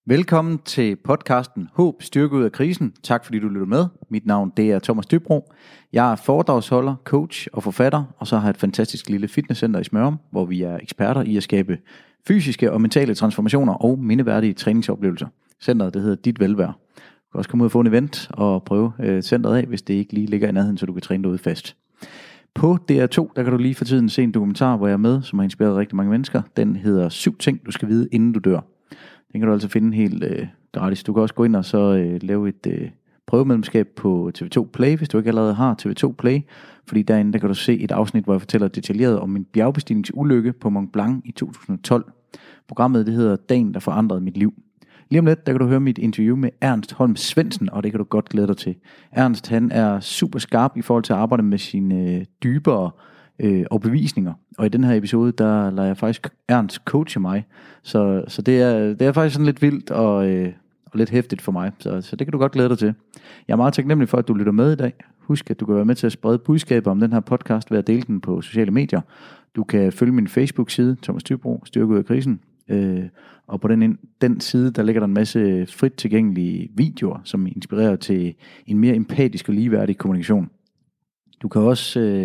Velkommen til podcasten Håb, styrke ud af krisen. Tak fordi du lytter med. Mit navn det er Thomas Dybro. Jeg er foredragsholder, coach og forfatter, og så har jeg et fantastisk lille fitnesscenter i Smørum, hvor vi er eksperter i at skabe fysiske og mentale transformationer og mindeværdige træningsoplevelser. Centeret det hedder Dit Velvære. Du kan også komme ud og få en event og prøve centret af, hvis det ikke lige ligger i nærheden, så du kan træne derude fast. På DR2, der kan du lige for tiden se en dokumentar, hvor jeg er med, som har inspireret rigtig mange mennesker. Den hedder 7 ting, du skal vide, inden du dør. Den kan du altså finde helt gratis. Du kan også gå ind og så lave et prøvemedlemskab på TV2 Play, hvis du ikke allerede har TV2 Play. Fordi derinde der kan du se et afsnit, hvor jeg fortæller detaljeret om min bjergbestigningsulykke på Mont Blanc i 2012. Programmet det hedder Dagen, der forandrede mit liv. Lige om lidt, der kan du høre mit interview med Ernst Holm Svendsen, og det kan du godt glæde dig til. Ernst, han er super skarp i forhold til at arbejde med sine dybere overbevisninger. Og i den her episode, der lader jeg faktisk Ernst coache mig. Så det er faktisk sådan lidt vildt og lidt hæftigt for mig. Så det kan du godt glæde dig til. Jeg er meget taknemmelig for, at du lytter med i dag. Husk, at du kan være med til at sprede budskaber om den her podcast ved at dele den på sociale medier. Du kan følge min Facebook-side, Thomas Dybro, styrke ud af krisen. Og på den side, der ligger der en masse frit tilgængelige videoer, som inspirerer til en mere empatisk og ligeværdig kommunikation. Du kan også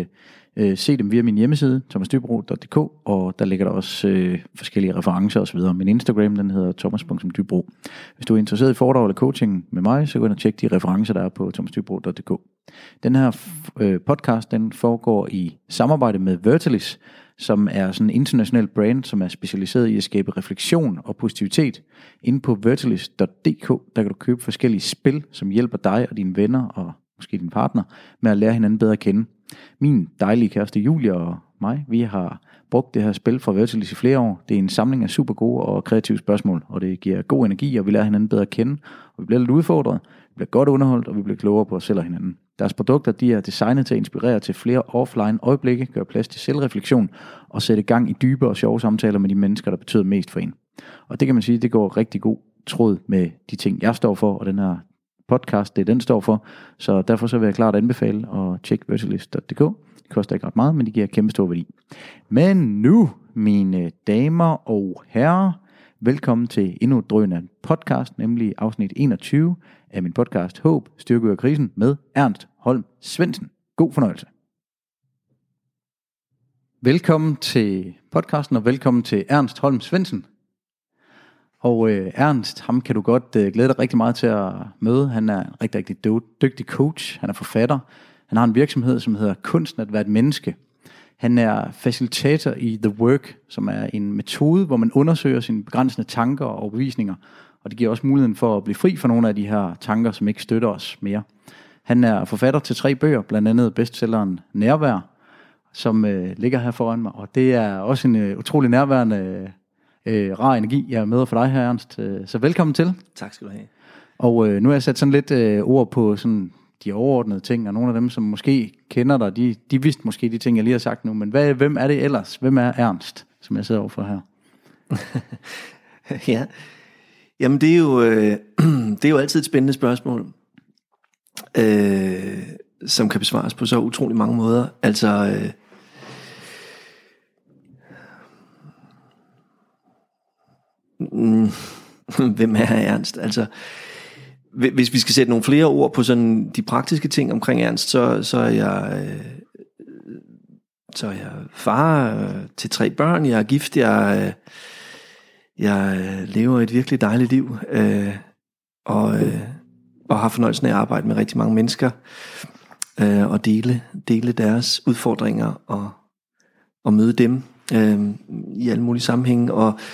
se dem via min hjemmeside, thomasdybro.dk, og der ligger der også forskellige referencer osv. Min Instagram, den hedder thomas.dybro. Hvis du er interesseret i foredrag eller coaching med mig, så gå ind og tjek de referencer, der er på thomasdybro.dk. Den her podcast, den foregår i samarbejde med Vertalis, som er sådan en international brand, som er specialiseret i at skabe refleksion og positivitet. Inde på vertalis.dk, der kan du købe forskellige spil, som hjælper dig og dine venner og måske din partner med at lære hinanden bedre at kende. Min dejlige kæreste Julia og mig, vi har brugt det her spil fra Vertalis i flere år. Det er en samling af super gode og kreative spørgsmål, og det giver god energi, og vi lærer hinanden bedre at kende, og vi bliver lidt udfordret, vi bliver godt underholdt, og vi bliver klogere på os selv og hinanden. Deres produkter, de er designet til at inspirere til flere offline øjeblikke, gøre plads til selvreflektion og sætte gang i dybe og sjove samtaler med de mennesker, der betyder mest for en. Og det kan man sige, det går rigtig god tråd med de ting, jeg står for, og den her podcast, det er den står for. Så derfor så vil jeg klart anbefale at tjekke vertalis.dk. Det koster ikke ret meget, men det giver kæmpe stor værdi. Men nu, mine damer og herrer, velkommen til endnu et drønende podcast, nemlig afsnit 21 af min podcast Håb, styrke ud af krisen med Ernst Holm Svendsen. God fornøjelse. Velkommen til podcasten, og velkommen til Ernst Holm Svendsen. Og Ernst, ham kan du godt glæde dig rigtig meget til at møde. Han er en rigtig, rigtig dygtig coach. Han er forfatter. Han har en virksomhed, som hedder Kunsten at være et menneske. Han er facilitator i The Work, som er en metode, hvor man undersøger sine begrænsende tanker og overbevisninger. Og det giver også muligheden for at blive fri fra nogle af de her tanker, som ikke støtter os mere. Han er forfatter til 3 bøger, blandt andet bestselleren Nærvær, som ligger her foran mig. Og det er også en utrolig nærværende rar energi, jeg møder for dig her, Ernst. Så velkommen til. Tak skal du have. Og nu har jeg sat sådan lidt ord på sådan de overordnede ting, og nogle af dem, som måske kender dig, de vidste måske de ting, jeg lige har sagt nu, men hvem er det ellers? Hvem er Ernst, som jeg sidder overfor her? Ja, jamen det er jo altid et spændende spørgsmål, som kan besvares på så utrolig mange måder. Altså, hvem er Ernst? Altså, hvis vi skal sætte nogle flere ord på sådan de praktiske ting omkring Ernst, så er jeg far til 3 børn. Jeg er gift. Jeg lever et virkelig dejligt liv, og har fornøjelsen af at arbejde med rigtig mange mennesker, og dele deres udfordringer og møde dem i alle mulige sammenhænge,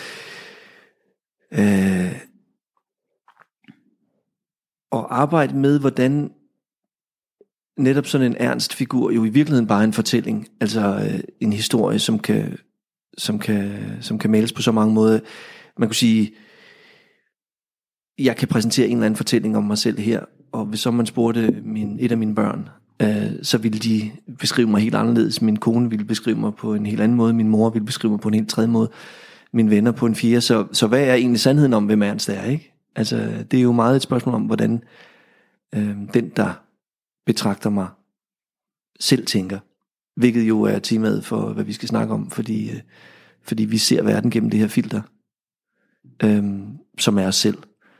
og arbejde med, hvordan netop sådan en Ernst-figur jo i virkeligheden bare er en fortælling, altså en historie, som kan males på så mange måder. Man kunne sige, jeg kan præsentere en eller anden fortælling om mig selv her, og hvis så man spurgte et af mine børn, så ville de beskrive mig helt anderledes. Min kone ville beskrive mig på en helt anden måde, min mor ville beskrive mig på en helt tredje måde, mine venner på en fjerde. Så hvad er egentlig sandheden om, hvem Ernst er, ikke? Altså, det er jo meget et spørgsmål om, hvordan den, der betragter mig, selv tænker. Hvilket jo er temaet for, hvad vi skal snakke om, fordi vi ser verden gennem det her filter, som er os selv.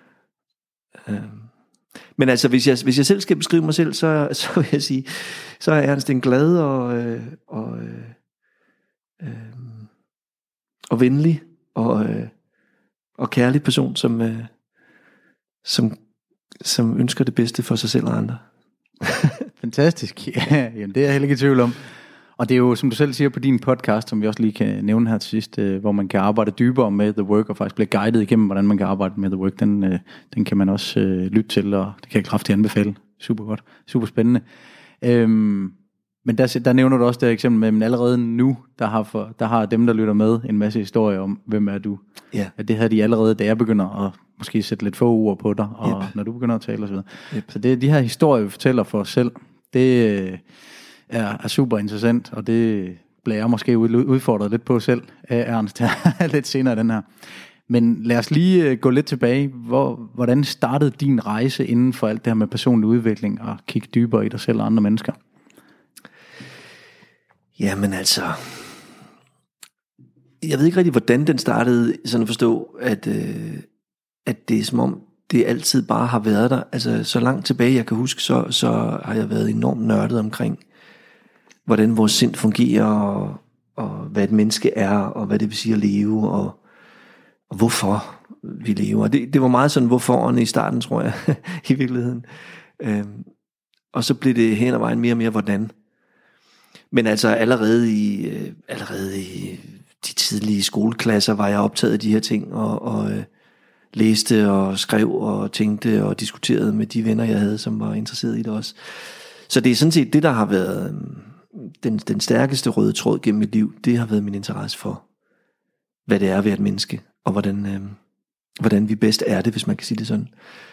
Men altså, hvis jeg selv skal beskrive mig selv, så vil jeg sige, så er Ernst en glad og venlig og kærlig person, som ønsker det bedste for sig selv og andre. Fantastisk. Ja, jamen, det er jeg heller ikke i tvivl om. Og det er jo, som du selv siger på din podcast, som vi også lige kan nævne her til sidst, hvor man kan arbejde dybere med The Work, og faktisk blive guidet igennem, hvordan man kan arbejde med The Work. Den kan man også lytte til, og det kan jeg kraftigt anbefale. Super godt. Super spændende. Men der nævner du også det eksempel med, men allerede nu, der har dem, der lytter med, en masse historier om, hvem er du. Yeah. At det her de allerede, da jeg begynder at måske sætte lidt få ord på dig, og når du begynder at tale og så videre. Så det er de her historier, vi fortæller for os selv. Det er super interessant, og det bliver jeg måske udfordret lidt på selv af Ernst lidt senere i den her. Men lad os lige gå lidt tilbage. Hvordan startede din rejse inden for alt det her med personlig udvikling og kigge dybere i dig selv og andre mennesker? Jamen altså, jeg ved ikke rigtig, hvordan den startede, sådan at forstå, at det er som om, det altid bare har været der. Altså, så langt tilbage, jeg kan huske, så har jeg været enormt nørdet omkring, hvordan vores sind fungerer, og hvad et menneske er, og hvad det vil sige at leve, og hvorfor vi lever. Det var meget sådan, hvorfor'erne i starten, tror jeg, i virkeligheden. Og så blev det hen ad vejen mere og mere, hvordan. Men altså allerede i de tidlige skoleklasser var jeg optaget af de her ting, og læste og skrev og tænkte og diskuterede med de venner, jeg havde, som var interesseret i det også. Så det er sådan set det, der har været den stærkeste røde tråd gennem mit liv. Det har været min interesse for, hvad det er ved et menneske, og hvordan vi bedst er det, hvis man kan sige det sådan.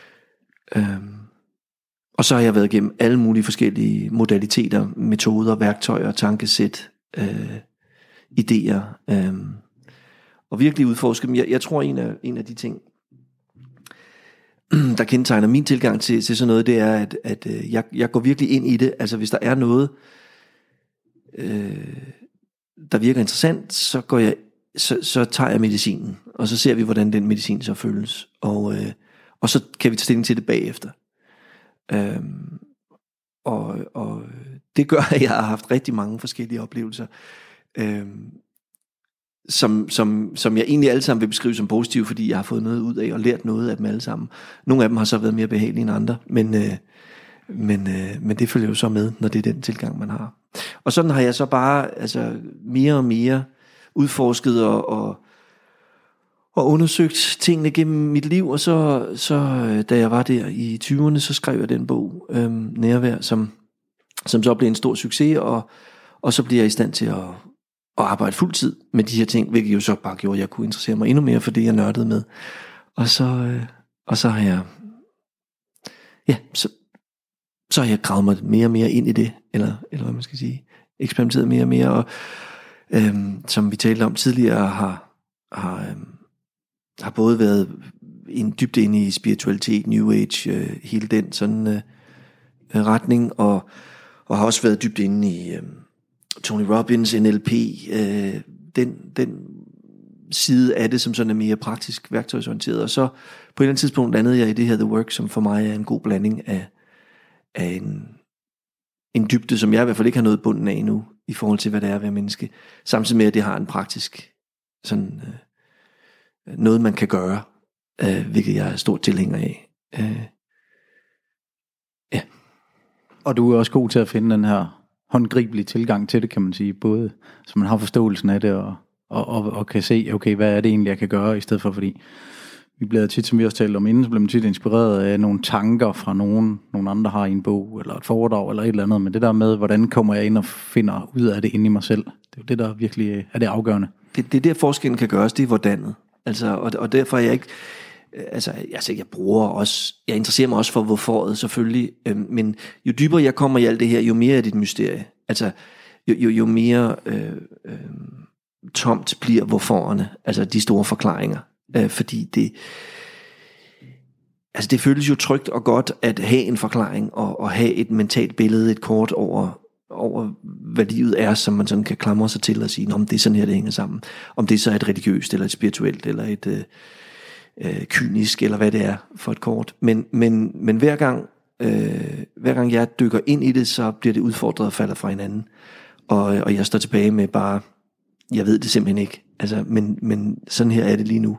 Og så har jeg været igennem alle mulige forskellige modaliteter, metoder, værktøjer, tankesæt, idéer, og virkelig udforske dem. Jeg tror, en af de ting, der kendetegner min tilgang til sådan noget, det er, at jeg går virkelig ind i det. Altså hvis der er noget, der virker interessant, så tager jeg medicinen, og så ser vi, hvordan den medicin så føles, og så kan vi tage stilling til det bagefter. Og det gør, at jeg har haft rigtig mange forskellige oplevelser, som jeg egentlig alle sammen vil beskrive som positive, fordi jeg har fået noget ud af og lært noget af dem alle sammen. Nogle af dem har så været mere behagelige end andre, men det følger jo så med, når det er den tilgang, man har. Og sådan har jeg så bare mere og mere udforsket og undersøgt tingene gennem mit liv, og så da jeg var der i 20'erne, så skrev jeg den bog, Nærvær, som så blev en stor succes, og så blev jeg i stand til at arbejde fuldtid med de her ting, hvilket jo så bare gjorde, at jeg kunne interessere mig endnu mere for det, jeg nørdede med. Og så har jeg så har jeg gravet mig mere og mere ind i det, eller hvad man skal sige, eksperimenteret mere og mere, og som vi talte om tidligere, har både været en dybde inde i spiritualitet, New Age, hele den sådan retning, og har også været dybt inde i Tony Robbins, NLP, den side af det, som sådan er mere praktisk værktøjsorienteret. Og så på et eller andet tidspunkt landede jeg i det her The Work, som for mig er en god blanding af en dybde, som jeg i hvert fald ikke har nået bunden af endnu, i forhold til hvad det er at være menneske, samtidig med at det har en praktisk sådan noget man kan gøre, hvilket jeg er stor tilhænger af. Ja. Og du er også god til at finde den her håndgribelige tilgang til det, kan man sige, både så man har forståelsen af det, og kan se, okay, hvad er det egentlig, jeg kan gøre, i stedet for, fordi vi bliver tit, som vi også talte om inden, så bliver man tit inspireret af nogle tanker fra nogle andre har i en bog, eller et foredrag, eller et eller andet, men det der med, hvordan kommer jeg ind og finder ud af det inde i mig selv, det er jo det, der virkelig er det afgørende. Det er der forskellen kan gøres, det er hvordanet. Altså, og derfor er jeg ikke, jeg interesserer mig også for hvorforet selvfølgelig, men jo dybere jeg kommer i alt det her, jo mere er det et mysterie. Altså, jo mere tomt bliver hvorforerne, altså de store forklaringer, fordi det føles jo trygt og godt at have en forklaring, og have et mentalt billede, et kort over hvad livet er, som man sådan kan klamre sig til og sige, om det er sådan her, det hænger sammen. Om det så er et religiøst, eller et spirituelt, eller kynisk, eller hvad det er for et kort. Men hver gang jeg dykker ind i det, så bliver det udfordret og falder fra hinanden. Og jeg står tilbage med bare, jeg ved det simpelthen ikke. Altså, men sådan her er det lige nu.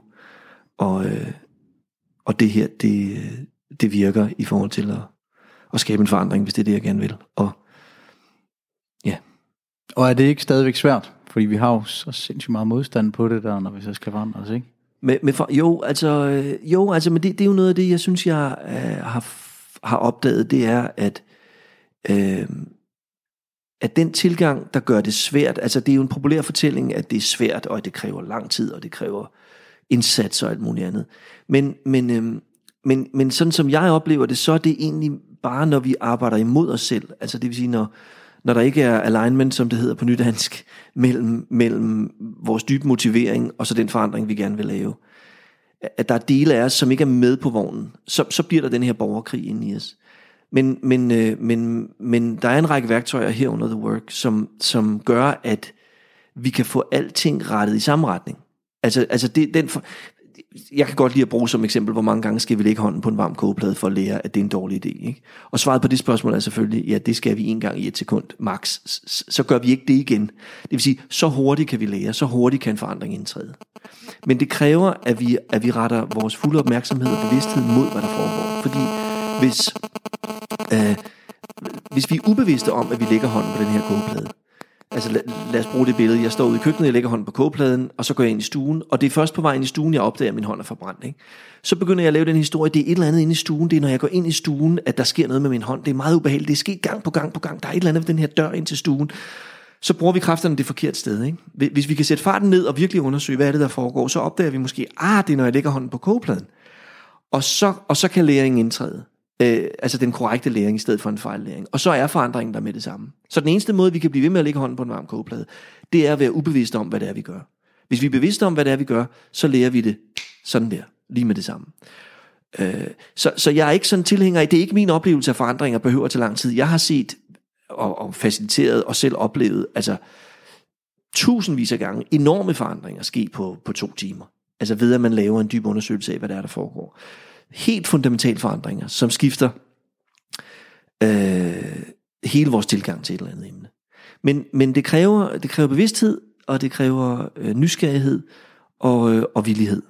Og det her, det virker i forhold til at skabe en forandring, hvis det er det, jeg gerne vil. Og er det ikke stadigvæk svært? Fordi vi har jo så sindssygt meget modstand på det der, når vi så skal forandre os, ikke? Men det er jo noget af det, jeg synes, jeg har opdaget, det er, at den tilgang, der gør det svært, altså det er jo en populær fortælling, at det er svært, og at det kræver lang tid, og det kræver indsats og alt muligt andet. Men sådan som jeg oplever det, så er det egentlig bare, når vi arbejder imod os selv. Altså det vil sige, når der ikke er alignment, som det hedder på nydansk, mellem vores dybe motivering og så den forandring, vi gerne vil lave. At der er dele af os, som ikke er med på vognen, så bliver der den her borgerkrig inde i os. Men der er en række værktøjer her under The Work, som gør, at vi kan få alting rettet i samme retning. Jeg kan godt lide at bruge som eksempel, hvor mange gange skal vi lægge hånden på en varm kogeplade for at lære, at det er en dårlig idé. Ikke? Og svaret på det spørgsmål er selvfølgelig, ja, det skal vi en gang i 1 sekund, max. Så gør vi ikke det igen. Det vil sige, så hurtigt kan vi lære, så hurtigt kan en forandring indtræde. Men det kræver, at vi retter vores fulde opmærksomhed og bevidsthed mod, hvad der foregår. Fordi hvis vi er ubevidste om, at vi lægger hånden på den her kogeplade, altså lad os bruge det billede. Jeg står ude i køkkenet, jeg lægger hånden på kogepladen, og så går jeg ind i stuen, og det er først på vej ind i stuen, jeg opdager, at min hånd er forbrændt. Ikke? Så begynder jeg at lave den historie, det er et eller andet inde i stuen, det er når jeg går ind i stuen, at der sker noget med min hånd, det er meget ubehageligt, det er sket gang på gang, der er et eller andet ved den her dør ind til stuen. Så bruger vi kræfterne det forkerte sted. Ikke? Hvis vi kan sætte farten ned og virkelig undersøge, hvad er det, der foregår, så opdager vi måske, det er når jeg lægger hånden på kogepladen. Og så kan læringen indtræde. Altså den korrekte læring i stedet for en fejllæring. Og så er forandringen der med det samme. Så den eneste måde, vi kan blive ved med at lægge hånden på en varm kogeplade, det er at være ubevidste om, hvad det er, vi gør. Hvis vi er bevidste om, hvad det er, vi gør, så lærer vi det sådan der, lige med det samme. Så jeg er ikke sådan tilhænger af, det er ikke min oplevelse af forandringer behøver til lang tid. Jeg har set og faciliteret og selv oplevet, altså tusindvis af gange, enorme forandringer ske på 2 timer. Altså ved at man laver en dyb undersøgelse af, hvad det er, der foregår. Helt fundamentale forandringer, som skifter hele vores tilgang til et eller andet emne. Men det kræver bevidsthed, og det kræver nysgerrighed og villighed.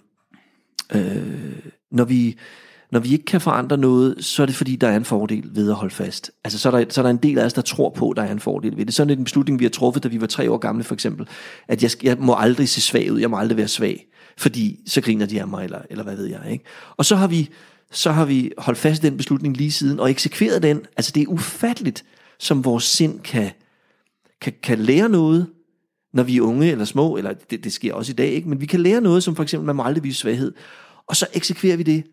Når vi ikke kan forandre noget, så er det fordi, der er en fordel ved at holde fast. Altså så er der en del af os, der tror på, der er en fordel ved det. Sådan en beslutning, vi har truffet, da vi var 3 år gamle for eksempel, at jeg må aldrig se svag ud, jeg må aldrig være svag, fordi så griner de af mig, eller hvad ved jeg, ikke? Og så har vi holdt fast i den beslutning lige siden, og eksekveret den. Altså det er ufatteligt, som vores sind kan lære noget, når vi er unge eller små, eller det sker også i dag, ikke? Men vi kan lære noget, som for eksempel, man må aldrig vise svaghed, og så eksekverer vi det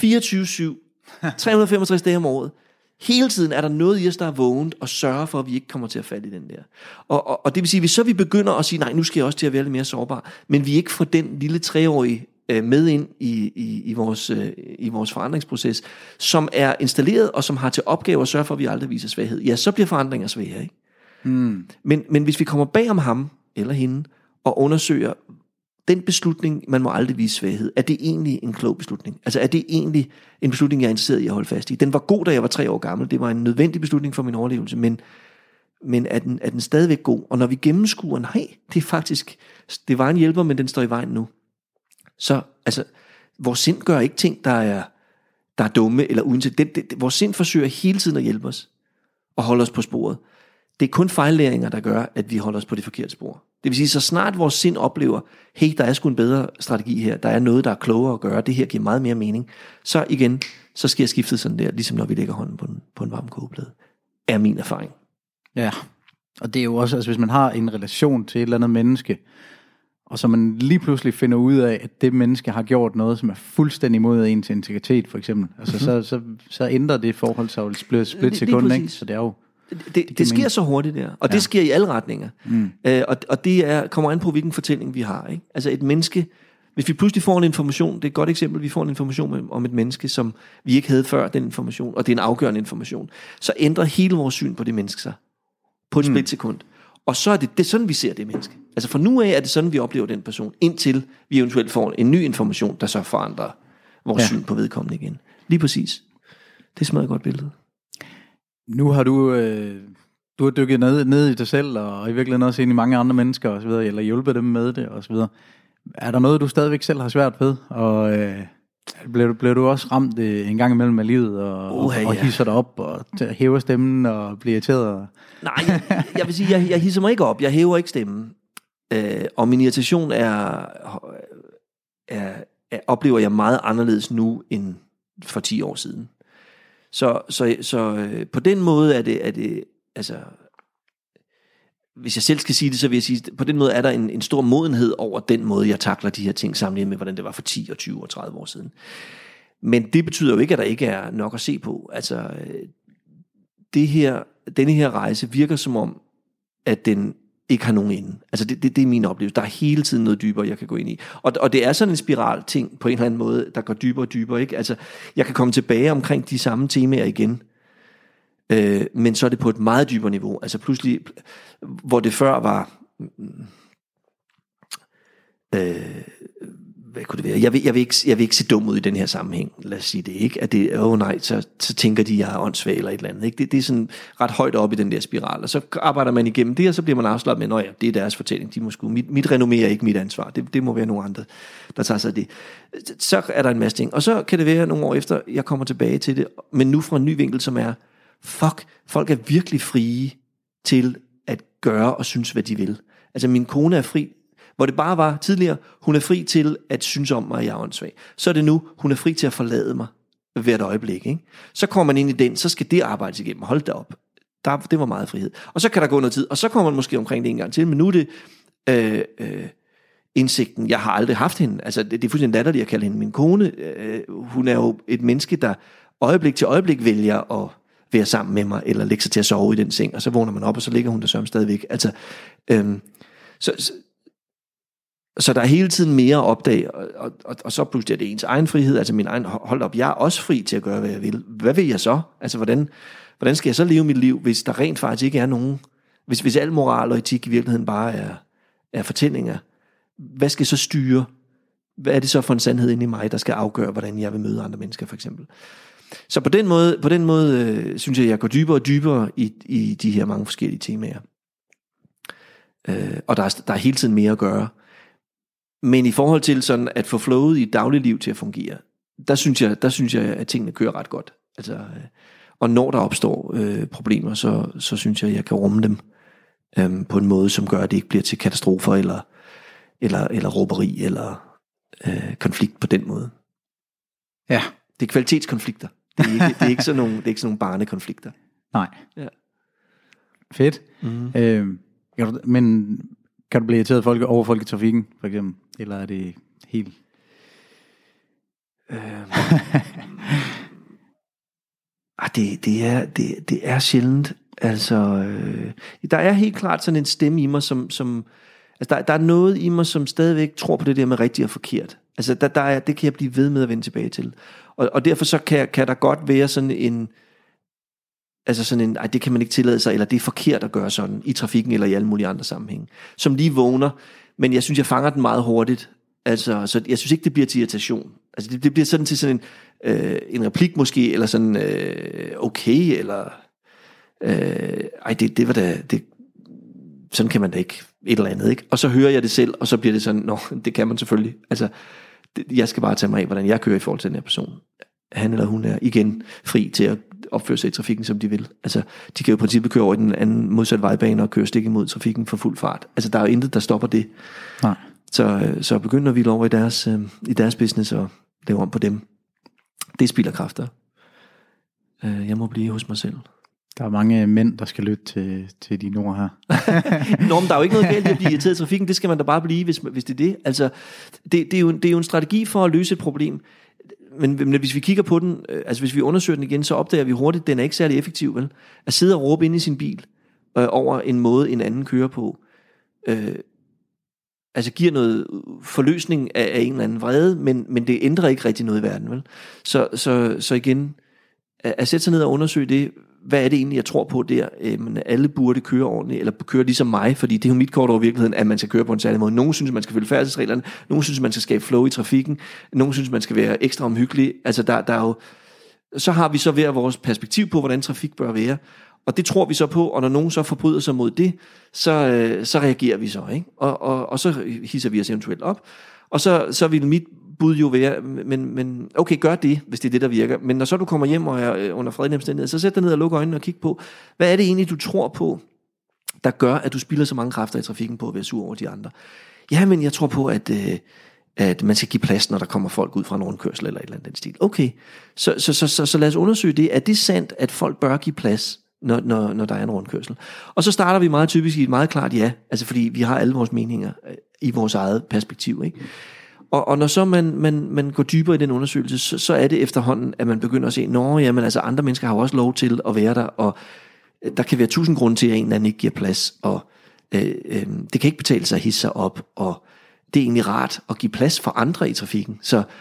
24/7, 365 dage om året. Hele tiden er der noget i os, der er vågent, og sørger for, at vi ikke kommer til at falde i den der. Og det vil sige, hvis så vi begynder at sige, nej, nu skal jeg også til at være lidt mere sårbar, men vi ikke får den lille 3-årige med ind i vores forandringsproces, som er installeret, og som har til opgave at sørge for, at vi aldrig viser svaghed, ja, så bliver forandringer svære, ikke? Men hvis vi kommer bag om ham, eller hende, og undersøger, den beslutning, man må aldrig vise svaghed, er det egentlig en klog beslutning? Altså er det egentlig en beslutning, jeg er interesseret i at holde fast i? Den var god, da jeg var 3 år gammel. Det var en nødvendig beslutning for min overlevelse, men er den stadigvæk god? Og når vi gennemskuer, nej, det var en hjælper, men den står i vejen nu. Så altså, vores sind gør ikke ting, der er dumme eller uden til. Vores sind forsøger hele tiden at hjælpe os og holde os på sporet. Det er kun fejllæringer, der gør, at vi holder os på det forkerte spor. Det vil sige, så snart vores sind oplever, hey, der er sgu en bedre strategi her, der er noget, der er klogere at gøre, det her giver meget mere mening, så igen, så sker skiftet sådan der, ligesom når vi lægger hånden på en varm kogeplade, er min erfaring. Ja, og det er jo også, altså hvis man har en relation til et eller andet menneske, og så man lige pludselig finder ud af, at det menneske har gjort noget, som er fuldstændig imod ens integritet, for eksempel, altså så ændrer det forhold sig jo et splitsekund, ikke? Så det er jo det sker så hurtigt der, og det sker i alle retninger. Og det kommer an på, hvilken fortælling vi har, ikke? Altså et menneske, hvis vi pludselig får en information, det er et godt eksempel, vi får en information om et menneske, som vi ikke havde før, den information, og det er en afgørende information, så ændrer hele vores syn på det menneske sig, på et splitsekund. Og så er det sådan, vi ser det menneske. Altså fra nu af er det sådan, vi oplever den person, indtil vi eventuelt får en ny information, der så forandrer vores syn på vedkommende igen. Lige præcis. Det er smadret godt billede. Nu har du har dykket ned i dig selv, og i virkeligheden også ind i mange andre mennesker og så videre, eller hjulpet dem med det og så videre. Er der noget, du stadigvæk selv har svært ved? Og blev du også ramt en gang imellem af livet, og hisser dig op, og hæver stemmen, og bliver irriteret? Nej, jeg vil sige, jeg hisser mig ikke op. Jeg hæver ikke stemmen. Og min irritation oplever jeg meget anderledes nu, end for 10 år siden. Så på den måde er det altså, hvis jeg selv skal sige det, så vil jeg sige, på den måde er der en stor modenhed over den måde, jeg takler de her ting, sammenlignet med, hvordan det var for 10 og 20 og 30 år siden. Men det betyder jo ikke, at der ikke er nok at se på. Altså, denne her rejse virker som om, at den ikke har nogen ende. Altså, det er min oplevelse. Der er hele tiden noget dybere, jeg kan gå ind i. Og det er sådan en spiral ting, på en eller anden måde, der går dybere og dybere, ikke? Altså, jeg kan komme tilbage omkring de samme temaer igen, men så er det på et meget dybere niveau. Altså pludselig, hvor det før var, hvad kunne det være? Jeg vil ikke se dum ud i den her sammenhæng. Lad os sige det, ikke? At det, nej, så tænker de, jeg er åndssvag eller et eller andet, ikke? Det er sådan ret højt op i den der spiral, og så arbejder man igennem det, og så bliver man afslappet med, det er deres fortælling, de må sgu, mit renommé er ikke mit ansvar, det må være nogle andre, der tager sig af det. Så er der en masse ting, og så kan det være nogle år efter, jeg kommer tilbage til det, men nu fra en ny vinkel, som er, folk er virkelig frie til at gøre og synes, hvad de vil. Altså min kone er fri, hvor det bare var tidligere, hun er fri til at synes om mig, at jeg er åndssvag. Så er det nu, hun er fri til at forlade mig hvert øjeblik. Ikke? Så kommer man ind i den, så skal det arbejdes igennem. Hold da op. Det var meget frihed. Og så kan der gå noget tid, og så kommer man måske omkring det en gang til, men nu er det indsigten. Jeg har aldrig haft hende. Altså, det er fuldstændig latterligt at kalde hende min kone. Hun er jo et menneske, der øjeblik til øjeblik vælger at være sammen med mig, eller lægge sig til at sove i den seng, og så vågner man op, og så ligger hun der som stadigvæk. Altså, så der er hele tiden mere at opdage, og så pludselig er det ens egen frihed, altså min egen, hold op, jeg er også fri til at gøre, hvad jeg vil. Hvad vil jeg så? Altså, hvordan skal jeg så leve mit liv, hvis der rent faktisk ikke er nogen, hvis al moral og etik i virkeligheden bare er fortællinger? Hvad skal så styre? Hvad er det så for en sandhed inde i mig, der skal afgøre, hvordan jeg vil møde andre mennesker, for eksempel? Så på den måde synes jeg går dybere og dybere i de her mange forskellige temaer. Og der er hele tiden mere at gøre. Men i forhold til sådan at få flowet i et dagligliv til at fungere, der synes jeg, at tingene kører ret godt. Altså, og når der opstår problemer, så synes jeg kan rumme dem på en måde, som gør, at det ikke bliver til katastrofer eller råberi eller konflikt på den måde. Ja. Det er kvalitetskonflikter. Det er ikke sådan nogle barnekonflikter. Nej. Ja. Fedt. Men kan du blive irriteret over folk i trafikken, for eksempel? Eller er det helt... Det er sjældent. Altså, der er helt klart sådan en stemme i mig, som altså der er noget i mig, som stadigvæk tror på det der med rigtigt og forkert. Altså, det kan jeg blive ved med at vende tilbage til. Og derfor så kan der godt være sådan en, det kan man ikke tillade sig, eller det er forkert at gøre sådan, i trafikken eller i alle mulige andre sammenhænge, som lige vågner, men jeg synes, jeg fanger den meget hurtigt. Altså, så jeg synes ikke, det bliver til irritation. Altså, det bliver sådan til sådan en replik måske, eller sådan, okay, eller, det var da, sådan kan man da ikke, et eller andet, ikke? Og så hører jeg det selv, og så bliver det sådan, det kan man selvfølgelig. Altså, jeg skal bare tage mig af, hvordan jeg kører i forhold til den her person. Han eller hun er igen fri til at opføre sig i trafikken, som de vil. Altså, de kan jo i princippet køre over i den anden modsatte vejbane og køre stik imod trafikken for fuld fart. Altså, der er jo intet, der stopper det. Nej. Så begynder vi over i deres business og lave om på dem. Det spilder kræfter. Jeg må blive hos mig selv. Der er mange mænd, der skal lytte til dine ord her. Nå, men der er jo ikke noget galt i at blive irriteret i trafikken. Det skal man da bare blive, hvis det er det. Altså, det er jo en strategi for at løse et problem. Men hvis vi kigger på den, altså hvis vi undersøger den igen, så opdager vi hurtigt, at den er ikke særlig effektiv, vel? At sidde og råbe ind i sin bil over en måde, en anden kører på, altså giver noget forløsning af en eller anden vrede, men det ændrer ikke rigtig noget i verden, vel? Så igen, at sætte sig ned og undersøge det, hvad er det egentlig, jeg tror på der? Men alle burde køre ordentligt, eller køre ligesom mig, fordi det er jo mit kort over virkeligheden, at man skal køre på en særlig måde. Nogle synes, man skal følge færdselsreglerne, nogle synes, man skal skabe flow i trafikken, nogle synes, man skal være ekstra omhyggelig. Altså der er jo, så har vi så hver vores perspektiv på, hvordan trafik bør være, og det tror vi så på, og når nogen så forbryder sig mod det, så reagerer vi så, ikke? Og så hisser vi os eventuelt op, og så vil mit bud jo være, men okay, gør det, hvis det er det, der virker. Men når så du kommer hjem og er under fredelige omstændigheder, så sæt dig ned og luk øjnene og kig på, hvad er det egentlig, du tror på, der gør, at du spilder så mange kræfter i trafikken på at være sur over de andre? Jamen, jeg tror på, at man skal give plads, når der kommer folk ud fra en rundkørsel eller et eller andet den stil. Okay, så lad os undersøge det. Er det sandt, at folk bør give plads, når der er en rundkørsel? Og så starter vi meget typisk i et meget klart ja, altså fordi vi har alle vores meninger i vores eget perspektiv, ikke? Og når så man går dybere i den undersøgelse, så er det efterhånden, at man begynder at se, jamen altså andre mennesker har jo også lov til at være der, og der kan være 1000 grunde til, at en eller anden ikke giver plads, og det kan ikke betale sig at hisse sig op, og det er egentlig rart at give plads for andre i trafikken.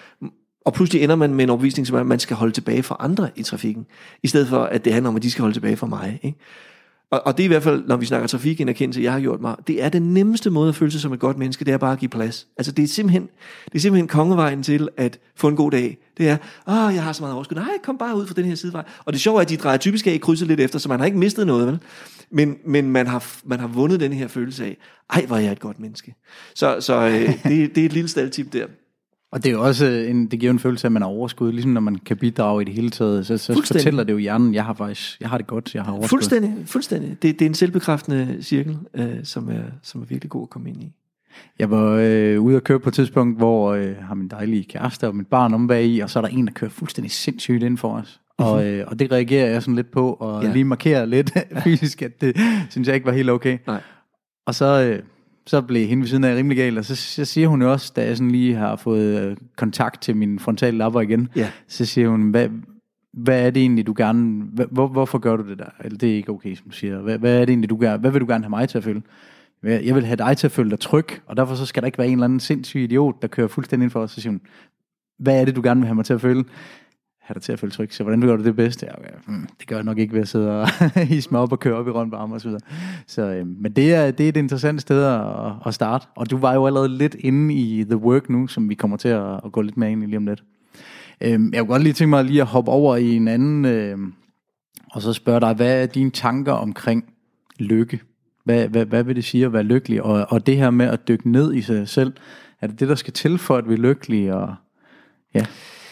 Og pludselig ender man med en overbevisning, som er, at man skal holde tilbage for andre i trafikken, i stedet for, at det handler om, at de skal holde tilbage for mig, ikke? Og det er i hvert fald, når vi snakker trafik, en erkendelse, jeg har gjort mig, det er den nemmeste måde at føle sig som et godt menneske, det er bare at give plads. Altså det er simpelthen kongevejen til at få en god dag. Det er, jeg har så meget overskud, nej, kom bare ud fra den her sidevej. Og det sjove er, at de drejer typisk af krydset lidt efter, så man har ikke mistet noget, vel? Men man har vundet den her følelse af, hvor er jeg et godt menneske. Så det er et lille staldtip der. Og det er jo også det giver en følelse af, at man har overskud, ligesom når man kan bidrage i det hele taget, så fortæller det jo hjernen, jeg har det godt, jeg har overskud. Fuldstændig. Det er en selvbekræftende cirkel, som er virkelig god at komme ind i. Jeg var ude at køre på et tidspunkt, hvor jeg har min dejlige kæreste og mit barn om bag i, og så er der en, der kører fuldstændig sindssygt ind for os. Og det reagerer jeg sådan lidt på, og lige markerer lidt fysisk, at det synes jeg ikke var helt okay. Nej. Og så blev hende ved siden af rimelig galt, og så siger hun jo også, da jeg sådan lige har fået kontakt til min frontale lapper igen, så siger hun, hvad er det egentlig, du gerne, hvorfor gør du det der? Eller det er ikke okay, som du siger. Hvad er det egentlig, du gør? Hvad vil du gerne have mig til at føle? Jeg vil have dig til at føle dig tryg, og derfor så skal der ikke være en eller anden sindssyg idiot, der kører fuldstændig ind for os. Så siger hun, hvad er det, du gerne vil have mig til at føle? Have dig til at føle tryg. Så hvordan gør du det bedste? Det gør jeg nok ikke ved at sidde og hisse mig op og køre op i rundt på arm og så videre. Så, men det er et interessant sted at starte. Og du var jo allerede lidt inde i The Work nu, som vi kommer til at gå lidt mere ind i lige om lidt. Jeg kunne godt lige tænke mig lige at hoppe over i en anden, og så spørge dig, hvad er dine tanker omkring lykke? Hvad vil det sige at være lykkelig? Og det her med at dykke ned i sig selv, er det der skal til for at vi er lykkelige? Og, ja.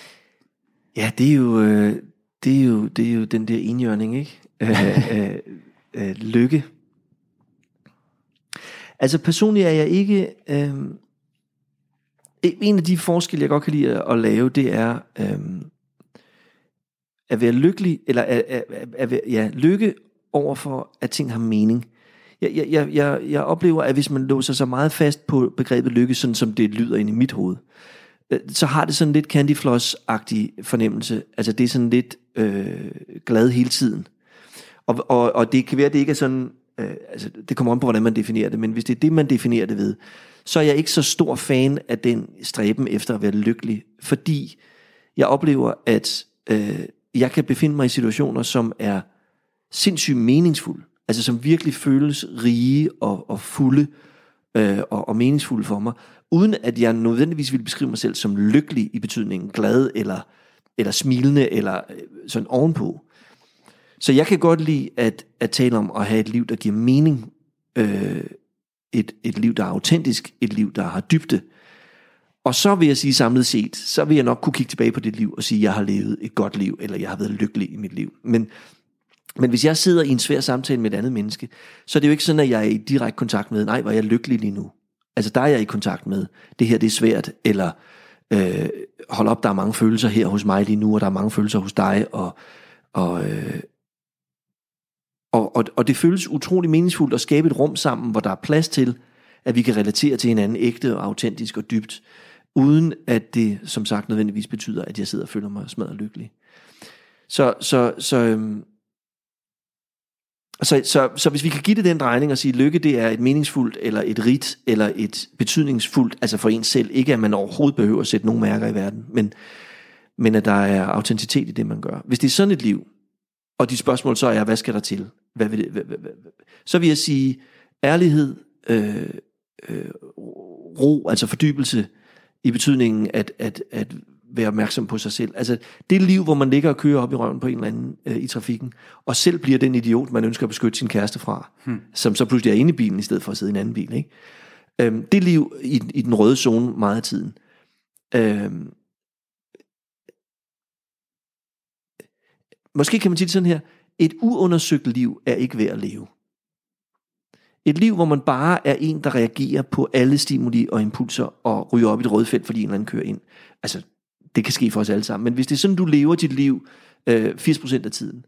Ja, det er jo den der enhjørning, ikke? Lykke. Altså personligt er jeg ikke... en af de forskelle, jeg godt kan lide at lave, det er at være lykkelig, eller at være lykke overfor, at ting har mening. Jeg oplever, at hvis man låser sig meget fast på begrebet lykke, sådan som det lyder ind i mit hoved, så har det sådan lidt Candy Floss-agtig fornemmelse. Altså det er sådan lidt glad hele tiden. Og det kan være, at det ikke er sådan... altså det kommer an på, hvordan man definerer det, men hvis det er det, man definerer det ved, så er jeg ikke så stor fan af den stræben efter at være lykkelig, fordi jeg oplever, at jeg kan befinde mig i situationer, som er sindssygt meningsfulde, altså som virkelig føles rige og fulde og meningsfulde for mig, uden at jeg nødvendigvis vil beskrive mig selv som lykkelig i betydningen glad eller smilende eller sådan ovenpå. Så jeg kan godt lide at tale om at have et liv, der giver mening, et liv, der er autentisk, et liv, der har dybde. Og så vil jeg sige samlet set, så vil jeg nok kunne kigge tilbage på det liv og sige, at jeg har levet et godt liv, eller jeg har været lykkelig i mit liv. Men hvis jeg sidder i en svær samtale med et andet menneske, så er det jo ikke sådan, at jeg er i direkte kontakt med, nej, hvor er jeg lykkelig lige nu. Altså der er jeg i kontakt med, det her det er svært, eller hold op, der er mange følelser her hos mig lige nu, og der er mange følelser hos dig, og det føles utrolig meningsfuldt at skabe et rum sammen, hvor der er plads til, at vi kan relatere til hinanden ægte og autentisk og dybt, uden at det, som sagt, nødvendigvis betyder, at jeg sidder og føler mig smadret lykkelig. Så hvis vi kan give det den drejning og sige, lykke det er et meningsfuldt, eller et rigt, eller et betydningsfuldt, altså for en selv, ikke at man overhovedet behøver at sætte nogen mærker i verden, men at der er autenticitet i det, man gør. Hvis det er sådan et liv, og de spørgsmål så er, hvad skal der til? Så vil jeg sige, ærlighed, ro, altså fordybelse, i betydningen at være opmærksom på sig selv. Altså det liv, hvor man ligger og kører op i røven på en eller anden i trafikken, og selv bliver den idiot, man ønsker at beskytte sin kæreste fra, som så pludselig er inde i bilen, i stedet for at sidde i en anden bil. Ikke? Det liv i den røde zone meget af tiden. Måske kan man sige det sådan her, et uundersøgt liv er ikke værd at leve. Et liv, hvor man bare er en, der reagerer på alle stimuli og impulser og ryger op i det røde felt, fordi en eller anden kører ind. Altså, det kan ske for os alle sammen. Men hvis det er sådan, du lever dit liv 80% af tiden,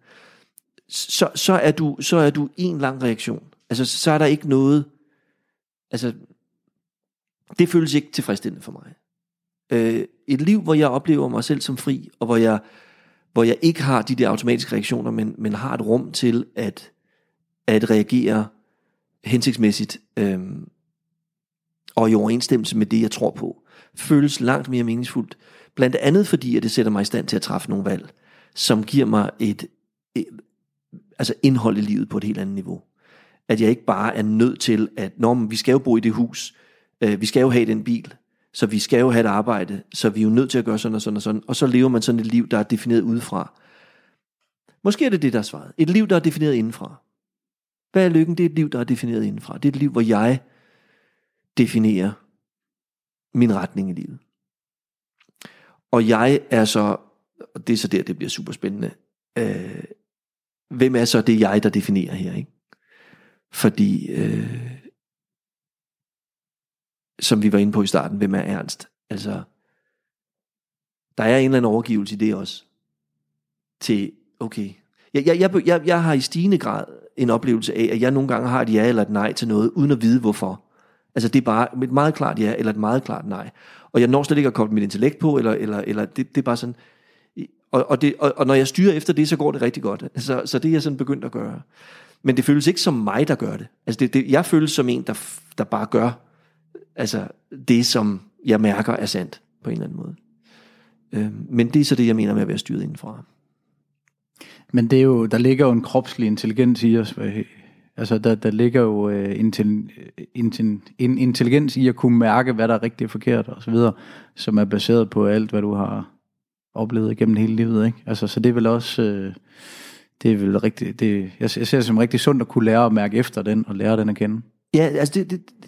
så er du en lang reaktion. Altså, så er der ikke noget. Altså, det føles ikke tilfredsstillende for mig. Et liv, hvor jeg oplever mig selv som fri, og hvor jeg ikke har de der automatiske reaktioner, men har et rum til at reagere hensigtsmæssigt og i overensstemmelse med det, jeg tror på, føles langt mere meningsfuldt. Blandt andet fordi, at det sætter mig i stand til at træffe nogle valg, som giver mig et indhold i livet på et helt andet niveau. At jeg ikke bare er nødt til, at vi skal jo bo i det hus, vi skal jo have den bil, så vi skal jo have et arbejde, så vi er jo nødt til at gøre sådan og sådan og sådan, og så lever man sådan et liv, der er defineret udefra. Måske er det det, der er svaret. Et liv, der er defineret indenfra. Hvad er lykken? Det er et liv, der er defineret indenfra. Det er et liv, hvor jeg definerer min retning i livet. Og jeg er så, og det er så der, det bliver super spændende, hvem er så det jeg, der definerer her, ikke? Fordi, som vi var inde på i starten, hvem er Ernst? Altså, der er en eller anden overgivelse i det også. Til, okay, jeg har i stigende grad en oplevelse af, at jeg nogle gange har et ja eller et nej til noget, uden at vide hvorfor. Altså det er bare et meget klart ja, eller et meget klart nej. Og jeg når slet ikke at koble mit intellekt på, eller det er bare sådan. Og når jeg styrer efter det, så går det rigtig godt. Så det er jeg sådan begyndt at gøre. Men det føles ikke som mig, der gør det. Altså jeg føles som en, der bare gør altså det, som jeg mærker er sandt, på en eller anden måde. Men det er så det, jeg mener med at være styret indenfra. Men det er jo, der ligger jo en kropslig intelligens i os. Altså der ligger jo en intelligens i at kunne mærke, hvad der er rigtigt og forkert og så videre, som er baseret på alt, hvad du har oplevet gennem hele livet, ikke? Altså så det er vel også det er vel rigtigt. Jeg ser det som rigtig sundt at kunne lære at mærke efter den og lære den at kende. Ja, altså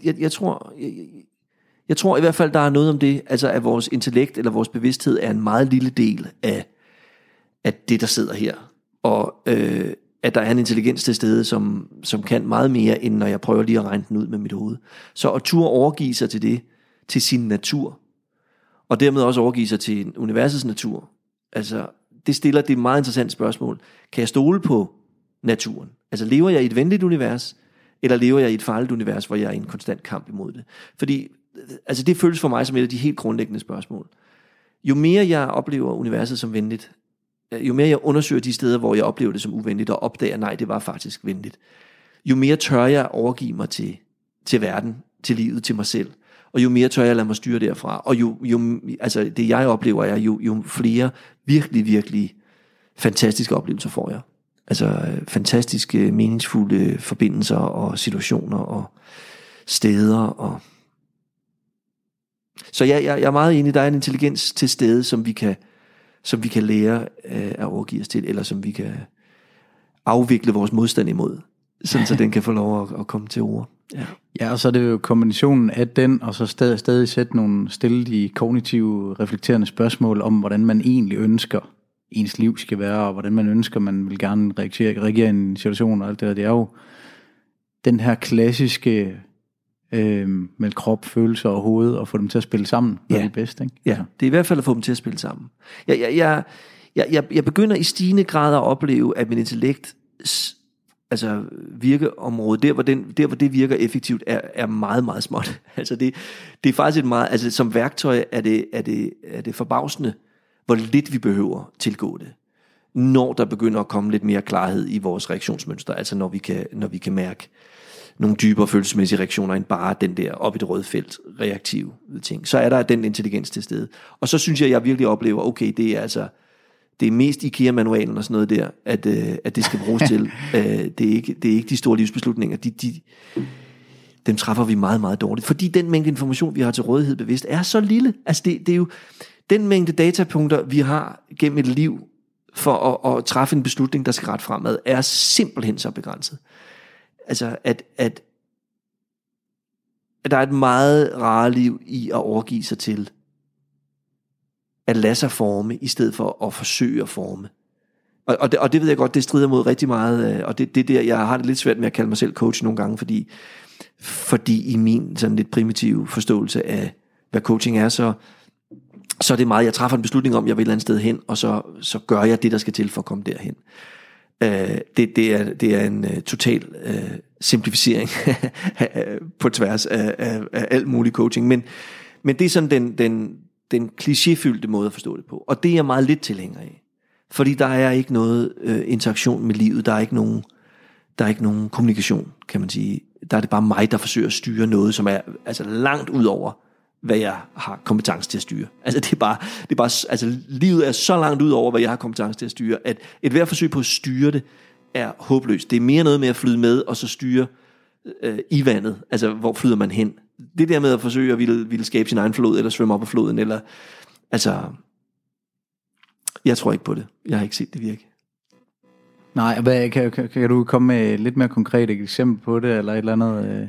jeg tror i hvert fald der er noget om det, altså at vores intellekt eller vores bevidsthed er en meget lille del af det, der sidder her. Og at der er en intelligens til stede, som kan meget mere, end når jeg prøver lige at regne den ud med mit hoved. Så at turde overgive sig til det, til sin natur, og dermed også overgive sig til universets natur. Altså, det stiller det meget interessant spørgsmål. Kan jeg stole på naturen? Altså, lever jeg i et venligt univers, eller lever jeg i et farligt univers, hvor jeg er i en konstant kamp imod det? Fordi, altså, det føles for mig som et af de helt grundlæggende spørgsmål. Jo mere jeg oplever universet som venligt, jo mere jeg undersøger de steder, hvor jeg oplever det som uvenligt, og opdager, nej, det var faktisk venligt, jo mere tør jeg overgive mig til verden, til livet, til mig selv, og jo mere tør jeg lade mig styre derfra, og jo altså det jeg oplever er, jo flere virkelig, virkelig fantastiske oplevelser får jeg. Altså fantastiske, meningsfulde forbindelser og situationer og steder. Og så jeg er meget enig, der er en intelligens til stede, som vi kan lære at overgive os til, eller som vi kan afvikle vores modstand imod, sådan så den kan få lov at komme til ord. Ja, og så er det jo kombinationen af den, og så stadig sætte nogle stille kognitive, reflekterende spørgsmål om, hvordan man egentlig ønsker, ens liv skal være, og hvordan man ønsker, man vil gerne reagere i en situation, og alt det der. Det er jo den her klassiske med krop, følelser og hoved, og få dem til at spille sammen, når det er bedst, ikke? Ja, det er i hvert fald at få dem til at spille sammen. Jeg begynder i stigende grad at opleve, at min intellekt, altså virkeområde, der hvor det virker effektivt, er meget, meget småt. Altså det er faktisk et meget, altså som værktøj er det forbavsende, hvor lidt vi behøver tilgå det, når der begynder at komme lidt mere klarhed i vores reaktionsmønster, altså når vi kan mærke nogle dybere følelsesmæssige reaktioner, end bare den der op i det røde felt reaktive ting. Så er der den intelligens til stede. Og så synes jeg virkelig oplever, okay, det er altså det er mest IKEA-manualen og sådan noget der, at det skal bruges til. Det er ikke de store livsbeslutninger. Dem træffer vi meget, meget dårligt. Fordi den mængde information, vi har til rådighed bevidst, er så lille. Altså det er jo den mængde datapunkter, vi har gennem et liv, for at træffe en beslutning, der skal ret fremad, er simpelthen så begrænset. Altså at der er et meget rare liv i at overgive sig til at lade sig forme, i stedet for at forsøge at forme. Og det ved jeg godt, det strider mod rigtig meget, og det der, jeg har det lidt svært med at kalde mig selv coach nogle gange, fordi i min sådan lidt primitive forståelse af, hvad coaching er, så er det meget, jeg træffer en beslutning om, jeg vil et eller andet sted hen, og så gør jeg det, der skal til for at komme derhen. Det er en total simplificering på tværs af alt mulig coaching, men det er sådan den klichéfyldte måde at forstå det på, og det er jeg meget lidt tilhænger af, fordi der er ikke noget interaktion med livet, der er ikke nogen kommunikation, kan man sige. Der er det bare mig, der forsøger at styre noget, som er altså langt ud over, hvad jeg har kompetence til at styre. Altså det er bare altså livet er så langt ud over, hvad jeg har kompetence til at styre, at et hvert forsøg på at styre det er håbløst. Det er mere noget med at flyde med og så styre i vandet. Altså hvor flyder man hen? Det der med at forsøge at ville skabe sin egen flod eller svømme op af floden eller altså jeg tror ikke på det. Jeg har ikke set det virke. Nej, kan du komme med lidt mere konkret eksempel på det eller et eller andet?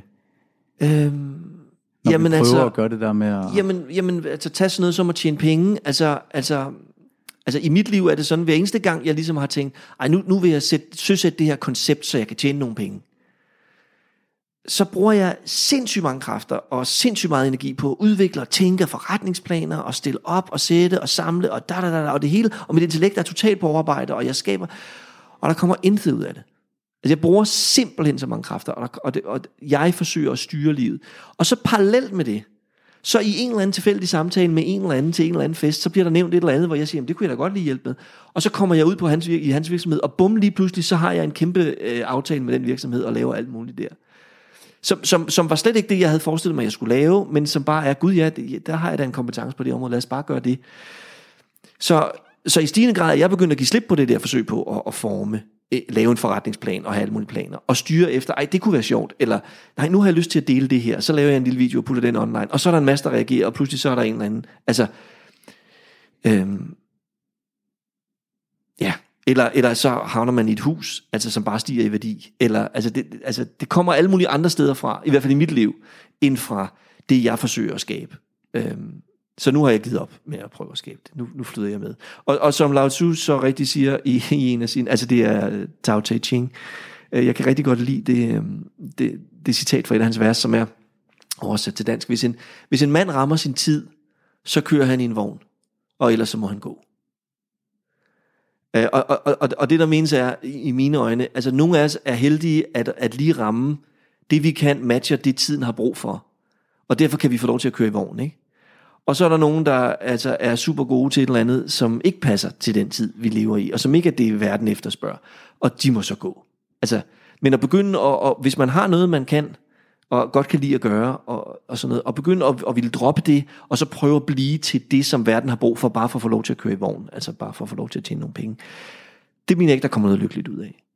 Jamen vi prøver at gøre det der med at... Jamen altså tag sådan noget som at tjene penge. Altså i mit liv er det sådan, hver eneste gang jeg ligesom har tænkt, nu vil jeg søsætte det her koncept, så jeg kan tjene nogle penge. Så bruger jeg sindssygt mange kræfter og sindssygt meget energi på at udvikle og tænke forretningsplaner og stille op og sætte og samle og og det hele. Og mit intellekt er totalt på overarbejde, og jeg skaber, og der kommer intet ud af det. Altså jeg bruger simpelthen så mange kræfter, og jeg forsøger at styre livet. Og så parallelt med det, så i en eller anden tilfældig samtale med en eller anden til en eller anden fest, så bliver der nævnt et eller andet, hvor jeg siger, det kunne jeg da godt lige hjælpe med. Og så kommer jeg ud på i hans virksomhed, og bum, lige pludselig, så har jeg en kæmpe aftale med den virksomhed, og laver alt muligt der. Som var slet ikke det, jeg havde forestillet mig, jeg skulle lave, men som bare er, gud ja, der har jeg da en kompetence på det område, lad os bare gøre det. Så i stigende grad er jeg begyndt at give slip på det der forsøg på at forme, lave en forretningsplan og have alle mulige planer, og styre efter, det kunne være sjovt, eller nej, nu har jeg lyst til at dele det her, så laver jeg en lille video og putter den online, og så er der en masse, der reagerer, og pludselig så er der en eller anden, altså, ja, eller så havner man i et hus, altså som bare stiger i værdi, eller, det kommer alle mulige andre steder fra, i hvert fald i mit liv, end fra det, jeg forsøger at skabe. Så nu har jeg givet op med at prøve at skabe det. Nu flyder jeg med. Og som Lao Tzu så rigtig siger i en af sine, altså det er Tao Te Ching, jeg kan rigtig godt lide det citat fra et af hans vers, som er oversat til dansk. Hvis en mand rammer sin tid, så kører han i en vogn, og ellers så må han gå. Og det der menes er, i mine øjne, altså nogle af os er heldige at lige ramme det vi kan, matcher det tiden har brug for. Og derfor kan vi få lov til at køre i vogn, ikke? Og så er der nogen, der altså er super gode til et eller andet, som ikke passer til den tid, vi lever i, og som ikke er det, verden efterspørger. Og de må så gå. Altså, men at begynde, hvis man har noget, man kan, og godt kan lide at gøre, og sådan noget, og begynde at ville droppe det, og så prøve at blive til det, som verden har brug for, bare for at få lov til at køre i vogn, altså bare for at få lov til at tjene nogle penge. Det mener jeg ikke, der kommer noget lykkeligt ud af.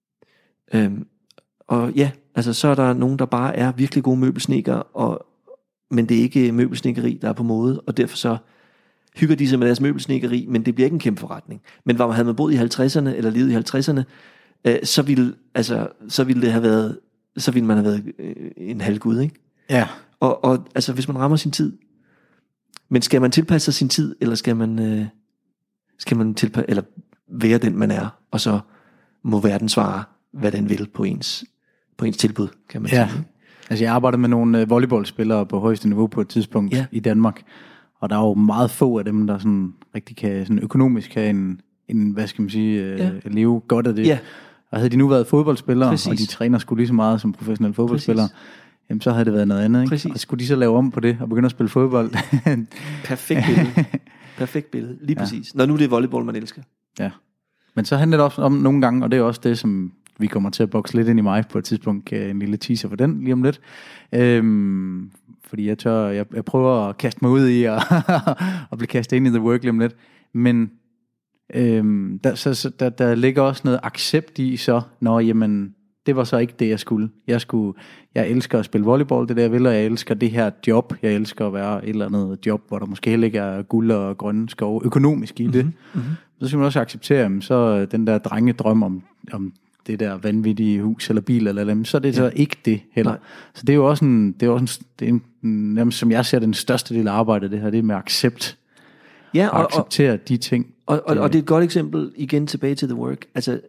Og ja, altså så er der nogen, der bare er virkelig gode møbelsnedkere, men det er ikke møbelsnedkeri, der er på mode, og derfor så hygger de sig med deres møbelsnedkeri, men det bliver ikke en kæmpe forretning. Men hvor man havde boet i 50'erne, eller levet i 50'erne, så ville det have været, så ville man have været en halvgud, ikke? Ja. Og altså, hvis man rammer sin tid, men skal man tilpasse sig sin tid, eller skal man tilpasse, eller være den man er, og så må verden svare, hvad den vil på ens tilbud, kan man sige. Altså jeg arbejdede med nogle volleyballspillere på højeste niveau på et tidspunkt i Danmark, og der er jo meget få af dem, der sådan rigtig kan sådan økonomisk have en hvad skal man sige, leve godt af det. Ja. Og havde de nu været fodboldspillere, og de træner sgu lige så meget som professionelle fodboldspillere, jamen så havde det været noget andet, ikke? Og skulle de så lave om på det og begynde at spille fodbold? Perfekt billede. Perfekt billede, lige præcis. Når nu det er volleyball, man elsker. Ja. Men så handler det også om nogle gange, og det er også det, som vi kommer til at bokse lidt ind i mig på et tidspunkt, en lille teaser for den lige om lidt. Fordi jeg prøver at kaste mig ud i og blive kastet ind i the work lige om lidt. Men Der ligger også noget accept i så, jamen, det var så ikke det, jeg skulle. Jeg elsker at spille volleyball, det der jeg vil, og jeg elsker det her job. Jeg elsker at være et eller andet job, hvor der måske heller ikke er guld og grønne skove økonomisk i det. Mm-hmm. Så skal man også acceptere, så den der drengedrøm om det der vanvittige hus eller bil eller dem, så er det så ikke det heller. Nej. Så det er jo også jamen, som jeg ser den største del af arbejdet, det her, det er med accept. Ja, og acceptere de ting. Og det er et godt eksempel, igen tilbage til The Work. Altså,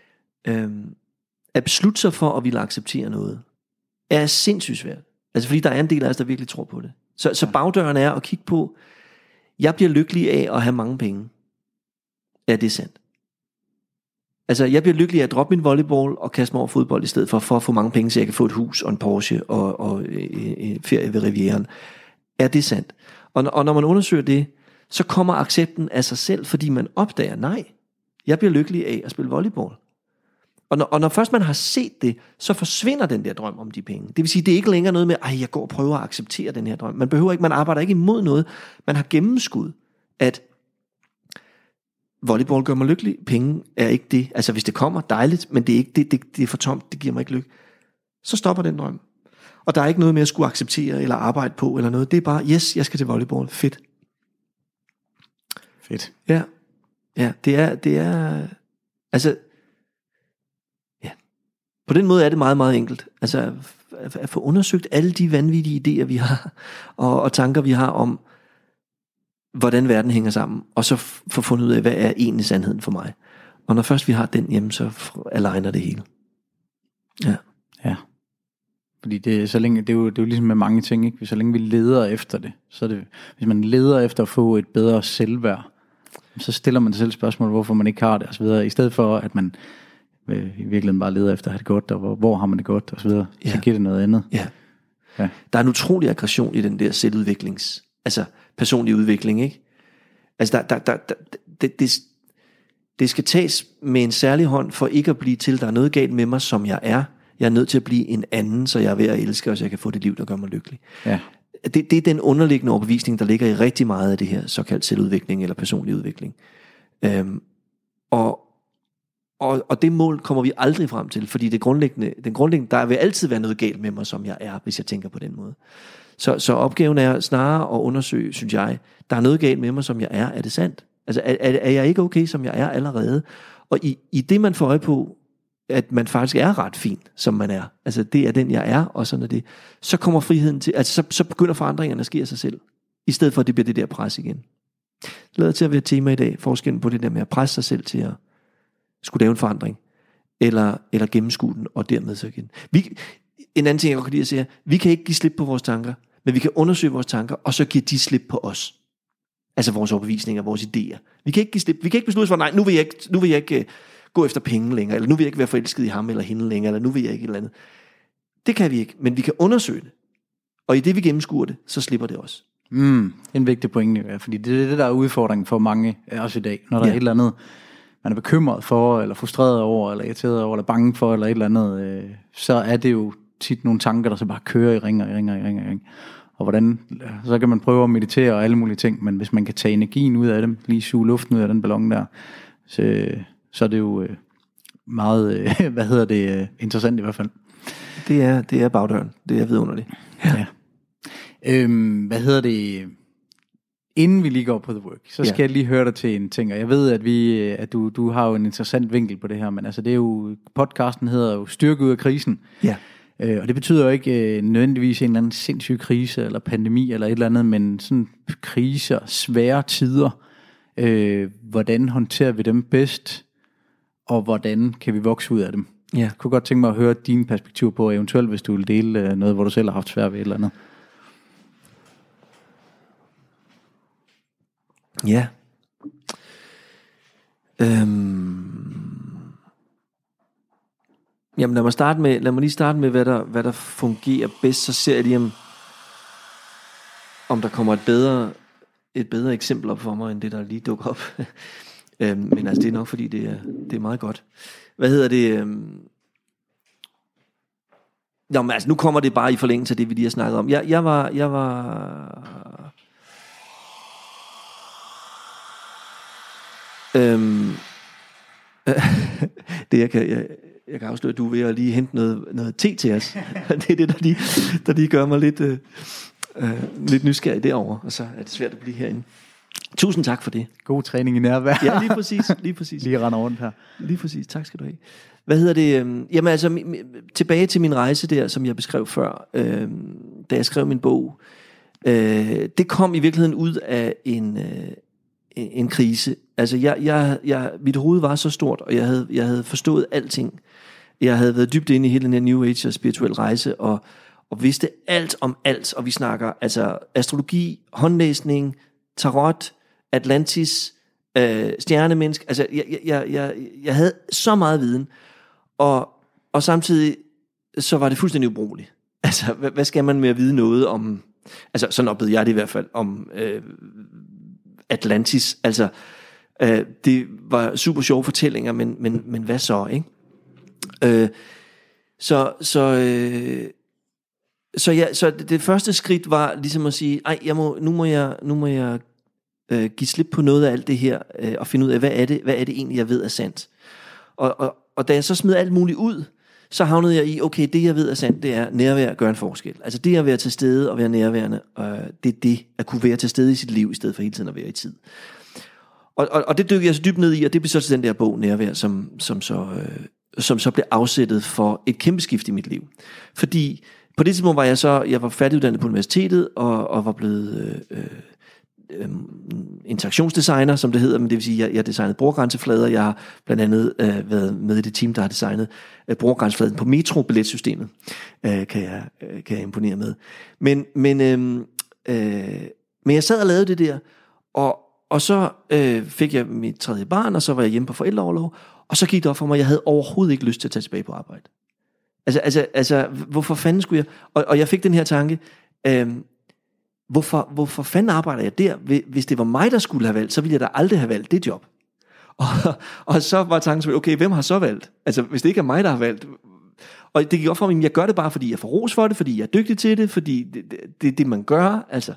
at beslutte sig for at ville acceptere noget, er sindssygt svært. Altså, fordi der er en del af os, der virkelig tror på det. Så bagdøren er at kigge på, jeg bliver lykkelig af at have mange penge. Er det sandt? Altså, jeg bliver lykkelig af at droppe min volleyball og kaste mig over fodbold i stedet for at få mange penge, så jeg kan få et hus og en Porsche og en ferie ved Rivieraen. Er det sandt? Og når man undersøger det, så kommer accepten af sig selv, fordi man opdager, nej, jeg bliver lykkelig af at spille volleyball. Og når først man har set det, så forsvinder den der drøm om de penge. Det vil sige, det er ikke længere noget med, jeg går og prøver at acceptere den her drøm. Man arbejder ikke imod noget. Man har gennemskud, at volleyball gør mig lykkelig. Penge er ikke det. Altså hvis det kommer, dejligt, men det er ikke det er for tomt, det giver mig ikke lykke. Så stopper den drøm. Og der er ikke noget med at skulle acceptere eller arbejde på eller noget. Det er bare, yes, jeg skal til volleyball. Fedt. Ja, det er altså, ja, på den måde er det meget, meget enkelt. Altså, at få undersøgt alle de vanvittige idéer, vi har, og tanker, vi har om, hvordan verden hænger sammen, og så få fundet ud af, hvad er egentlig sandheden for mig. Og når først vi har den hjemme, så aligner det hele. Ja. Fordi det er jo ligesom med mange ting, ikke? Så længe vi leder efter det, så er det, hvis man leder efter at få et bedre selvværd, så stiller man sig selv spørgsmål, hvorfor man ikke har det, og så videre, i stedet for, at man i virkeligheden bare leder efter at have det godt, og hvor har man det godt, og så videre, så giver det noget andet. Ja. Der er en utrolig aggression i den der selvudviklings, altså personlig udvikling, ikke? Altså, det skal tages med en særlig hånd, for ikke at blive til, der er noget galt med mig, som jeg er. Jeg er nødt til at blive en anden, så jeg er ved at elske, og så jeg kan få det liv, der gør mig lykkelig. Ja. Det er den underliggende overbevisning, der ligger i rigtig meget af det her såkaldt selvudvikling eller personlig udvikling. Og det mål kommer vi aldrig frem til, fordi den grundlæggende, der vil altid være noget galt med mig, som jeg er, hvis jeg tænker på den måde. Så opgaven er snarere at undersøge, synes jeg, der er noget galt med mig, som jeg er det sandt? Altså er jeg ikke okay, som jeg er allerede? Og i det man får øje på, at man faktisk er ret fin, som man er. Altså det er den jeg er, og sådan er det. Så kommer friheden til, altså så begynder forandringerne at ske af sig selv, i stedet for at det bliver det der pres igen. Det lader til at være et tema i dag, forskellen på det der med at presse sig selv til at skulle lave en forandring, eller gennemskue den, og dermed så igen. En anden ting jeg godt kan lide at sige, vi kan ikke give slip på vores tanker, men vi kan undersøge vores tanker, og så giver de slip på os. Altså vores overbevisninger, vores idéer. Vi kan ikke give slip, vi kan ikke beslutte os for, nej, nu vil jeg ikke gå efter penge længere, eller nu vil jeg ikke være forelsket i ham eller hende længere, eller nu vil jeg ikke et eller andet. Det kan vi ikke, men vi kan undersøge det. Og i det vi gennemskuer det, så slipper det også. En vigtig pointe, fordi det er det, der er udfordringen for mange også i dag, når der er et eller andet, man er bekymret for, eller frustreret over, eller irriteret over, eller bange for, eller et eller andet, så er det jo tit nogle tanker, der så bare kører i ring. Og hvordan, så kan man prøve at meditere og alle mulige ting, men hvis man kan tage energien ud af dem, lige suge luften ud af den ballon der, så er det jo meget, interessant i hvert fald. Det er bagdøren, det er vidunderligt. Ja. Inden vi lige går på The Work, så skal jeg lige høre dig til en ting, og jeg ved, at du har jo en interessant vinkel på det her, men altså det er jo, podcasten hedder jo Styrke ud af krisen. Ja. Og det betyder jo ikke nødvendigvis en eller anden sindssyg krise, eller pandemi, eller et eller andet, men sådan kriser, svære tider. Hvordan håndterer vi dem bedst, og hvordan kan vi vokse ud af dem? Jeg kunne godt tænke mig at høre dine perspektiver på, eventuelt hvis du vil dele noget, hvor du selv har haft svært ved et eller andet. Ja. Jamen lad mig lige starte med hvad der fungerer bedst, så ser jeg lige om der kommer et bedre eksempel op for mig end det der lige dukker op. Men altså det er nok fordi det er meget godt. Nå, men altså nu kommer det bare i forlængelse af det vi lige har snakket om. Jeg var Det jeg kan afsløre, at du er ved at lige hente noget te til os. Det er det, der lige gør mig lidt nysgerrig derovre, og så er det svært at blive herinde. Tusind tak for det. God træning i nærvær. Ja, lige præcis. Lige render rundt her. Lige præcis, tak skal du have. Hvad hedder det? Jamen altså, tilbage til min rejse der, som jeg beskrev før, da jeg skrev min bog. Det kom i virkeligheden ud af en krise. Altså, mit hoved var så stort, og jeg havde forstået alting. Jeg havde været dybt inde i hele den her New Age og spirituel rejse, og vidste alt om alt, og vi snakker altså astrologi, håndlæsning, tarot, Atlantis, stjernemenneske. Altså, jeg havde så meget viden, og samtidig så var det fuldstændig ubrugeligt. Altså, hvad skal man med at vide noget om, altså sådan oplevede jeg det i hvert fald, om Atlantis. Altså, det var super sjove fortællinger, men hvad så, ikke? Så det første skridt var ligesom at sige, nu må jeg give slip på noget af alt det her, og finde ud af, hvad er det egentlig, jeg ved er sandt. Og da jeg så smed alt muligt ud, så havnede jeg i, okay, det jeg ved er sandt, det er nærvær gør en forskel. Altså det at være til stede og være nærværende, det er det at kunne være til stede i sit liv, i stedet for hele tiden at være i tid. Og det dykkede jeg så dybt ned i, og det blev så til den der bog, Nærvær, som så blev afsættet for et kæmpe skift i mit liv. Fordi på det tidspunkt var jeg var færdiguddannet på universitetet, og var blevet interaktionsdesigner, som det hedder, men det vil sige, at jeg designede brugergrænseflader. Jeg har blandt andet været med i det team, der har designet brugergrænsefladen på Metro-billetsystemet, kan jeg imponere med. Men jeg sad og lavede det der, og så fik jeg mit 3. barn, og så var jeg hjemme på forældreorlov, og så gik det op for mig, at jeg havde overhovedet ikke lyst til at tage tilbage på arbejde. Altså hvorfor fanden skulle jeg? Og jeg fik den her tanke, hvorfor fanden arbejder jeg der? Hvis det var mig, der skulle have valgt, så ville jeg da aldrig have valgt det job. Og så var tanken, okay, hvem har så valgt? Altså, hvis det ikke er mig, der har valgt. Og det gik op for mig, at jeg gør det bare, fordi jeg får ros for det, fordi jeg er dygtig til det, fordi det er det, man gør. Altså.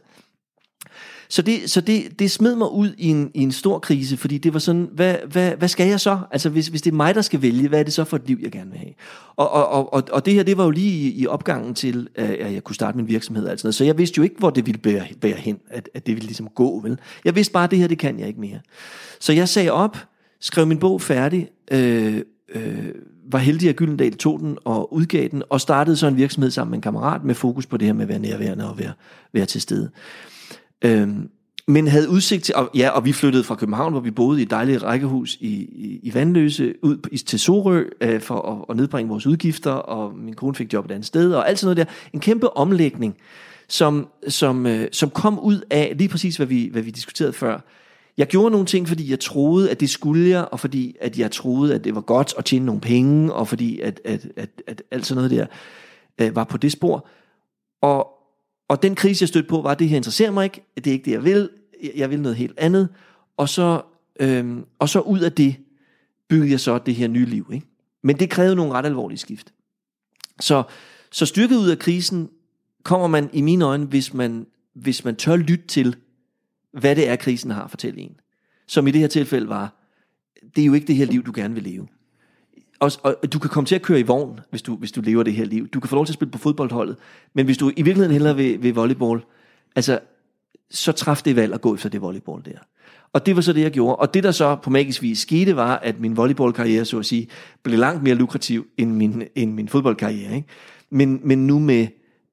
Så det smed mig ud i en stor krise, fordi det var sådan, hvad skal jeg så? Altså hvis det er mig, der skal vælge, hvad er det så for et liv, jeg gerne vil have? Og det her, det var jo lige i opgangen til, at jeg kunne starte min virksomhed. Altså. Så jeg vidste jo ikke, hvor det ville bære hen, at det ville ligesom gå, vel? Jeg vidste bare, at det her, det kan jeg ikke mere. Så jeg sagde op, skrev min bog færdig, var heldig, at Gyldendal tog den og udgav den, og startede så en virksomhed sammen med en kammerat med fokus på det her med at være nærværende og være til stede. Men havde udsigt til, og vi flyttede fra København, hvor vi boede i et dejligt rækkehus i Vandløse, ud til Sorø, for at nedbringe vores udgifter, og min kone fik job et andet sted, og alt sådan noget der. En kæmpe omlægning, som kom ud af lige præcis, hvad vi diskuterede før. Jeg gjorde nogle ting, fordi jeg troede, at det skulle jeg, og fordi at jeg troede, at det var godt at tjene nogle penge, og fordi at alt sådan noget der var på det spor. Og den krise, jeg stødte på, var, at det her interesserer mig ikke. Det er ikke det, jeg vil. Jeg vil noget helt andet. Og så ud af det byggede jeg så det her nye liv. Ikke? Men det krævede nogle ret alvorlige skift. Så styrket ud af krisen kommer man i mine øjne, hvis man tør lytte til, hvad det er, krisen har at fortælle en. Som i det her tilfælde var, det er jo ikke det her liv, du gerne vil leve. Og du kan komme til at køre i vogn, hvis du lever det her liv. Du kan få lov til at spille på fodboldholdet, men hvis du i virkeligheden hellere vil volleyball, altså, så træf det valg at gå efter det volleyball der. Og det var så det, jeg gjorde. Og det, der så på magisk vis skete, var, at min volleyballkarriere, så at sige, blev langt mere lukrativ end min fodboldkarriere. Ikke? Men nu med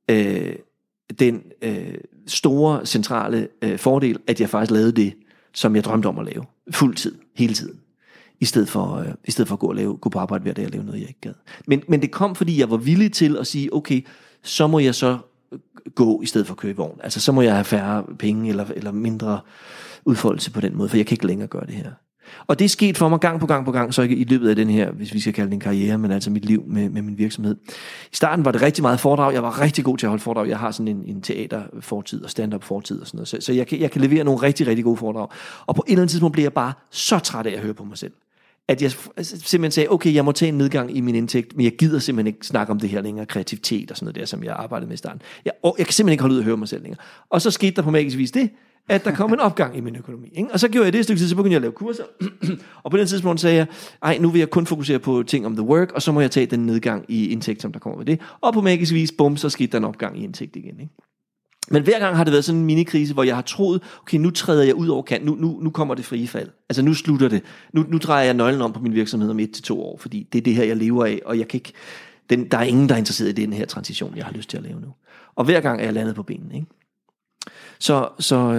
den store, centrale fordel, at jeg faktisk lavede det, som jeg drømte om at lave. Fuldtid, hele tiden. I stedet for at gå på arbejde hver dag og lave noget, jeg ikke gad. Men det kom, fordi jeg var villig til at sige, okay, så må jeg så gå i stedet for at køre i vogn. Altså, så må jeg have færre penge eller mindre udfoldelse på den måde, for jeg kan ikke længere gøre det her. Og det er sket for mig gang på gang, så ikke i løbet af den her, hvis vi skal kalde det en karriere, men altså mit liv med min virksomhed. I starten var det rigtig meget foredrag. Jeg var rigtig god til at holde foredrag. Jeg har sådan en teaterfortid og stand-up fortid og sådan noget. Så jeg kan levere nogle rigtig, rigtig gode foredrag. Og på et eller andet tidspunkt blev jeg bare så træt af at høre på mig selv. At jeg simpelthen sagde, okay, jeg må tage en nedgang i min indtægt, men jeg gider simpelthen ikke snakke om det her længere, kreativitet og sådan noget der, som jeg arbejdede med i starten. Jeg kan simpelthen ikke holde ud at høre mig selv længere. Og så skete der på magisk vis det, at der kom en opgang i min økonomi. Ikke? Og så gjorde jeg det et stykke tid, så begyndte jeg at lave kurser. Og på den tidspunkt sagde jeg, nu vil jeg kun fokusere på ting om the work, og så må jeg tage den nedgang i indtægt, som der kommer med det. Og på magisk vis, bum, så skete der en opgang i indtægt igen. Ikke? Men hver gang har det været sådan en minikrise, hvor jeg har troet, okay, nu træder jeg ud over kant, nu kommer det frie fald. Altså nu slutter det. Nu drejer jeg nøglen om på min virksomhed om 1 til 2 år, fordi det er det her, jeg lever af, og jeg kan ikke, der er ingen, der er interesseret i den her transition, jeg har lyst til at lave nu. Og hver gang er jeg landet på benene, ikke? Så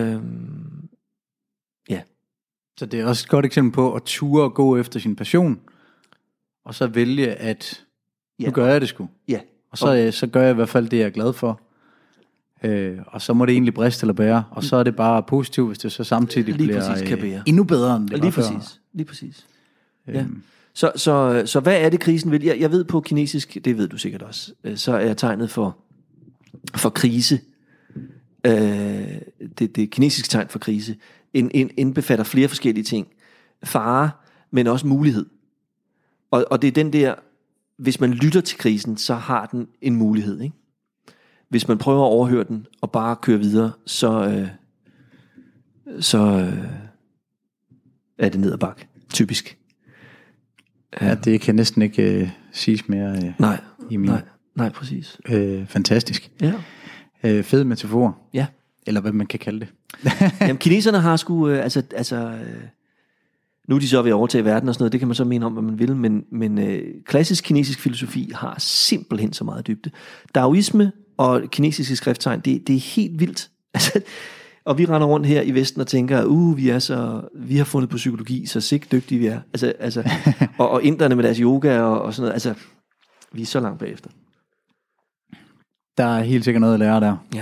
Så det er også et godt eksempel på at ture og gå efter sin passion, og så vælge, at nu gør jeg det sgu. Ja. Og så gør jeg i hvert fald det, jeg er glad for. Og så må det egentlig briste eller bære, og så er det bare positivt, hvis det så samtidig bliver endnu bedre, end det var før. Lige præcis. Ja. Så hvad er det, krisen vil? Jeg ved på kinesisk, det ved du sikkert også, så er jeg tegnet for krise. Det kinesiske tegn for krise indbefatter flere forskellige ting. Fare, men også mulighed. Og det er den der, hvis man lytter til krisen, så har den en mulighed, ikke? Hvis man prøver at overhøre den og bare køre videre, så er det ned ad bakke. Typisk. Ja, det kan næsten ikke siges mere. Nej, præcis. Fantastisk. Ja. Fed metafor. Ja. Eller hvad man kan kalde det. Jamen, kineserne har sgu, nu er de så ved at overtage verden og sådan noget, det kan man så mene om, hvad man vil, men klassisk kinesisk filosofi har simpelthen så meget dybde. Daoisme og kinesiske skrifttegn, det er helt vildt. Altså, og vi render rundt her i Vesten og tænker, vi har fundet på psykologi, så sikkert dygtige vi er. Og inderne med deres yoga og sådan noget, altså, vi er så langt bagefter. Der er helt sikkert noget at lære der. Ja.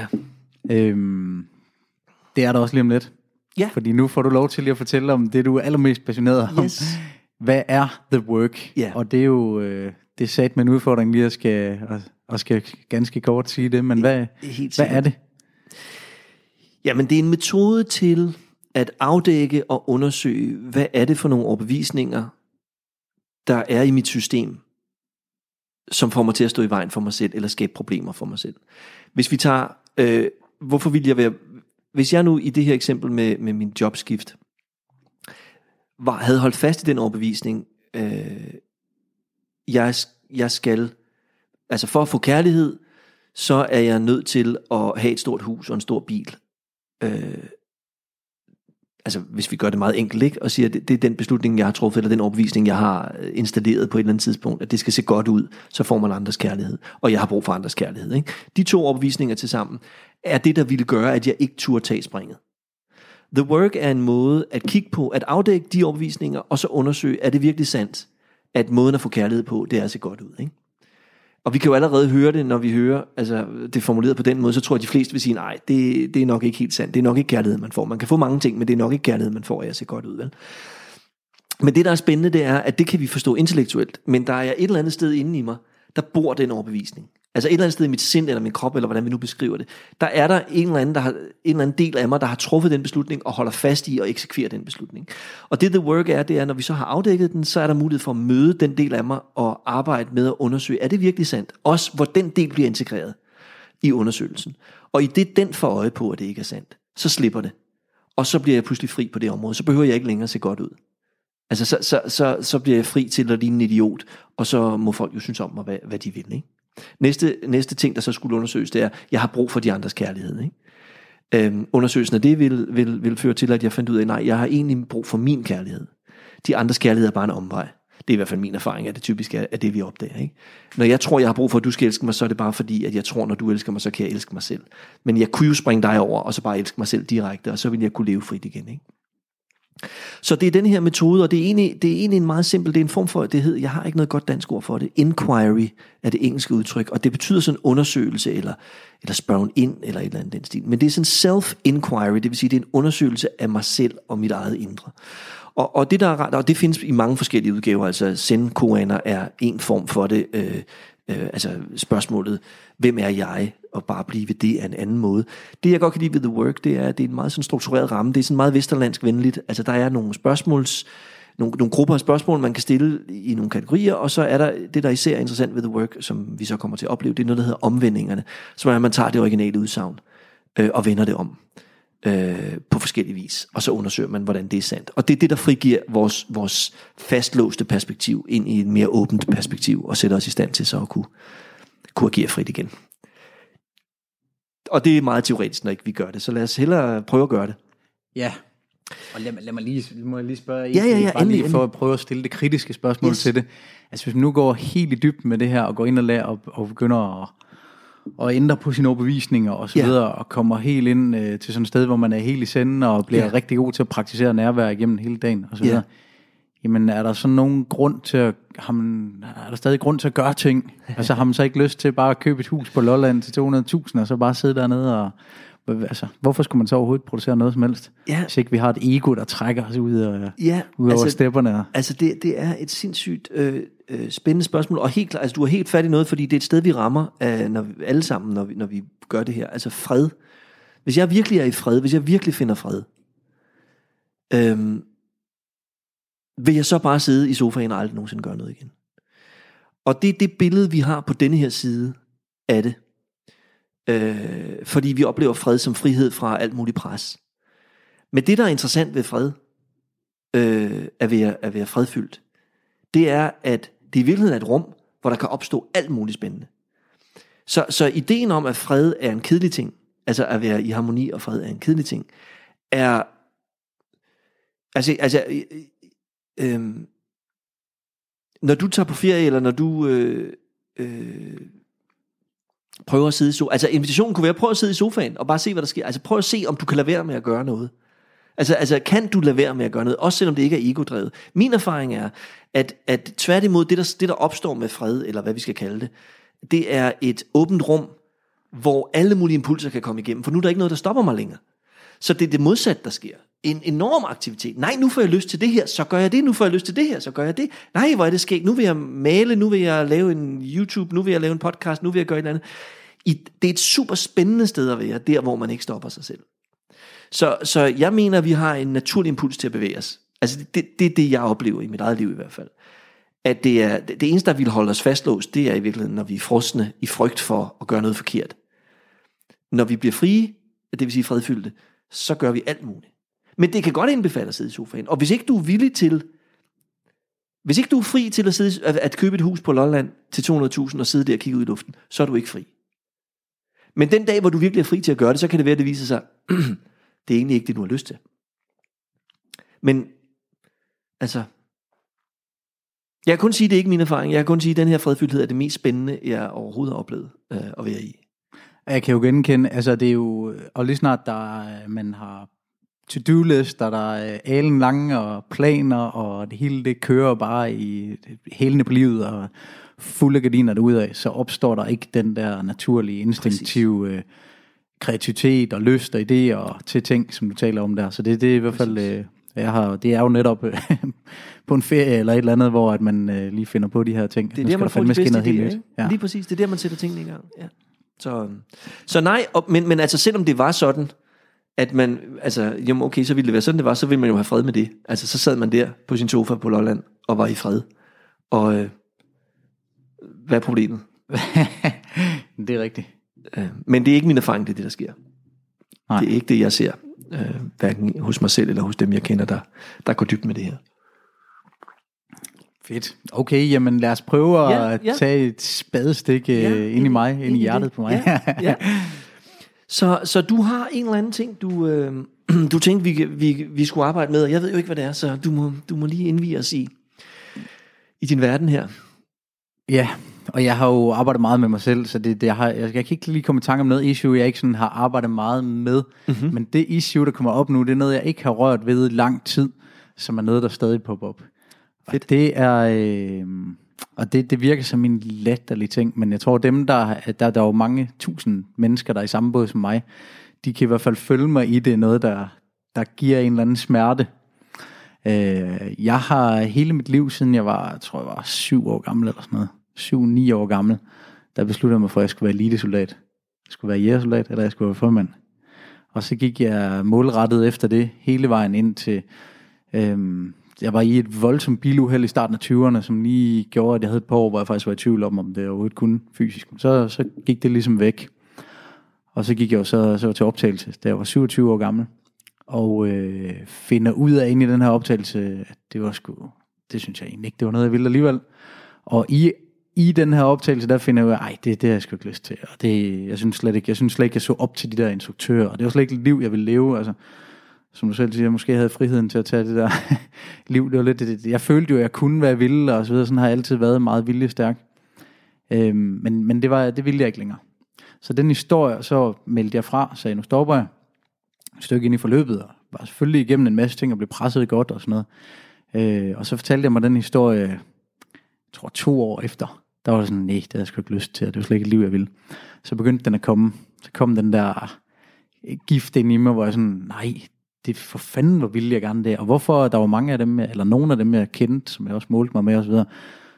Det er der også lige om lidt. Ja. Fordi nu får du lov til at fortælle om det, du er allermest passioneret om. Yes. Hvad er the work? Ja. Og det er jo det er sat med en udfordring lige at skal ganske kort sige det. Men hvad er det? Jamen, det er en metode til at afdække og undersøge, hvad er det for nogle overbevisninger, der er i mit system, som får mig til at stå i vejen for mig selv, eller skabe problemer for mig selv. Hvis vi tager, hvorfor vil jeg være, hvis jeg nu i det her eksempel med min jobskift, havde holdt fast i den overbevisning, jeg skal, altså for at få kærlighed, så er jeg nødt til at have et stort hus og en stor bil. Altså hvis vi gør det meget enkelt, ikke, og siger, at det er den beslutning, jeg har truffet, eller den overbevisning, jeg har installeret på et eller andet tidspunkt, at det skal se godt ud, så får man andres kærlighed, og jeg har brug for andres kærlighed. Ikke? De 2 overbevisninger til sammen er det, der ville gøre, at jeg ikke turde tage springet. The work er en måde at kigge på, at afdække de overbevisninger, og så undersøge, er det virkelig sandt, at måden at få kærlighed på, det er at se godt ud. Ikke? Og vi kan jo allerede høre det, når vi hører det formuleret på den måde, så tror jeg, de fleste vil sige, nej, det er nok ikke helt sandt. Det er nok ikke kærlighed, man får. Man kan få mange ting, men det er nok ikke kærlighed, man får af at se godt ud. Vel? Men det, der er spændende, det er, at det kan vi forstå intellektuelt, men der er et eller andet sted inde i mig, der bor den overbevisning. Altså et eller andet sted i mit sind, eller min krop, eller hvordan vi nu beskriver det, der er der en eller anden del af mig, der har truffet den beslutning, og holder fast i at eksekvere den beslutning. Og det the work er, det er, når vi så har afdækket den, så er der mulighed for at møde den del af mig, og arbejde med at undersøge, er det virkelig sandt? Også hvor den del bliver integreret i undersøgelsen. Og i det, den får øje på, at det ikke er sandt, så slipper det. Og så bliver jeg pludselig fri på det område. Så behøver jeg ikke længere se godt ud. Altså så bliver jeg fri til at ligne en idiot, og så må folk jo synes om mig, hvad de vil, ikke? Næste ting, der så skulle undersøges, det er, jeg har brug for de andres kærlighed. Ikke? Undersøgelsen af det vil føre til, at jeg fandt ud af, nej, jeg har egentlig brug for min kærlighed. De andres kærlighed er bare en omvej. Det er i hvert fald min erfaring, at det typisk er det, vi opdager. Ikke? Når jeg tror, jeg har brug for, at du skal elske mig, så er det bare fordi, at jeg tror, når du elsker mig, så kan jeg elske mig selv. Men jeg kunne jo springe dig over, og så bare elske mig selv direkte, og så ville jeg kunne leve frit igen. Ikke? Så det er den her metode, og det er egentlig en meget simpel, det er en form for, jeg har ikke noget godt dansk ord for det, inquiry er det engelske udtryk, og det betyder sådan en undersøgelse, eller spørgen ind, eller et eller andet den stil. Men det er sådan self-inquiry, det vil sige, det er en undersøgelse af mig selv og mit eget indre. Og det der er ret, og det findes i mange forskellige udgaver, altså Zen-koaner er en form for det, altså spørgsmålet, hvem er jeg, og bare blive ved det af en anden måde. Det jeg godt kan lide ved The Work, det er en meget sådan struktureret ramme, det er sådan meget vesterlandsk venligt, altså der er nogle nogle grupper af spørgsmål, man kan stille i nogle kategorier, og så er der det, der især er interessant ved The Work, som vi så kommer til at opleve, det er noget, der hedder omvendingerne, som er, at man tager det originale udsagn og vender det om. på forskellige vis, og så undersøger man, hvordan det er sandt. Og det er det, der frigiver vores fastlåste perspektiv ind i et mere åbent perspektiv, og sætter os i stand til så at kunne agere frit igen. Og det er meget teoretisk, når ikke vi gør det, så lad os hellere prøve at gøre det. Ja, og må jeg lige spørge, bare lige for at prøve at stille det kritiske spørgsmål til det. Altså hvis man nu går helt i dybden med det her, og går ind og lærer og begynder at ændre på sine overbevisninger og så videre, og kommer helt ind til sådan et sted, hvor man er helt i senden, og bliver rigtig god til at praktisere nærvær igennem hele dagen, og så videre. Jamen, er der sådan nogen grund til er der stadig grund til at gøre ting? Altså, har man så ikke lyst til bare at købe et hus på Lolland til 200.000, og så bare sidde dernede og... Altså, hvorfor skulle man så overhovedet producere noget som helst? Hvis ikke vi har et ego, der trækker os ud over stepperne. Altså, det er et sindssygt spændende spørgsmål, og helt klart, altså, du er helt fat i noget, fordi det er et sted, vi rammer alle sammen, når vi gør det her. Altså, fred. Hvis jeg virkelig er i fred, hvis jeg virkelig finder fred, vil jeg så bare sidde i sofaen og aldrig nogensinde gøre noget igen. Og det er det billede, vi har på denne her side af det. Fordi vi oplever fred som frihed fra alt muligt pres. Men det, der er interessant ved fred, at være fredfyldt, det er, at det i virkeligheden er et rum, hvor der kan opstå alt muligt spændende. Så ideen om, at fred er en kedelig ting, altså at være i harmoni og fred er en kedelig ting, er... når du tager på ferie, eller når du prøver at sidde i sofaen, altså invitationen kunne være, prøv at sidde i sofaen og bare se, hvad der sker. Altså prøv at se, om du kan lade være med at gøre noget. Altså kan du lade være med at gøre noget, også selvom det ikke er egodrevet. Min erfaring er, at tværtimod det der opstår med fred, eller hvad vi skal kalde det er et åbent rum, hvor alle mulige impulser kan komme igennem, for nu er der ikke noget, der stopper mig længere. Så det er det modsatte, der sker. En enorm aktivitet. Nej, nu får jeg lyst til det her, så gør jeg det. Nu får jeg lyst til det her, så gør jeg det. Nej, hvor er det sket. Nu vil jeg male, nu vil jeg lave en YouTube, nu vil jeg lave en podcast, nu vil jeg gøre et eller andet. Det er et super spændende sted at være, der hvor man ikke stopper sig selv. Så jeg mener, vi har en naturlig impuls til at bevæge os. Altså det er det, jeg oplever i mit eget liv i hvert fald. At det eneste, der vil holde os fastlåst, det er i virkeligheden, når vi er frosne i frygt for at gøre noget forkert. Når vi bliver frie, det vil sige fredfyldte, så gør vi alt muligt. Men det kan godt indbefatte at sidde i sofaen. Og hvis ikke du er villig til, hvis ikke du er fri til at købe et hus på Lolland til 200.000 og sidde der og kigge ud i luften, så er du ikke fri. Men den dag, hvor du virkelig er fri til at gøre det, så kan det være, at det viser sig, det er egentlig ikke det, du har lyst til. Men, altså, jeg kan kun sige, det er ikke min erfaring. Jeg kan kun sige, at den her fredfyldthed er det mest spændende, jeg overhovedet har oplevet at være i. Jeg kan jo genkende, altså det er jo, og lige snart man har to-do-lister, der er alen lange og planer, og det hele det kører bare i hælene på livet, og fulde gardiner derudad, så opstår der ikke den der naturlige, instinktive kreativitet og lyst og idéer til ting, som du taler om der. Så det er i hvert fald, det er jo netop på en ferie eller et eller andet, hvor at man lige finder på de her ting. Det er der, man får de bedste idéer, ja. Lige præcis, det er der, man sætter tingene i gang. Ja. Så nej, men altså selvom det var sådan, at man, altså, jamen okay, så ville det være sådan det var, så ville man jo have fred med det. Altså så sad man der på sin sofa på Lolland og var i fred. Og hvad er problemet? Det er rigtigt. Men det er ikke min erfaring, det er det, der sker. Nej. Det er ikke det, jeg ser, hverken hos mig selv eller hos dem, jeg kender, der går dybt med det her. Fedt. Okay, jamen lad os prøve at tage et spadestik ind i mig, ind i hjertet på mig. Ja. Så du har en eller anden ting, du tænkte, vi skulle arbejde med, og jeg ved jo ikke, hvad det er, så du må lige indvie os i din verden her. Ja, og jeg har jo arbejdet meget med mig selv, så jeg kan ikke lige komme i tanke om noget issue, jeg ikke sådan har arbejdet meget med, men det issue, der kommer op nu, det er noget, jeg ikke har rørt ved i lang tid, som er noget, der stadig popper op. Og det er, og det virker som en latterlig ting, men jeg tror, dem, der er jo mange tusind mennesker, der er i samme båd som mig, de kan i hvert fald følge mig i det, noget, der giver en eller anden smerte. Jeg har hele mit liv, siden jeg var 7 år gammel eller sådan noget, 7-9 år gammel, der besluttede jeg mig for, at jeg skulle være elitesoldat. Jeg skulle være jægersoldat, eller jeg skulle være frømand. Og så gik jeg målrettet efter det, hele vejen ind til... jeg var i et voldsomt biluheld i starten af 20'erne, som lige gjorde, at jeg havde et par år, hvor jeg faktisk var i tvivl om det overhovedet kunne fysisk. Så gik det ligesom væk. Og så gik jeg jo så til optagelse, da jeg var 27 år gammel. Og finder ud af inde i den her optagelse, at det synes jeg egentlig ikke, det var noget, jeg ville alligevel. Og i den her optagelse, der finder jeg ud af, det har jeg sgu ikke lyst til. Og jeg synes slet ikke, jeg så op til de der instruktører. Og det var slet ikke et liv, jeg ville leve. Altså, som du selv siger, måske havde friheden til at tage det der liv. Det var lidt, jeg følte jo, at jeg kunne, hvad jeg ville, og så videre. Sådan har jeg altid været meget viljestærk. Men det ville jeg ikke længere. Så den historie, så meldte jeg fra, sagde, nu stopper jeg et stykke ind i forløbet, og var selvfølgelig igennem en masse ting, og blev presset godt og sådan noget. Og så fortalte jeg mig den historie, jeg tror 2 år efter. Der var sådan, nej, det havde jeg sgu ikke lyst til, det var slet ikke et liv, jeg ville. Så begyndte den at komme. Så kom den der gift ind i mig, hvor jeg sådan, nej, det for fanden, hvor ville jeg gerne det. Og hvorfor der var mange af dem, eller nogle af dem, jeg kendte, som jeg også målte mig med og så videre,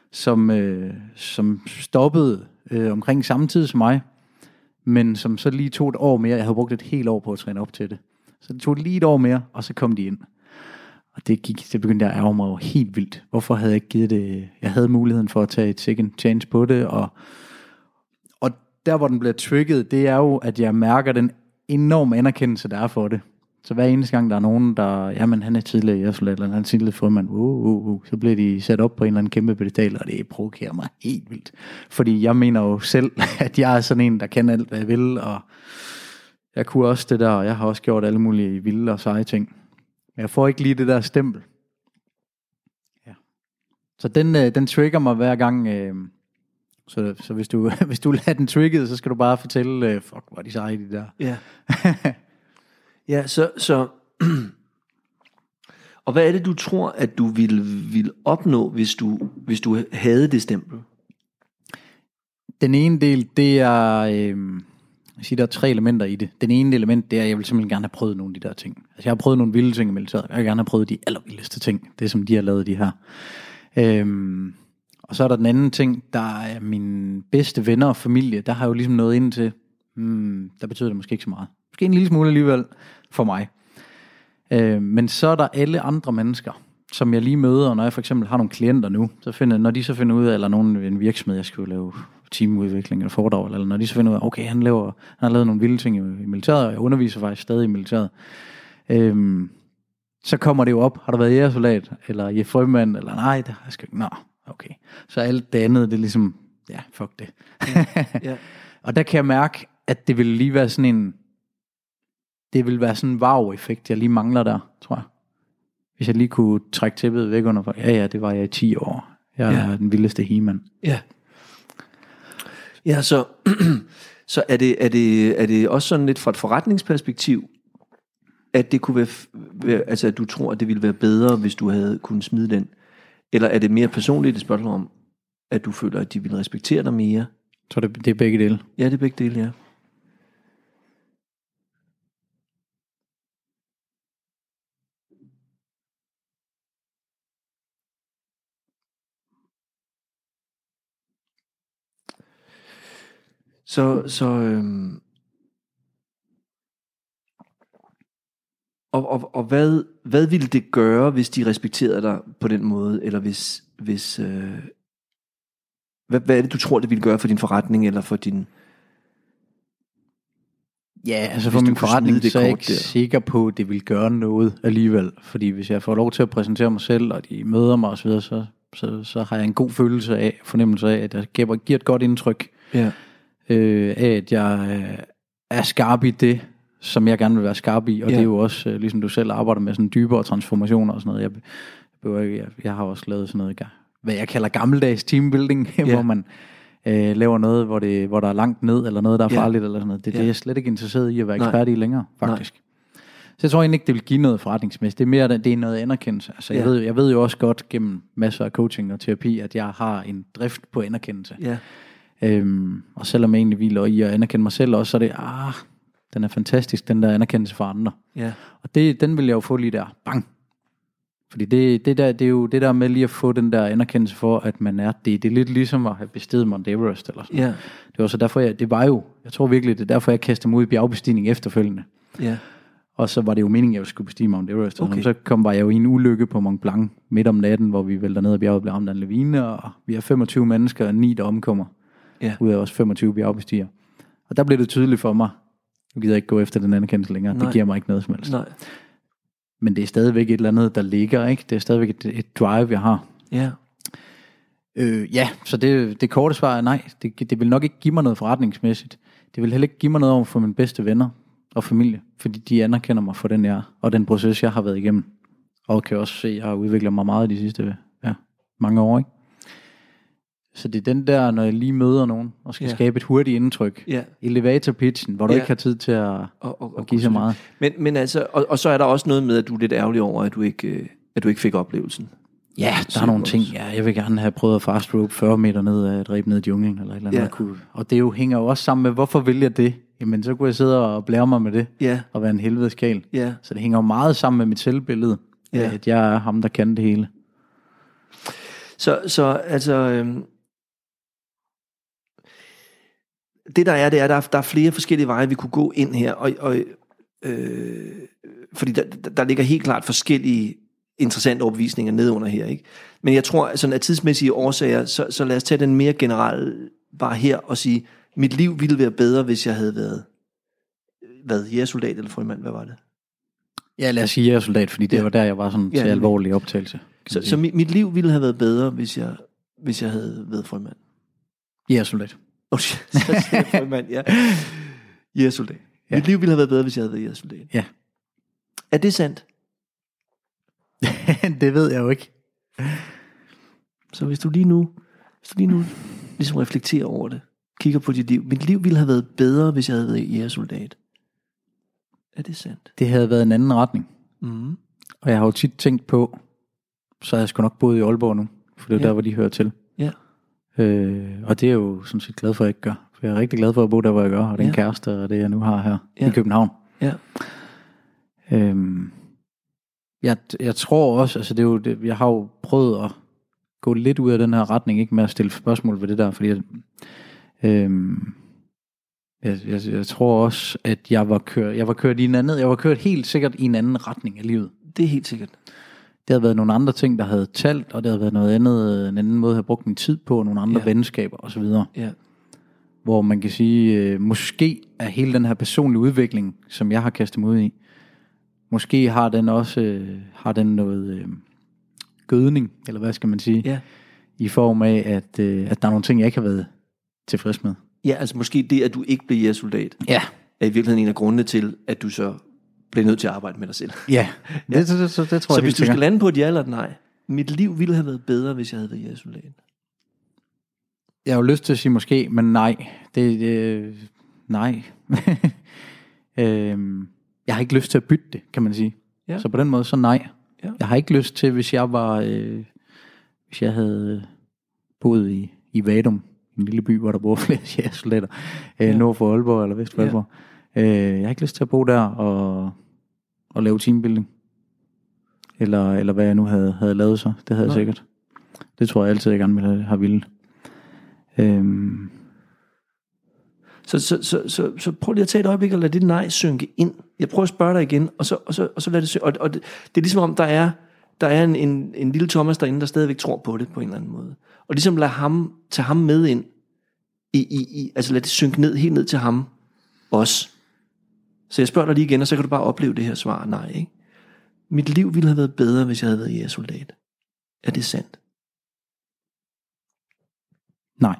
som stoppede omkring samme tid som mig, men som så lige tog et år mere. Jeg havde brugt et helt år på at træne op til det. Så det tog lige et år mere, og så kom de ind. Og det begyndte jeg at ærge mig over helt vildt. Hvorfor havde jeg ikke givet det? Jeg havde muligheden for at tage et second chance på det, og der, hvor den bliver trigget, det er jo, at jeg mærker den enorme anerkendelse, der er for det. Så hver eneste gang, der er nogen, jamen han er tidligere jægersoldat, eller han er tidligere frømand, så bliver de sat op på en eller anden kæmpe pedestal, og det provokerer mig helt vildt. Fordi jeg mener jo selv, at jeg er sådan en, der kan alt, hvad jeg vil, og jeg kunne også det der, og jeg har også gjort alle mulige vilde og seje ting. Men jeg får ikke lige det der stempel. Ja. Så den trigger mig hver gang. Så hvis du lader den trigget, så skal du bare fortælle, fuck, hvor de seje de der. Ja. Ja, så og hvad er det, du tror, at du ville opnå, hvis du havde det stempel? Den ene del, det er, der er 3 elementer i det. Den ene element, det er, at jeg vil simpelthen gerne have prøvet nogle af de der ting. Altså jeg har prøvet nogle vilde ting i militæret. Jeg vil gerne have prøvet de allervildeste ting. Det som de har lavet, de her. Og så er der den anden ting, der er mine bedste venner og familie. Der har jo ligesom noget ind til, der betyder det måske ikke så meget. Måske en lille smule alligevel for mig. Men så er der alle andre mennesker, som jeg lige møder, når jeg for eksempel har nogle klienter nu, når de så finder ud af, eller en virksomhed, jeg skal lave teamudvikling eller foredrag, eller når de så finder ud af, okay, han har lavet nogle vilde ting i militæret, og jeg underviser faktisk stadig i militæret. Så kommer det jo op, har der været jægersoldat, eller frømand, eller nej, det har jeg sgu ikke. Nå, okay. Så alt det andet, det er ligesom, ja, fuck det. Ja. Og der kan jeg mærke, at det vil lige være sådan en, det vil være sådan en wow-effekt, jeg lige mangler der, tror jeg. Hvis jeg lige kunne trække tæppet væk under, ja, det var jeg i 10 år. Jeg er den vildeste he-man. Ja. Ja, så er det også sådan lidt fra et forretningsperspektiv, at det kunne være, altså at du tror, at det ville være bedre, hvis du havde kunnet smide den? Eller er det mere personligt et spørgsmål om, at du føler, at de vil respektere dig mere? Så det er begge dele. Ja, det er begge dele, ja. Og hvad ville det gøre, hvis de respekterede dig på den måde, eller hvis hvad er det, du tror, det ville gøre for din forretning, eller for din... Ja, altså for min forretning, så er jeg ikke sikker på, at det vil gøre noget alligevel. Fordi hvis jeg får lov til at præsentere mig selv, og de møder mig osv., så har jeg en god fornemmelse af, at jeg giver et godt indtryk. Ja. Af at jeg er skarp i det, som jeg gerne vil være skarp i, og det er jo også, ligesom du selv arbejder med sådan dybere transformationer og sådan noget. Jeg har også lavet sådan noget, hvad jeg kalder gammeldags teambuilding, hvor man laver noget, hvor der er langt ned, eller noget, der er farligt, eller sådan noget. Det er jeg slet ikke interesseret i at være ekspert i længere, faktisk. Nej. Så jeg tror egentlig ikke, det vil give noget forretningsmæssigt. Det er mere, det er noget anerkendelse. Altså, jeg ved jo også godt gennem masser af coaching og terapi, at jeg har en drift på anerkendelse. Ja. Og selvom jeg egentlig hviler i at anerkende mig selv også, så er det, den er fantastisk, den der anerkendelse for andre. Ja. Og den vil jeg jo få lige der, bang. Fordi det er jo det der med lige at få den der anerkendelse for, at man er det. Det er lidt ligesom at have besteget Mount Everest eller sådan. Ja. Det var så derfor, jeg tror virkelig, det er derfor, jeg kastede mig ud i bjergbestigning efterfølgende. Ja. Og så var det jo meningen, at jeg skulle bestige Mount Everest. Okay. Og så var jeg jo i en ulykke på Mont Blanc midt om natten, hvor vi vælter ned ad bjerget og bliver ramt af en lavine, og vi er 25 mennesker, og 9 der omkommer. Ja. Ud af os 25 bjergbestiger. Og der blev det tydeligt for mig, Nu gider jeg ikke gå efter den anerkendelse længere. Nej. Det giver mig ikke noget som helst. Nej. Men det er stadigvæk et eller andet, der ligger, ikke? Det er stadigvæk et drive, jeg har. Ja. Ja, så det korte svar er nej. Det vil nok ikke give mig noget forretningsmæssigt. Det vil heller ikke give mig noget over for mine bedste venner og familie, fordi de anerkender mig for den jeg er, og den proces, jeg har været igennem. Og kan også se, at jeg har udviklet mig meget de sidste mange år, ikke? Så det er den der, når jeg lige møder nogen, og skal skabe et hurtigt indtryk. Ja. Elevator pitchen, hvor du ikke har tid til at give så meget. Men altså, og så er der også noget med, at du er lidt ærgerlig over, at du ikke fik oplevelsen. Ja, der er nogle ting. Ja, jeg vil gerne have prøvet at fast rope 40 meter ned af et reb ned i junglen, eller et eller andet. Kunne. Og det jo hænger jo også sammen med, hvorfor vil jeg det? Jamen, så kunne jeg sidde og blære mig med det, og være en helvedeskal. Ja. Så det hænger jo meget sammen med mit selvbillede, at jeg er ham, der kan det hele. Så altså... Det der er, der er flere forskellige veje, vi kunne gå ind her, fordi der ligger helt klart forskellige interessante opvisninger nedunder her, ikke? Men jeg tror, sådan af tidsmæssige årsager, så lad os tage den mere generelle bare her og sige, mit liv ville være bedre, hvis jeg havde været jægersoldat eller frømand, hvad var det? Ja, lad os sige jægersoldat, fordi det var der, jeg var sådan til alvorlig optagelse. Så mit liv ville have været bedre, hvis jeg havde været frømand. Jægersoldat. Frømand, ja. Jægersoldat. Ja. Mit liv ville have været bedre, hvis jeg havde været jægersoldat. Ja. Er det sandt? Det ved jeg jo ikke. Så hvis du lige nu ligesom reflekterer over det, kigger på dit liv. Mit liv ville have været bedre, hvis jeg havde været jægersoldat. Er det sandt? Det havde været en anden retning. Mm. Og jeg har jo tit tænkt på, så jeg sgu nok boet i Aalborg nu, for det er der, hvor de hører til. Ja. Og det er jeg jo sådan set glad for, at jeg ikke gør. For jeg er rigtig glad for at bo der, hvor jeg gør, og den kæreste, og det jeg nu har her i København. Ja. Jeg tror også, altså det er jo det, jeg har jo prøvet at gå lidt ud af den her retning, ikke med at stille spørgsmål ved det der, fordi jeg tror også, at jeg var kørt helt sikkert i en anden retning af livet. Det er helt sikkert. Det havde været nogle andre ting, der havde talt, og det havde været noget andet, en anden måde at have brugt min tid på, nogle andre venskaber osv. Ja. Hvor man kan sige, måske er hele den her personlige udvikling, som jeg har kastet mig ud i, måske har den også noget gødning, eller hvad skal man sige, i form af, at der er nogle ting, jeg ikke har været tilfreds med. Ja, altså måske det, at du ikke blev jægersoldat, er i virkeligheden en af grundene til, at du så bliver nødt til at arbejde med dig selv. Ja, det tror jeg. Så hvis du skal lande på et ja eller et nej, mit liv ville have været bedre, hvis jeg havde været jægersoldat. Jeg har jo lyst til at sige måske, men nej. Nej. Jeg har ikke lyst til at bytte det, kan man sige. Ja. Så på den måde, så nej. Ja. Jeg har ikke lyst til, hvis jeg havde boet i Vadum, en lille by, hvor der bor flere jægersoldater, nord for Aalborg eller vest for Aalborg. Jeg har ikke lyst til at bo der og lave teambuilding. Eller hvad jeg nu havde lavet så. Det havde jeg sikkert. Det tror jeg altid, jeg gerne ville have ville. Så prøv lige at tage et øjeblik og lade det nej synke ind. Jeg prøver at spørge dig igen, og så lad det synke. Og det er ligesom om, der er en lille Thomas derinde, der stadigvæk tror på det på en eller anden måde. Og ligesom tage ham med ind, altså lad det synke ned, helt ned til ham også. Så jeg spørger dig lige igen, og så kan du bare opleve det her svar, nej, ikke? Mit liv ville have været bedre, hvis jeg havde været jægersoldat. Er det sandt? Nej.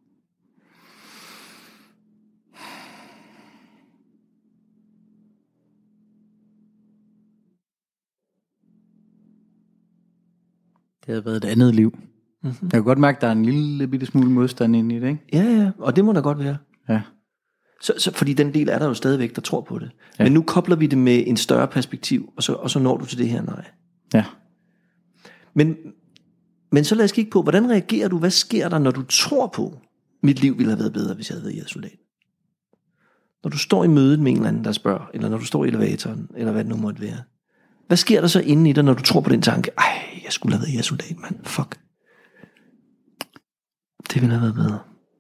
Det havde været et andet liv. Mm-hmm. Jeg kan godt mærke, at der er en lille bitte smule modstand inde i det, ikke? Ja, og det må der godt være. Ja. Så fordi den del er der jo stadigvæk, der tror på det. Ja. Men nu kobler vi det med en større perspektiv, og så når du til det her nej. Ja. Men så lad os kigge på, hvordan reagerer du? Hvad sker der, når du tror på, mit liv ville have været bedre, hvis jeg havde været jægersoldat? Når du står i mødet med en eller anden, der spørger, eller når du står i elevatoren, eller hvad det nu måtte være. Hvad sker der så inde i dig, når du tror på den tanke, jeg skulle have været jægersoldat, mand, fuck. Det ville have været bedre.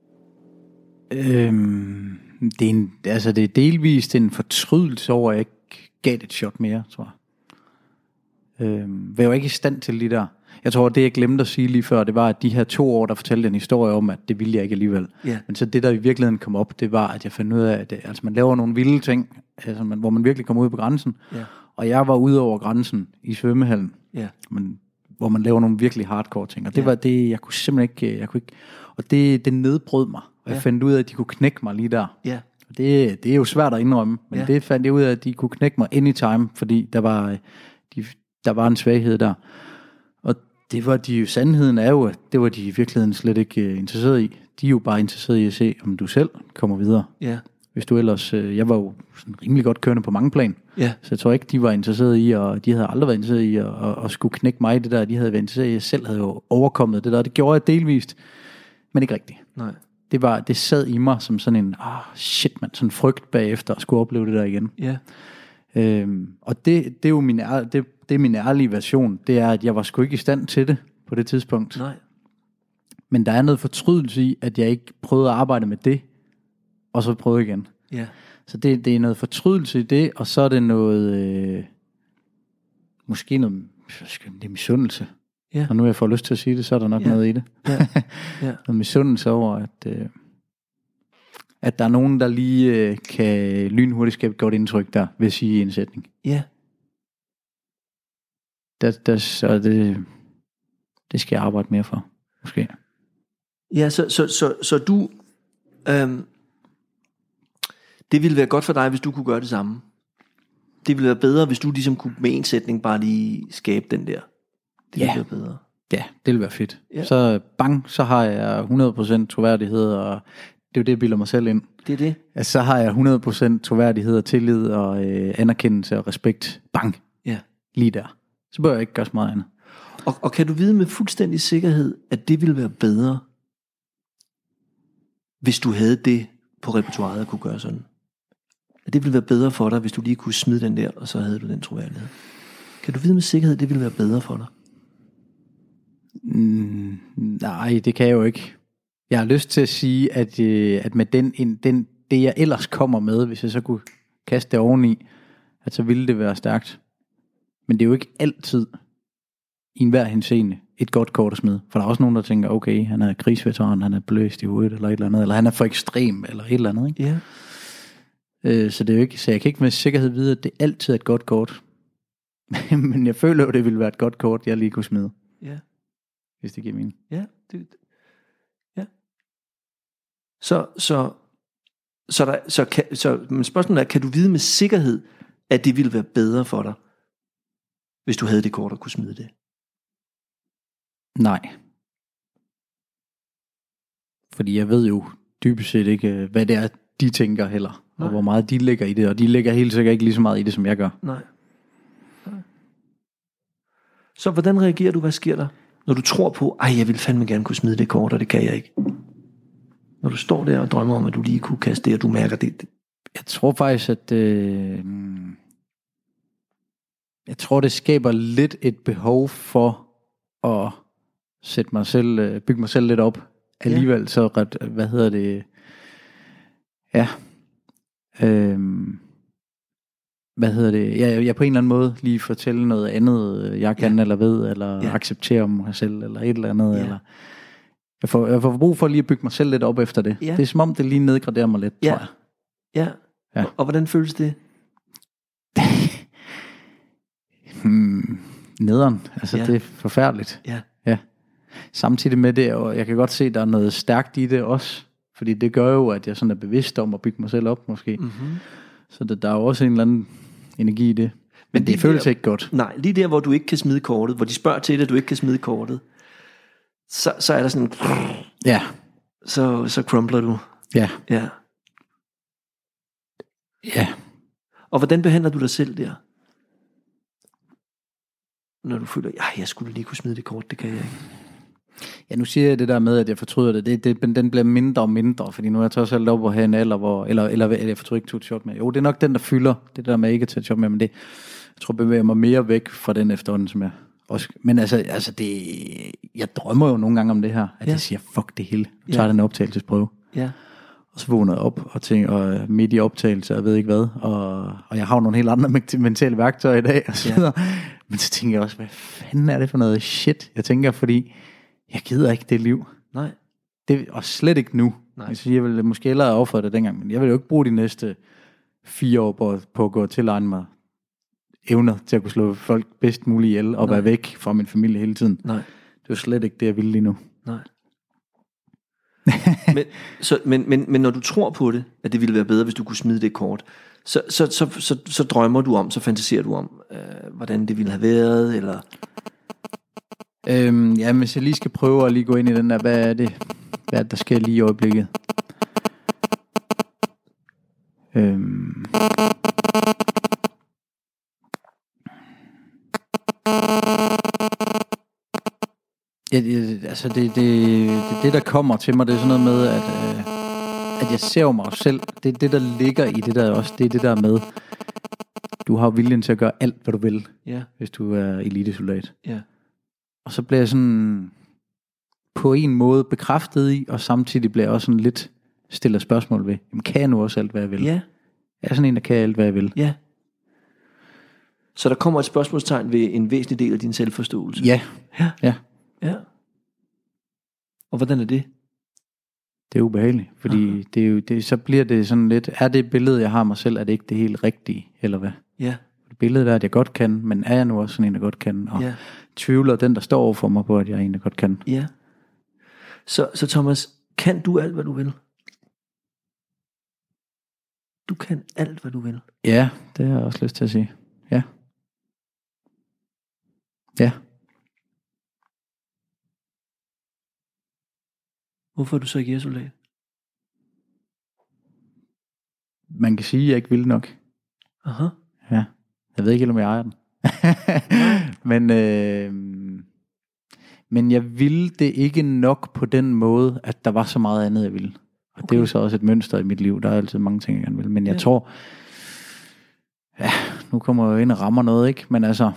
Det er delvist en fortrydelse over, at jeg ikke gav det et shot mere, tror jeg. Jeg var ikke i stand til de der. Jeg tror, det jeg glemte at sige lige før, det var, at de her 2 år, der fortalte en historie om, at det ville jeg ikke alligevel. Ja. Men så det, der i virkeligheden kom op, det var, at jeg fandt ud af, at altså, man laver nogle vilde ting, altså, hvor man virkelig kommer ud på grænsen. Ja. Og jeg var ude over grænsen i svømmehallen, Ja. hvor man laver nogle virkelig hardcore ting. Og det var det, jeg kunne simpelthen ikke... Og det nedbrød mig. Og jeg fandt ud af, at de kunne knække mig lige der. Ja. Og det er jo svært at indrømme, men det fandt jeg ud af, at de kunne knække mig anytime, fordi der var en svaghed der. Og det var de jo, sandheden er jo, at det var de i virkeligheden slet ikke interesseret i. De er jo bare interesseret i at se, om du selv kommer videre. Ja. Hvis du ellers... Jeg var jo sådan rimelig godt kørende på mange plan. Ja. Så jeg tror ikke, de var interesseret i, og de havde aldrig været interesseret i at skulle knække mig i det der. De havde været interesseret i, jeg selv havde jo overkommet det der. Det gjorde jeg delvist, men ikke rigtigt. Nej. Det sad i mig som sådan en, shit man, sådan frygt bagefter at skulle opleve det der igen. Ja. Og det er jo det er min ærlige version. Det er, at jeg var sgu ikke i stand til det på det tidspunkt. Nej. Men der er noget fortrydelse i, at jeg ikke prøvede at arbejde med det, og så prøvede igen. Ja. Så det er noget fortrydelse i det, og så er det noget, måske noget, det er misundelse. Ja. Og nu jeg får lyst til at sige det, så er der nok noget i det. Ja. Ja. Noget misundelse over, at der er nogen, der lige kan lynhurtigt skabe godt indtryk der, ved at sige en sætning. Ja. Så det skal jeg arbejde mere for, måske. Ja, så du... det ville være godt for dig, hvis du kunne gøre det samme. Det ville være bedre, hvis du ligesom kunne med en sætning bare lige skabe den der. Det ville være bedre. Ja, det ville være fedt. Ja. Så bang, så har jeg 100% troværdighed, og det er jo det, jeg bilder mig selv ind. Det er det. Altså, så har jeg 100% troværdighed og tillid og anerkendelse og respekt. Bang. Ja. Lige der. Så bør jeg ikke gøre så meget andet. Og kan du vide med fuldstændig sikkerhed, at det ville være bedre, hvis du havde det på repertoiret at kunne gøre sådan? At det ville være bedre for dig, hvis du lige kunne smide den der, og så havde du den troværdighed? Kan du vide med sikkerhed, at det ville være bedre for dig? Nej, det kan jeg jo ikke. Jeg har lyst til at sige, at med det jeg ellers kommer med, hvis jeg så kunne kaste det oveni, at så ville det være stærkt. Men det er jo ikke altid i enhver henseende et godt kort at smide. For der er også nogen, der tænker, okay, han er krigsveteran, han er bløst i hovedet, eller et eller andet, eller han er for ekstrem, eller et eller andet, ikke? Ja. Så det er jo ikke, så jeg kan ikke med sikkerhed vide, at det altid er et godt kort. Men jeg føler jo, det ville være et godt kort, jeg lige kunne smide. Ja. Hvis det giver mening. Ja. Ja. Men spørgsmålet er, kan du vide med sikkerhed, at det ville være bedre for dig, hvis du havde det kort og kunne smide det? Nej. Fordi jeg ved jo dybest set ikke, hvad det er, de tænker heller. Nej. Og hvor meget de lægger i det. Og de lægger helt sikkert ikke lige så meget i det, som jeg gør. Nej. Så hvordan reagerer du? Hvad sker der? Når du tror på, jeg vil fandme gerne kunne smide det kort, og det kan jeg ikke. Når du står der og drømmer om, at du lige kunne kaste det, og du mærker det. Jeg tror faktisk, at jeg tror, det skaber lidt et behov for at bygge mig selv lidt op. Alligevel så, jeg på en eller anden måde lige fortælle noget andet, jeg kan eller ved, eller acceptere om mig selv, eller et eller andet, eller jeg får brug for lige at bygge mig selv lidt op efter det. Det er som om, det lige nedgraderer mig lidt, tror jeg. Ja. Og hvordan føles det? Nederen. Altså, det er forfærdeligt. Ja. Samtidig med det, og jeg kan godt se, at der er noget stærkt i det også, fordi det gør jo, at jeg sådan er bevidst om at bygge mig selv op, måske. Mm-hmm. Så der er jo også en eller anden energi i det. Men det føles ikke godt. Nej, lige der, hvor du ikke kan smide kortet, hvor de spørger til det, du ikke kan smide kortet, så er der sådan ja. Så crumbler du. Ja. Ja. Ja. Og hvordan behandler du dig selv der? Når du føler, jeg skulle lige kunne smide det kort, det kan jeg ikke. Ja, nu siger jeg det der med, at jeg fortryder det. Den bliver mindre og mindre, fordi nu er jeg trods alt op at have en alder, hvor, eller jeg fortryder ikke, tog et shot med. Jo, det er nok den, der fylder, det der med ikke at tage et shot med, men det, jeg tror, bevæger mig mere væk fra den efterhånden, som jeg også, men altså det, jeg drømmer jo nogle gange om det her, at jeg siger, fuck det hele, jeg tager den optagelsesprøve. Ja. Og så vågner jeg op og tænker, og midt i optagelse, jeg ved ikke hvad, og jeg har jo nogle helt andre mentale værktøjer i dag, og så videre. Men så tænker jeg også, hvad fanden er det for noget shit? Jeg tænker, fordi jeg gider ikke det liv. Nej. Det, og slet ikke nu. Jeg ville måske hellere have offret det dengang, men jeg vil jo ikke bruge de næste 4 år på at gå og tilegne mig evner til at kunne slå folk bedst muligt ihjel og være væk fra min familie hele tiden. Nej. Det er jo slet ikke det, jeg vil lige nu. Nej. men når du tror på det, at det ville være bedre, hvis du kunne smide det kort, så drømmer du om, så fantaserer du om, hvordan det ville have været, eller... Ja, hvis jeg lige skal prøve at lige gå ind i den der, hvad er det, der sker lige i øjeblikket? Altså det der kommer til mig, det er sådan noget med, at jeg ser mig selv. Det er det, der ligger i det der også. Det er det der med, du har viljen til at gøre alt, hvad du vil, hvis du er elitesoldat. Ja. Og så bliver jeg sådan på en måde bekræftet i, og samtidig bliver jeg også sådan lidt stiller spørgsmål ved, jamen, kan jeg nu også alt, hvad jeg vil? Ja. Jeg er sådan en, der kan alt, hvad jeg vil. Ja. Så der kommer et spørgsmålstegn ved en væsentlig del af din selvforståelse. Ja. Og hvordan er det? Det er ubehageligt, fordi det er jo, så bliver det sådan lidt, er det billede, jeg har af mig selv, er det ikke det helt rigtige, eller hvad? Ja. Billedet er, at jeg godt kan, men er jeg nu også sådan en, der godt kan? Og tvivler den, der står over for mig på, at jeg er en, der godt kan? Ja. Så Thomas, kan du alt, hvad du vil? Du kan alt, hvad du vil. Ja, det har jeg også lyst til at sige. Ja. Ja. Hvorfor er du så ikke jægersoldat? Man kan sige, at jeg ikke vil nok. Aha. Ja. Jeg ved ikke helt, om jeg ejer den. Men jeg ville det ikke nok på den måde, at der var så meget andet, jeg ville. Og det er jo så også et mønster i mit liv. Der er altid mange ting, jeg gerne vil. Men jeg tror, nu kommer jeg ind og rammer noget, ikke? Men altså,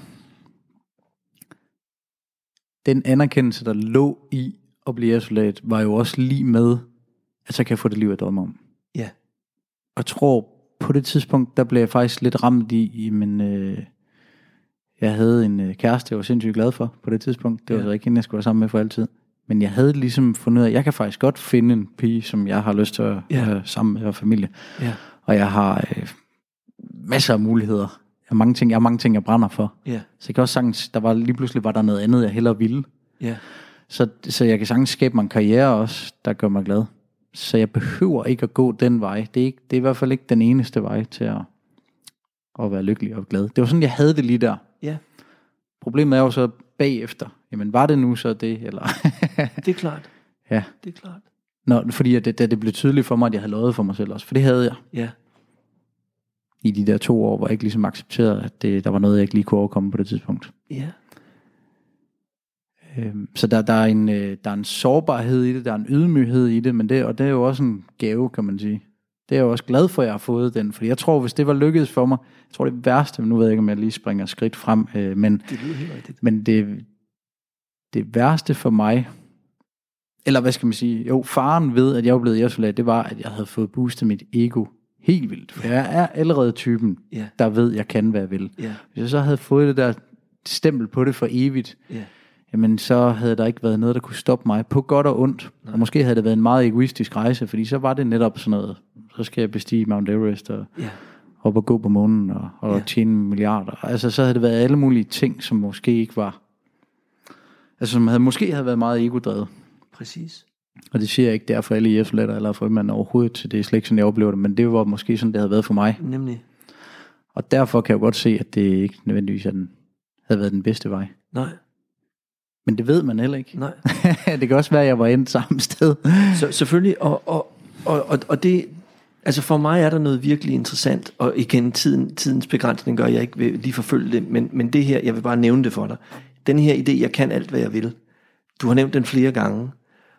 den anerkendelse, der lå i at blive jægersoldat, var jo også lige med, at så kan jeg få det liv, jeg drømmer om. Ja. Og jeg tror, på det tidspunkt, der blev jeg faktisk lidt ramt i men jeg havde en kæreste, jeg var sindssygt glad for på det tidspunkt. Det var så ikke hende, jeg skulle være sammen med for altid. Men jeg havde ligesom fundet ud af, at jeg kan faktisk godt finde en pige, som jeg har lyst til at være sammen med og familie. Ja. Og jeg har masser af muligheder. Jeg har mange ting, jeg brænder for. Ja. Så jeg kan også sagtens, lige pludselig var der noget andet, jeg hellere ville. Ja. Så jeg kan sagtens skabe mig en karriere også, der gør mig glad. Så jeg behøver ikke at gå den vej. Det er i hvert fald ikke den eneste vej til at være lykkelig og glad. Det var sådan, jeg havde det lige der. Ja. Problemet er jo så bagefter. Jamen, var det nu så det? Eller? Det er klart. Ja. Det er klart. Fordi det blev tydeligt for mig, at jeg havde lovet for mig selv også. For det havde jeg. Ja. I de der 2 år, hvor jeg ikke ligesom accepterede, at der var noget, jeg ikke lige kunne overkomme på det tidspunkt. Ja. Så der er en sårbarhed i det, der er en ydmyghed i det, men det er jo også en gave, kan man sige. Det er jeg jo også glad for, at jeg har fået den, fordi jeg tror, hvis det var lykkedes for mig, jeg tror det værste, men nu ved jeg ikke, om jeg lige springer skridt frem, men det lyder helt rigtigt. Men det værste for mig, eller hvad skal man sige, jo, faren ved, at jeg var blevet jægersoldat, det var, at jeg havde fået boostet mit ego helt vildt, for jeg er allerede typen, der ved, jeg kan, hvad jeg vil. Hvis jeg så havde fået det der stempel på det for evigt, jamen så havde der ikke været noget, der kunne stoppe mig på godt og ondt. Nej. Og måske havde det været en meget egoistisk rejse, fordi så var det netop sådan noget, så skal jeg bestige Mount Everest og op og gå på månen og tjene milliarder. Altså så havde det været alle mulige ting, som måske ikke var, altså som måske havde været meget egodrevet. Præcis. Og det siger jeg ikke, det er for alle jægersoldater eller for man overhovedet til det er slet ikke sådan, jeg oplever det, men det var måske sådan, det havde været for mig. Nemlig. Og derfor kan jeg godt se, at det ikke nødvendigvis havde været den bedste vej. Nej. Men det ved man heller ikke. Nej. Det kan også være, at jeg var endt samme sted. Så selvfølgelig, og det, altså for mig er der noget virkelig interessant, og igen, tidens begrænsning gør, jeg ikke vil lige forfølge det, men det her, jeg vil bare nævne det for dig. Den her idé, jeg kan alt, hvad jeg vil. Du har nævnt den flere gange,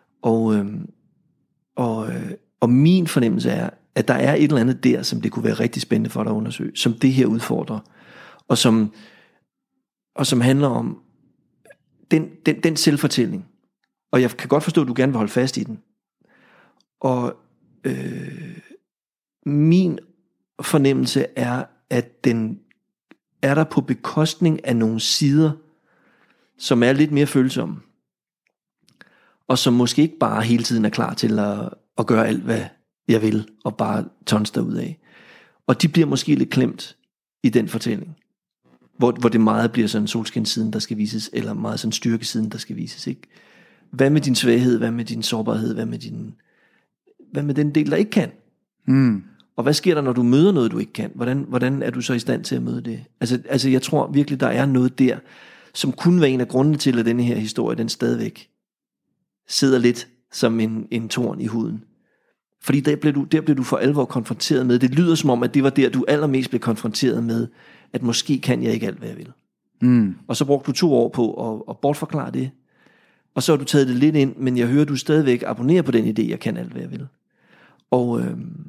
og min fornemmelse er, at der er et eller andet der, som det kunne være rigtig spændende for dig at undersøge, som det her udfordrer, og som handler om den selvfortælling. Og jeg kan godt forstå, at du gerne vil holde fast i den. Og min fornemmelse er, at den er der på bekostning af nogle sider, som er lidt mere følsomme, og som måske ikke bare hele tiden er klar til at gøre alt, hvad jeg vil, og bare tons derud af. Og de bliver måske lidt klemt i den fortælling, hvor det meget bliver sådan solskinssiden, der skal vises, eller meget sådan styrkesiden, der skal vises, ikke? Hvad med din svaghed, hvad med din sårbarhed, hvad med den del, der ikke kan? Og hvad sker der, når du møder noget, du ikke kan? Hvordan er du så i stand til at møde det? Altså jeg tror virkelig, der er noget der, som kunne være en af grundene til, at denne her historie, den stadigvæk sidder lidt som en torn i huden. Fordi der blev du for alvor konfronteret med. Det lyder som om, at det var der, du allermest blev konfronteret med, at måske kan jeg ikke alt, hvad jeg vil. Og så brugte du 2 år på at bortforklare det. Og så har du taget det lidt ind, men jeg hører, du stadigvæk abonnerer på den idé, jeg kan alt, hvad jeg vil. Og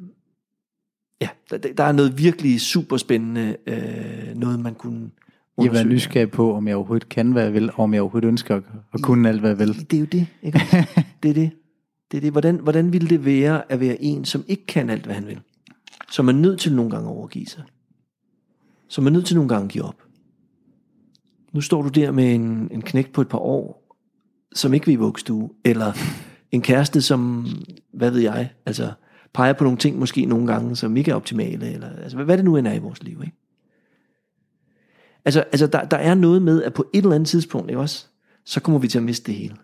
der er noget virkelig super spændende, noget man kunne Jeg var nysgerrig på, om jeg overhovedet kan, hvad jeg vil, og om jeg overhovedet ønsker at kunne alt, hvad jeg vil. Det er jo det, ikke? Det er det. Hvordan ville det være at være en, som ikke kan alt, hvad han vil? Som er nødt til nogle gange at overgive sig. Som er nødt til nogle gange at give op. Nu står du der med en knægt på et par år, som ikke vil i vuggestue, eller en kæreste, som, hvad ved jeg, altså peger på nogle ting måske nogle gange, som ikke er optimale, eller altså, hvad det nu end er i vores liv, ikke? Altså der er noget med, at på et eller andet tidspunkt, ikke også, så kommer vi til at miste det hele.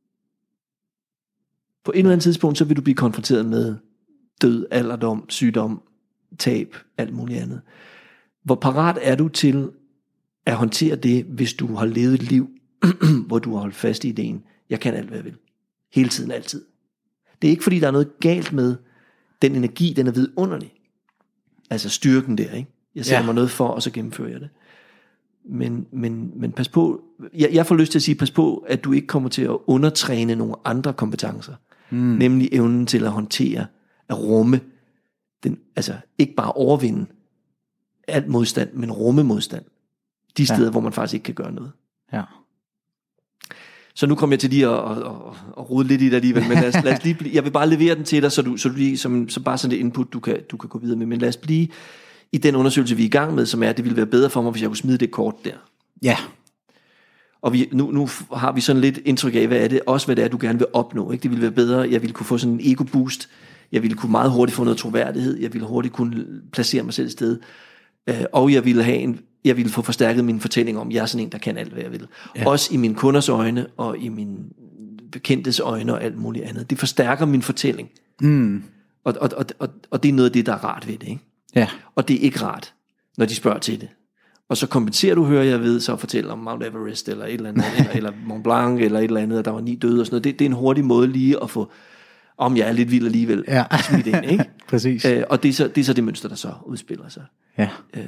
På et eller andet tidspunkt, så vil du blive konfronteret med død, alderdom, sygdom, tab, alt muligt andet. Hvor parat er du til at håndtere det, hvis du har levet et liv, hvor du har holdt fast i ideen, jeg kan alt, hvad jeg vil. Hele tiden, altid. Det er ikke fordi, der er noget galt med den energi, den er vidunderlig. Altså styrken der, ikke? Jeg sætter mig noget for, og så gennemfører jeg det. Men pas på, jeg får lyst til at sige, pas på, at du ikke kommer til at undertræne nogle andre kompetencer. Nemlig evnen til at håndtere, at rumme, altså ikke bare overvinde alt modstand, men rumme modstand. De steder, hvor man faktisk ikke kan gøre noget. Ja. Så nu kommer jeg til lige at rode lidt i det alligevel, men lad os lige jeg vil bare levere den til dig, så du lige, så bare sådan et input, du kan gå videre med. Men lad os blive i den undersøgelse, vi er i gang med, som er, at det ville være bedre for mig, hvis jeg kunne smide det kort der. Ja. Og nu har vi sådan lidt indtryk af, hvad det er, du gerne vil opnå. Ikke? Det ville være bedre, jeg ville kunne få sådan en ego-boost, jeg ville kunne meget hurtigt få noget troværdighed, jeg ville hurtigt kunne placere mig selv et sted, og jeg ville få forstærket min fortælling om, jeg er sådan en, der kan alt, hvad jeg vil. Ja. Også i mine kunders øjne, og i mine bekendtes øjne, og alt muligt andet. Det forstærker min fortælling. Og det er noget af det, der er rart ved det, ikke? Ja. Og det er ikke rart, når de spørger til det. Og så kompenserer du, hører jeg ved, så fortæller om Mount Everest, eller et eller andet, eller Mont Blanc, eller et eller andet, og der var 9 døde og sådan noget. Det er en hurtig måde lige at få, om jeg er lidt vild alligevel, smidt ind, ikke? Præcis. Og det er så det mønster, der så udspiller sig. Ja.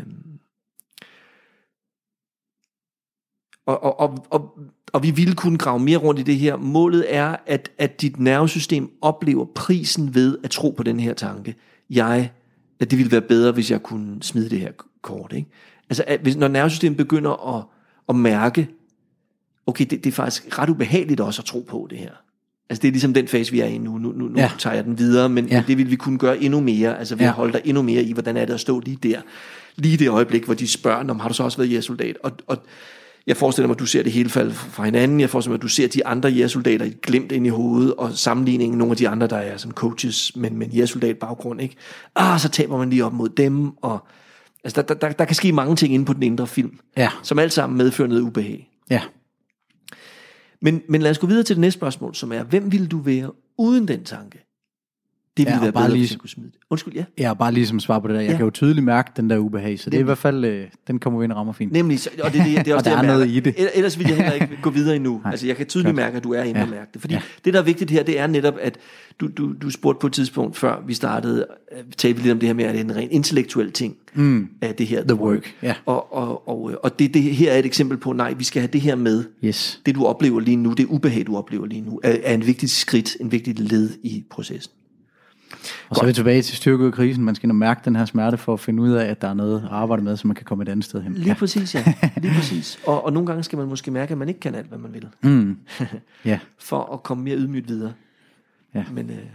Og vi ville kunne grave mere rundt i det her. Målet er, at dit nervesystem oplever prisen ved at tro på den her tanke. At det ville være bedre, hvis jeg kunne smide det her kort, ikke? Altså, når nervesystemet begynder at mærke, okay, det er faktisk ret ubehageligt også at tro på det her. Altså, det er ligesom den fase, vi er i nu. Nu tager jeg den videre, men det vil vi kunne gøre endnu mere. Altså, ved at holde dig endnu mere i, hvordan er det at stå lige der. Lige det øjeblik, hvor de spørger, har du så også været jægersoldat? Og jeg forestiller mig, at du ser det hele falde fra hinanden. Jeg forestiller mig, at du ser de andre jægersoldater glemt ind i hovedet, og sammenligningen nogle af de andre, der er som coaches, men jægersoldat baggrund, ikke? Så taber man lige op mod dem, og altså, der kan ske mange ting inde på den indre film, som alt sammen medfører noget ubehag. Ja. Men lad os gå videre til det næste spørgsmål, som er, hvem ville du være uden den tanke? Det ville være bedre, hvis jeg kunne smide det. Undskyld, ja. Jeg har bare ligesom svar på det der. Jeg kan jo tydeligt mærke den der ubehag, så det er i hvert fald, den kommer vi ind og rammer fint. Nemlig, og det er også og det, der er noget i det. Ellers vil jeg heller ikke gå videre endnu. Altså, jeg kan tydeligt mærke, at du er inde og mærke det. Fordi det, der er vigtigt her, det er netop, at du spurgte på et tidspunkt, før vi startede, talte vi lidt om det her med, at det er en ren intellektuel ting, af det her. The work. Ja. Og det her er et eksempel på, nej, vi skal have det her med. Yes. Det, du oplever lige nu, det ubehag, du oplever lige nu, er en vigtig skridt, en vigtig led i processen. Og så er vi tilbage til styrke ud af krisen. Man skal nu mærke den her smerte for at finde ud af, at der er noget at arbejde med, så man kan komme et andet sted hen. Lige præcis, ja. Lige præcis. Og nogle gange skal man måske mærke, at man ikke kan alt, hvad man vil. Ja. For at komme mere ydmygt videre. Ja.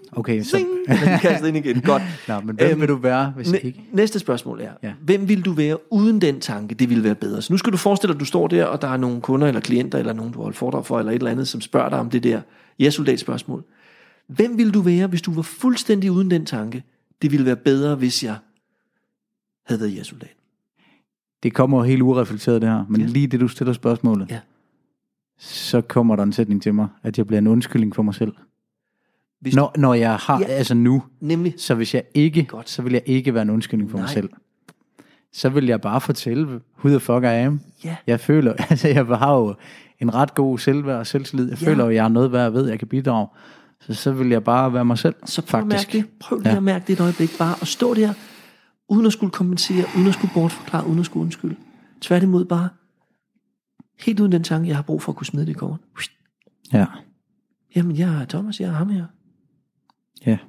Okay, så... Zing! Den er kastet ind igen. Godt. Nå, men hvem vil du være, hvis ikke... Næste spørgsmål er, hvem vil du være uden den tanke, det ville være bedre? Så nu skal du forestille dig, at du står der, og der er nogle kunder eller klienter, eller nogen, du holder foredrag for, eller et eller andet, som spørger dig om det der jægersoldat-spørgsmål. Hvem vil du være, hvis du var fuldstændig uden den tanke, det ville være bedre, hvis jeg havde været jægersoldat? Det kommer helt ureflekteret det her, men lige det du stiller spørgsmålet, så kommer der en sætning til mig, at jeg bliver en undskyldning for mig selv. Når jeg har, altså nu, nemlig. Så hvis jeg ikke, så vil jeg ikke være en undskyldning for mig selv. Så vil jeg bare fortælle, who the fuck I am. Jeg føler, altså jeg har jo en ret god selvværd og selvtillid. Jeg føler jo, jeg har noget værd at ved, jeg kan bidrage. Så vil jeg bare være mig selv. Så prøv at mærke det. Prøv lige at mærke det et øjeblik. Bare at stå der, uden at skulle kompensere, uden at skulle bortforklare, uden at skulle undskylde. Tværtimod bare, helt uden den tanke, jeg har brug for at kunne smide det i kort. Ja. Jamen, jeg er Thomas, jeg er ham her. Ja.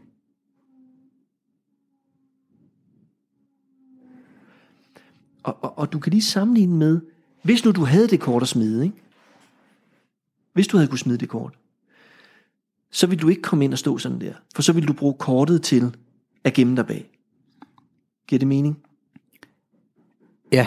Og du kan lige sammenligne med, hvis nu du havde det kort at smide, ikke? Hvis du havde kunne smide det kort, så ville du ikke komme ind og stå sådan der. For så ville du bruge kortet til at gemme dig bag. Giver det mening? Ja.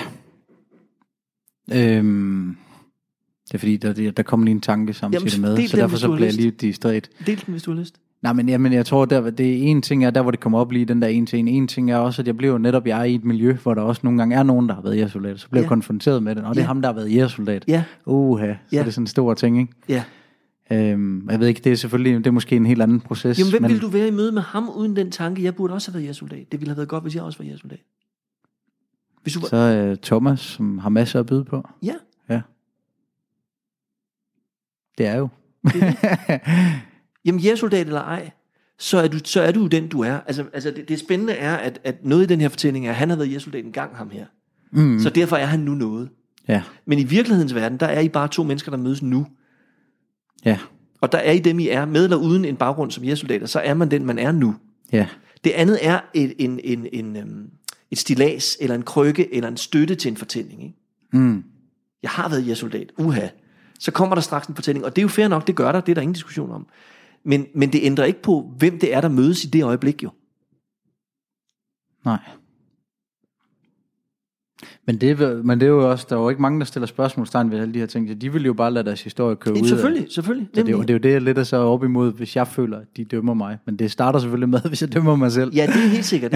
Det er fordi, der kommer lige en tanke samtidig med, så derfor så bliver jeg lige distræt. Del den, hvis du har lyst. Nej, men jeg tror, det er en ting er, der hvor det kommer op lige den der en til en. En ting er også, at jeg bliver netop, jeg er i et miljø, hvor der også nogle gange er nogen, der har været jægersoldat. Så bliver jeg konfronteret med det, og det er ham, der har været jægersoldat. Ja. Så er det sådan en stor ting, ikke? Ja. Jeg ved ikke, det er selvfølgelig, det er måske en helt anden proces. Jamen, hvem ville du være i møde med ham uden den tanke, jeg burde også have været jægersoldat? Det ville have været godt, hvis jeg også var jægersoldat. Så er Thomas, som har masser at byde på. Ja. Ja. Det er jo. Jamen, jægersoldat eller ej, så er du den, du er. Altså det spændende er, at noget i den her fortælling er, at han har været jægersoldat en gang, ham her. Så derfor er han nu noget. Ja. Men i virkelighedens verden, der er I bare to mennesker, der mødes nu. Ja. Og der er I dem, I er, med eller uden en baggrund som jægersoldater, så er man den, man er nu. Ja. Det andet er et stillads, eller en krykke, eller en støtte til en fortælling. Ikke? Jeg har været jægersoldat. Så kommer der straks en fortælling, og det er jo fair nok, det gør der, det er der ingen diskussion om. Men det ændrer ikke på, hvem det er, der mødes i det øjeblik jo. Nej. Men det er jo også, der er jo ikke mange, der stiller spørgsmålstegn ved alle de her ting. De vil jo bare lade deres historie køre ud. Selvfølgelig. Så det er jo det, jeg lidt er så op imod, hvis jeg føler, at de dømmer mig. Men det starter selvfølgelig med, hvis jeg dømmer mig selv. Ja, det er helt sikkert. Det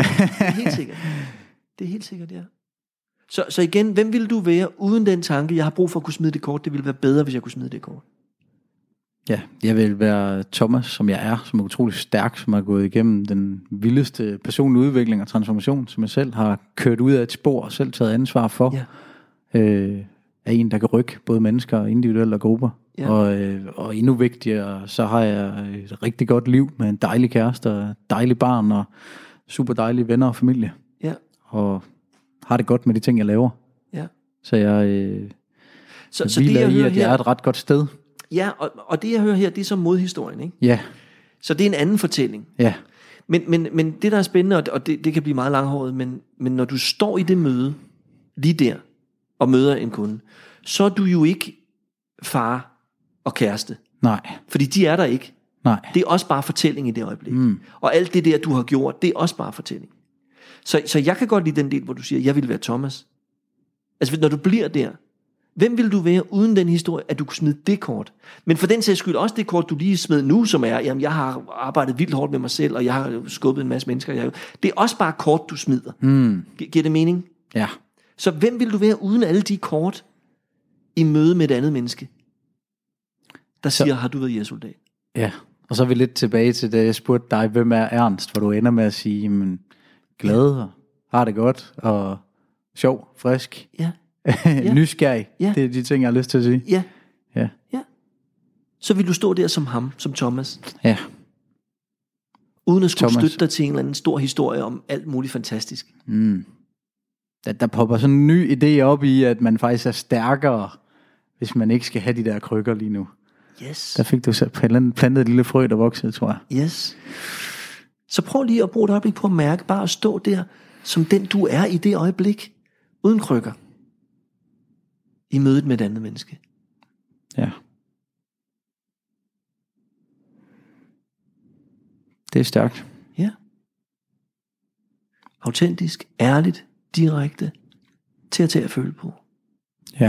er helt sikkert, ja. Så igen, hvem ville du være uden den tanke, jeg har brug for at kunne smide det kort? Det ville være bedre, hvis jeg kunne smide det kort. Ja, jeg vil være Thomas, som jeg er, som er utrolig stærk, som har gået igennem den vildeste personlige udvikling og transformation, som jeg selv har kørt ud af et spor og selv taget ansvar for. Ja. Er en, der kan rykke både mennesker, individuelle og grupper. Ja. Og endnu vigtigere, så har jeg et rigtig godt liv med en dejlig kæreste og dejlig barn og super dejlige venner og familie. Ja. Og har det godt med de ting, jeg laver. Ja. Så jeg hviler i, at jeg er et ret godt sted. Ja, og det jeg hører her, det er så modhistorien, ikke? Ja. Så det er en anden fortælling. Ja. Men det der er spændende, og det kan blive meget langhåret, men når du står i det møde, lige der, og møder en kunde, så er du jo ikke far og kæreste. Nej. Fordi de er der ikke. Nej. Det er også bare fortælling i det øjeblik. Og alt det der, du har gjort, det er også bare fortælling. Så jeg kan godt lide den del, hvor du siger, jeg vil være Thomas. Altså når du bliver der, hvem vil du være uden den historie, at du kunne smide det kort? Men for den sags skyld også det kort, du lige smed nu, som er, jamen jeg har arbejdet vildt hårdt med mig selv, og jeg har skubbet en masse mennesker. Det er også bare kort, du smider. Giver det mening? Ja. Så hvem vil du være uden alle de kort i møde med et andet menneske, der siger, har du været jægersoldat? Ja, og så er vi lidt tilbage til det, jeg spurgte dig, hvem er Ernst, hvor du ender med at sige, jamen, glad og har det godt, og sjov, frisk. Ja. Nysgerrig. Ja. Det er de ting, jeg har lyst til at sige. Ja. Ja. Ja. Så vil du stå der som ham, som Thomas. Ja. Uden at skulle støtte dig til en eller anden stor historie om alt muligt fantastisk. Der popper sådan en ny idé op i, at man faktisk er stærkere, hvis man ikke skal have de der krykker lige nu. Yes. Der fik du så plantet et lille frø, der voksede, tror jeg. Yes. Så prøv lige at bruge et øjeblik på at mærke, bare at stå der, som den du er i det øjeblik, uden krykker. I mødet med et andet menneske. Ja. Det er stærkt. Ja. Autentisk, ærligt, direkte, til at tage at føle på. Ja.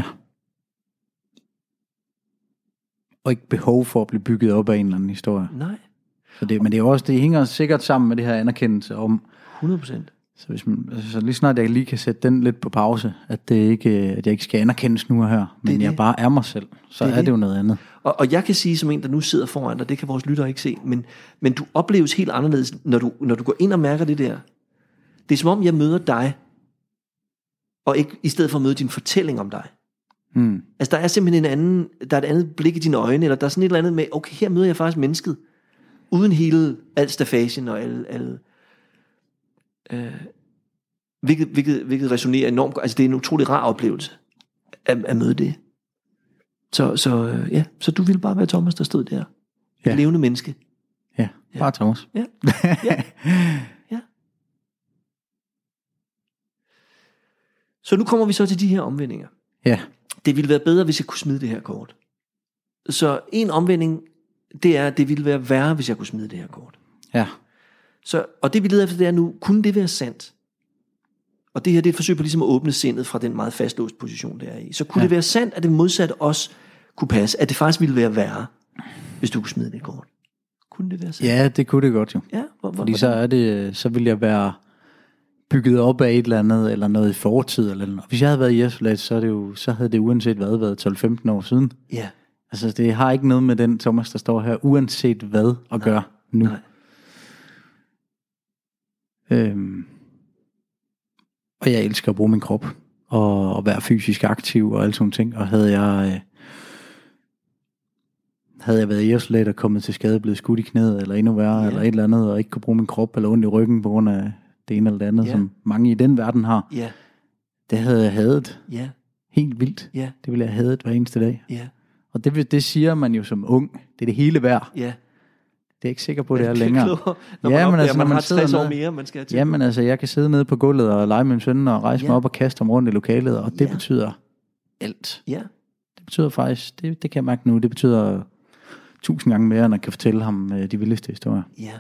Og ikke behov for at blive bygget op af en eller anden historie. Nej. Men det er også, det hænger sikkert sammen med det her anerkendelse om 100%. Så hvis man, så lige snart jeg lige kan sætte den lidt på pause, at det ikke, at jeg ikke skal anerkendes nu og her, men jeg bare er mig selv, så er det jo noget andet. Og jeg kan sige som en, der nu sidder foran dig, det kan vores lyttere ikke se, men du opleves helt anderledes, når du går ind og mærker det der. Det er som om, jeg møder dig, og ikke i stedet for at møde din fortælling om dig. Altså der er simpelthen der er et andet blik i dine øjne, eller der er sådan et eller andet med, okay, her møder jeg faktisk mennesket, uden hele al stafagen og alle hvilket resonerer enormt godt. Altså det er en utrolig rar oplevelse at møde det. Så du ville bare være Thomas, der stod der. Et levende menneske. Ja, bare Thomas. Ja. Så nu kommer vi så til de her omvendinger. Ja. Det ville være bedre, hvis jeg kunne smide det her kort. Så en omvending, det er, at det ville være værre, hvis jeg kunne smide det her kort. Ja. Og det vi leder efter, det er nu, kunne det være sandt? Og det her, det er et forsøg på ligesom at åbne sindet fra den meget fastlåst position, det er i. Så kunne det være sandt, at det modsatte også kunne passe, at det faktisk ville være værre, hvis du kunne smide det kort? Kunne det være sandt? Ja, det kunne det godt jo. Ja, fordi så ville jeg være bygget op af et eller andet, eller noget i fortid, eller noget. Hvis jeg havde været i Jesulat, så havde det uanset hvad været 12-15 år siden. Ja. Altså, det har ikke noget med den Thomas, der står her, uanset hvad at gøre nu. Nej. Og jeg elsker at bruge min krop og være fysisk aktiv og alle sådan ting. Og havde jeg været i Jerusalem og kommet til skade, blevet skudt i knæet eller endnu værre eller et eller andet, og ikke kunne bruge min krop eller ondt i ryggen på grund af det ene eller det andet, som mange i den verden har, det havde jeg hadet helt vildt. Det ville jeg have hadet hver eneste dag. Og det siger man jo som ung. Det er det hele værd. Det er ikke sikker på, at det er længere. Når man har 60 år mere, man skal have til. Jamen altså, jeg kan sidde nede på gulvet og lege med min søn og rejse mig op og kaste ham rundt i lokalet, og det betyder alt. Det betyder faktisk, det kan jeg mærke nu, det betyder 1000 gange mere, end jeg kan fortælle ham de vildeste historier.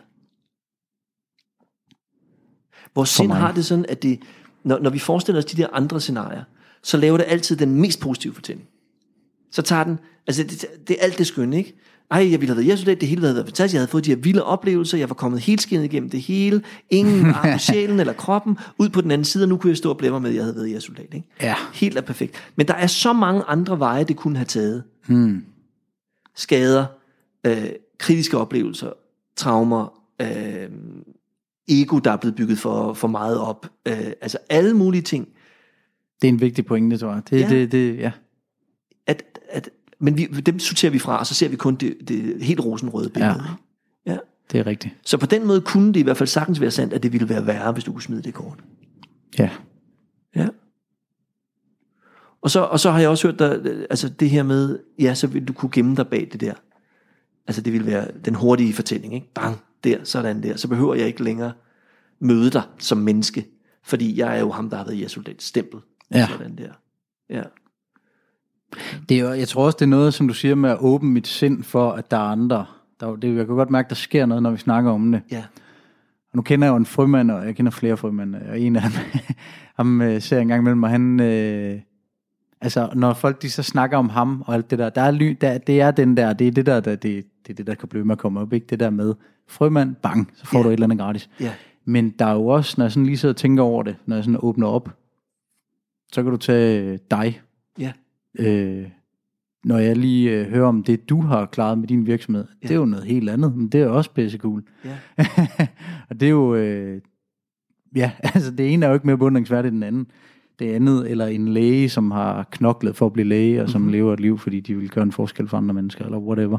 Vores sind har det sådan, at det, når vi forestiller os de der andre scenarier, så laver det altid den mest positive fortælling. Så tager den, altså det er alt det skønne, ikke? Jeg ville have været Jesulat, det hele havde været fantastisk, jeg havde fået de her vilde oplevelser, jeg var kommet helt skinnet igennem det hele, ingen ar på sjælen eller kroppen, ud på den anden side, og nu kunne jeg stå og blære med, at jeg havde været Jesulat, ikke? Ja. Helt er perfekt. Men der er så mange andre veje, det kunne have taget. Skader, kritiske oplevelser, traumer, ego, der er blevet bygget for meget op, altså alle mulige ting. Det er en vigtig pointe, tror jeg. Men dem sorterer vi fra, og så ser vi kun det helt rosenrøde billede. Ja, det er rigtigt. Så på den måde kunne det i hvert fald sagtens være sandt, at det ville være værre, hvis du kunne smide det kort. Ja. Og så har jeg også hørt dig, altså det her med, så vil du kunne gemme dig bag det der. Altså det ville være den hurtige fortælling, ikke? Bang, der, sådan der. Så behøver jeg ikke længere møde dig som menneske, fordi jeg er jo ham, der har været Jesulat stempel. Sådan der. Ja. Jeg tror også, det er noget, som du siger, med at åbne mit sind for, at der er andre. Jeg kan godt mærke, der sker noget, når vi snakker om det. Ja. Og nu kender jeg jo en frømand, og jeg kender flere frømænd, og en af dem, ham ser jeg en gang imellem, og han, altså når folk de så snakker om ham, og alt det der, det er den der, det er det der, det er det, der kan blive med at komme op, ikke? Det der med frømand, bang, så får du et eller andet gratis. Men der er jo også, når jeg sådan lige sidder og tænker over det, når jeg sådan åbner op, så kan du tage dig. Når jeg lige hører om det, du har klaret med din virksomhed, det er jo noget helt andet, men det er også pisse cool. Og det er jo, altså det ene er jo ikke mere beundringsværdigt end den anden. Det andet, eller en læge, som har knoklet for at blive læge, og som lever et liv, fordi de vil gøre en forskel for andre mennesker, eller whatever.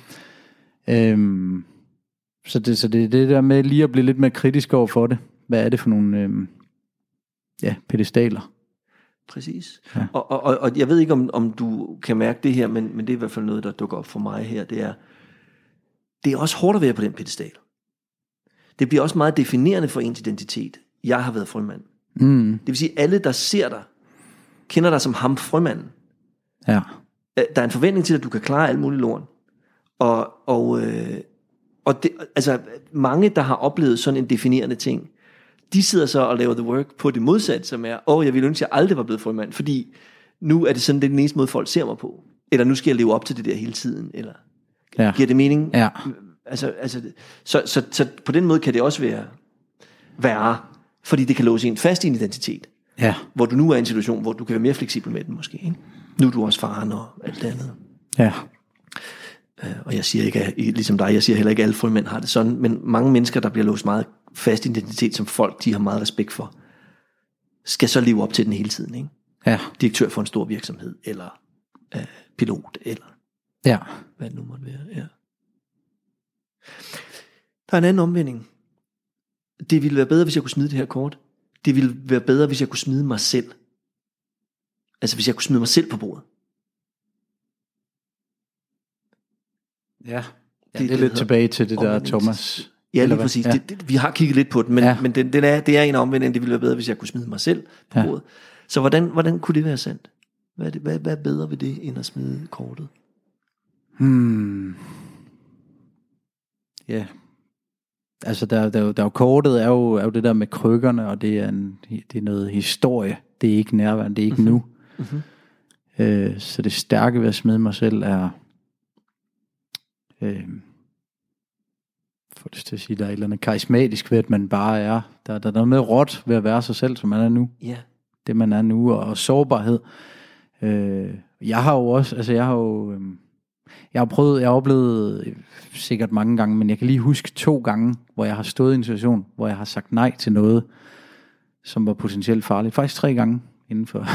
Så det er det der med lige at blive lidt mere kritisk over for det. Hvad er det for nogle pedestaler? Præcis. Og jeg ved ikke, om du kan mærke det her, men det er i hvert fald noget, der dukker op for mig her. Det er også hårdt at være på den pedestal. Det bliver også meget definerende for ens identitet. Jeg har været frømand. Det vil sige, alle, der ser dig, kender dig som ham frømanden. Der er en forventning til, at du kan klare alt muligt lort. Og det, altså, mange, der har oplevet sådan en definerende ting, de sidder så og laver the work på det modsatte, som er, jeg ville ønske, at jeg aldrig var blevet frømand, fordi nu er det sådan, det er den eneste måde, folk ser mig på. Eller nu skal jeg leve op til det der hele tiden, eller giver det mening? Ja. Så på den måde kan det også være værre, fordi det kan låse en fast i en identitet. Ja. Hvor du nu er i en situation, hvor du kan være mere fleksibel med den måske. Ikke? Nu er du også faren og alt det andet. Ja. Og jeg siger ikke, ligesom dig, jeg siger heller ikke, at alle frømænd har det sådan, men mange mennesker, der bliver låst meget fast identitet, som folk, de har meget respekt for, skal så leve op til den hele tiden. Ikke? Ja. Direktør for en stor virksomhed, eller pilot, eller hvad det nu måtte være. Ja. Der er en anden omvending. Det ville være bedre, hvis jeg kunne smide det her kort. Det ville være bedre, hvis jeg kunne smide mig selv. Altså hvis jeg kunne smide mig selv på bordet. Ja, det er lidt tilbage til det der Thomas. Ja, lige præcis. Ja. Vi har kigget lidt på det, men det er en omvending. Det ville være bedre, hvis jeg kunne smide mig selv på bordet. Så hvordan kunne det være sandt? Hvad er bedre ved det, end at smide kortet? Ja. Altså der er jo kortet er jo det der med krykkerne, og det er noget historie. Det er ikke nærværende, det er ikke nu. Så det stærke ved at smide mig selv er for det til at sige, der er et eller andet karismatisk ved, at man bare er. Der er noget med råt ved at være sig selv, som man er nu. Ja. Det man er nu, og sårbarhed. Jeg har jo også, altså jeg har oplevet sikkert mange gange, men jeg kan lige huske 2 gange, hvor jeg har stået i en situation, hvor jeg har sagt nej til noget, som var potentielt farligt. Faktisk 3 gange indenfor,